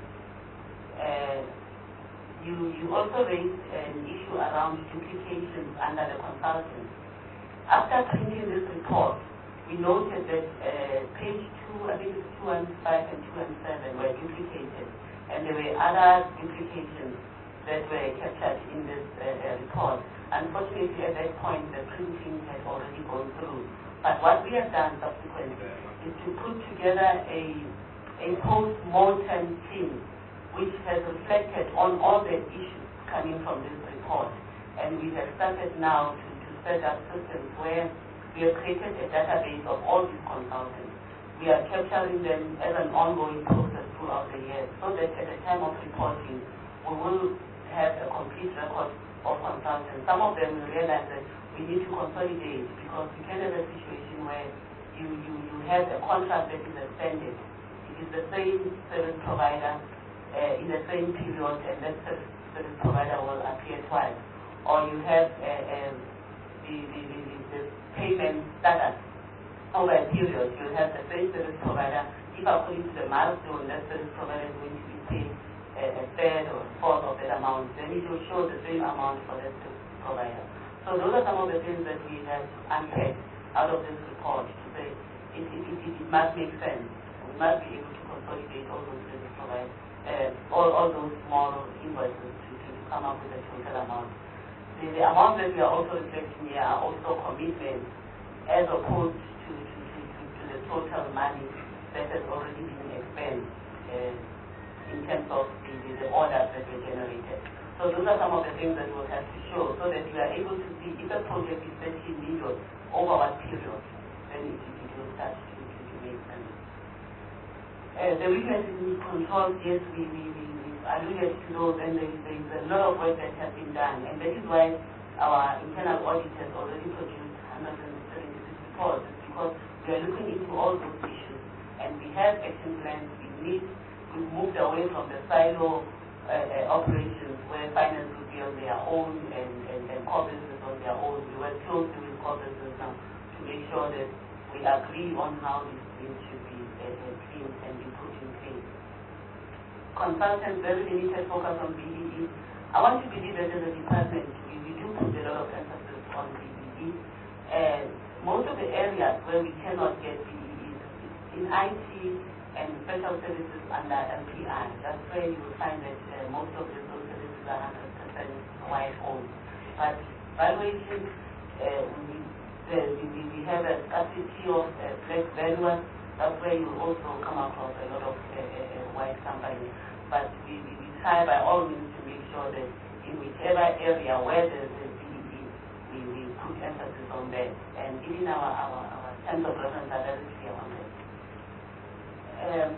Uh, you, you also raised an issue around duplications under the consultants. After printing this report, we noted that uh, page two two one five and two one seven were duplicated, and there were other duplications that were captured in this uh, report. Unfortunately, at that point, the printing had already gone through. But what we have done subsequently is to put together a, a post-mortem team which has reflected on all the issues coming from this report. And we have started now to, to set up systems where we have created a database of all these consultants. We are capturing them as an ongoing process throughout the year, so that at the time of reporting, we will have a complete record of consultants. Some of them will realize that we need to consolidate, because we can have a situation where you, you, you have a contract that is extended. It is the same service provider uh, in the same period, and that service, service provider will appear twice. Or you have uh, uh, the, the, the, the payment status over a period. You have the same service provider. If according to the milestone, that service provider is going to be paid a, a third or a fourth of that amount, then it will show the same amount for that service provider. So those are some of the things that we have unpacked out of this report to say it, it, it, it must make sense. We must be able to consolidate all those service providers, uh, all, all those small invoices to, to come up with a total amount. The, the amounts that we are also reflecting here are also commitments as opposed to, to, to, to, to the total money that has already been expended uh, in terms of the, the, the orders that were generated. So those are some of the things that we'll have to show, so that you are able to see if a project is thirteen million over what period, then it, it will start to, to, to make sense. Uh, the weaknesses in controls, yes, we, we, we, we alluded to those, and there is, there is a lot of work that has been done, and that is why our internal audit has already produced one hundred seventy-six reports, because we are looking into all those issues, and we have action plans. We need, we've moved away from the silo uh, uh, operations where finance would be on their own and, and, and core business on their own. We work closely with core business now to make sure that we agree on how these things should be uh, cleaned and be put in place. Consultants, very limited focus on B D E. I want to believe that as a department, we, we do put a lot of emphasis on B D E. And most of the areas where we cannot get B D E is in I T and special services under L P I. That's where you will find that uh, most of the, those services are one hundred percent white-owned. But valuation, uh, we, the, we, we have a scarcity of uh, black valuers. That's where you also come across a lot of uh, uh, white companies. But we, we, we try by all means to make sure that in whichever area where there is B D E, we, we put emphasis on that. And even our, our, our terms of reference are very clear on that. Um,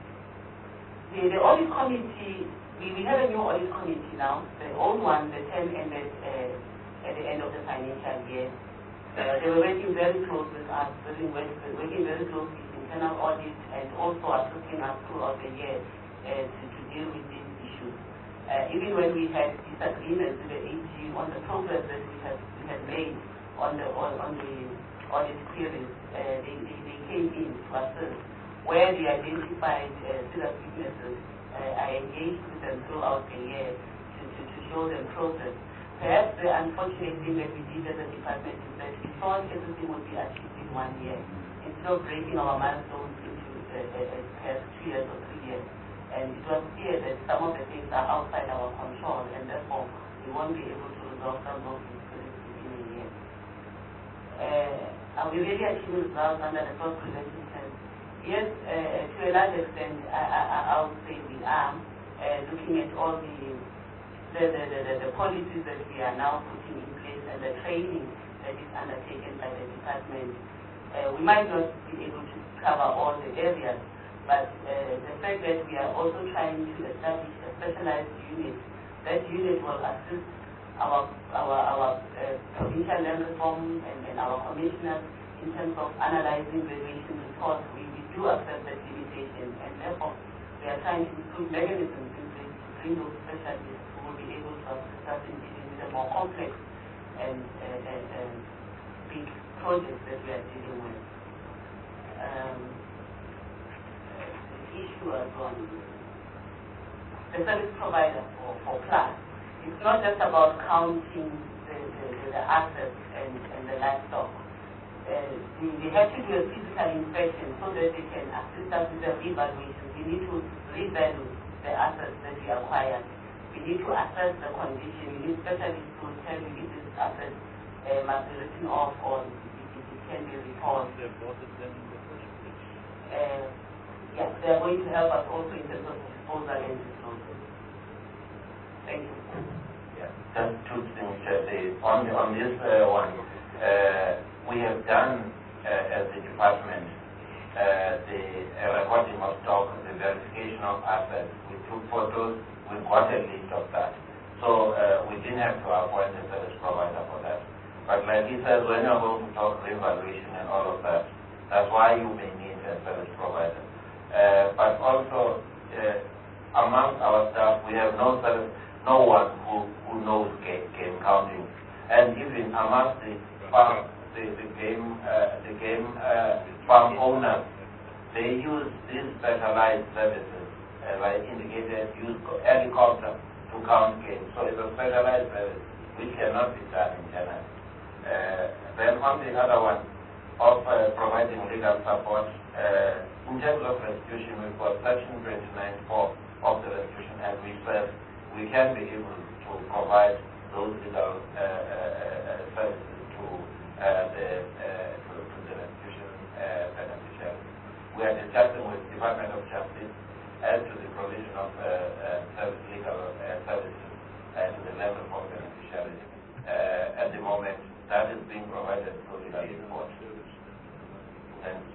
the, the audit committee, we, we have a new audit committee now. The old one, the term ended uh, at the end of the financial year. Uh, they were working very close with us, working, working very close with internal audit, and also assisting us throughout the year uh, to, to deal with these issues. Uh, even when we had disagreements with the A G on the progress that we had, we had made on the, on, on the audit queries, uh, they, they, they came in to assist. Where they identified uh, serious weaknesses, uh, I engaged with them throughout the year to, to, to show them progress. Perhaps the unfortunate thing that we did as a department is that we thought everything would be achieved in one year, instead of breaking our milestones into uh, uh, perhaps two years or three years. And it was clear that some of the things are outside our control, and therefore we won't be able to resolve some of these within a year. Uh, are we really achieving results under the fraud prevention terms? Yes, uh, to a large extent, I, I, I would say we are uh, looking at all the the, the, the the policies that we are now putting in place and the training that is undertaken by the department. Uh, we might not be able to cover all the areas, but uh, the fact that we are also trying to establish a specialized unit, that unit will assist our our our uh, provincial land reform and, and our commissioners in terms of analyzing valuation reports. We do accept that limitation, and therefore we are trying to put mechanisms in place to bring those specialists who will be able to assist us in dealing with the more complex and, uh, and, and big projects that we are dealing with. Um, the issue as well, the service provider for, for class, it's not just about counting the, the, the assets and, and the livestock. uh, they, they have to do a physical inspection so that they can assist us with the revaluation. We need to revalue the assets that we acquired. We need to assess the condition. We need specialists to tell you if this asset uh, must be written off or if it can be recalled. They bought it then in the first place. Uh, yes, they are going to help us also in terms of disposal and disposal. Thank you. Yeah, just two things to say. On, on this uh, one, uh, we have done uh, as a department uh, the uh, recording of stock, the verification of assets. We took photos, we got a list of that. So uh, we didn't have to appoint a service provider for that. But like he says, when you're going to talk revaluation and all of that, that's why you may need a service provider. Uh, but also, uh, among our staff, we have no service, no one who, who knows game, game counting. And even amongst the farm, the, the game, uh, the game uh, farm owners, they use these specialized services, as I indicated, use helicopter to count games. So it's a specialized service which cannot be done in general. Uh, then on the other one, of uh, providing legal support, uh, in terms of restitution, we've got section twenty-nine four of the Restitution Act, which says we can be able to provide those legal uh, uh, services to, uh, the, uh, to, to the restitution uh, beneficiaries. We are discussing with the Department of Justice as to the provision of uh, uh, service, legal uh, services uh, to the level of beneficiaries. Uh, at the moment, that is being provided through legal support. Thank you.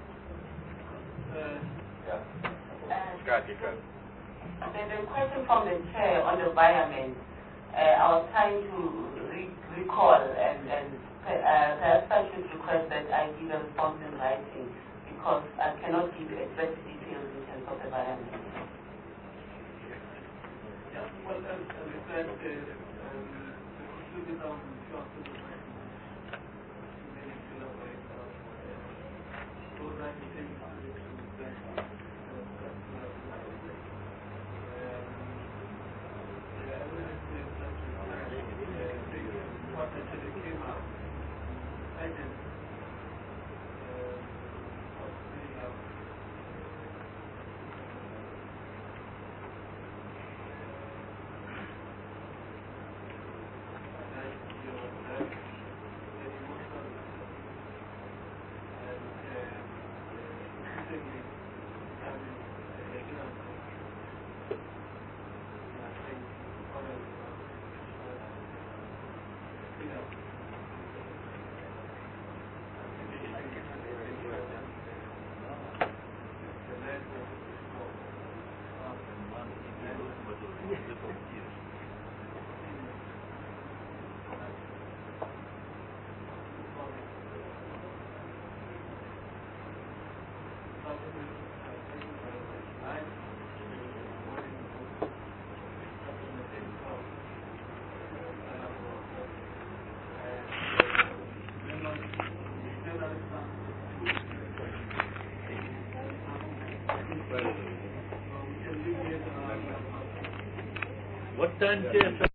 Uh, yeah. Uh, There's a question from the chair on the environment. Uh, I was trying to re recall and, and uh, perhaps I should request that I give a response in writing because I cannot give exact details in terms of the environment. Yeah, well, as, as I said, uh, um, the conclusion on short of the What time, Chair?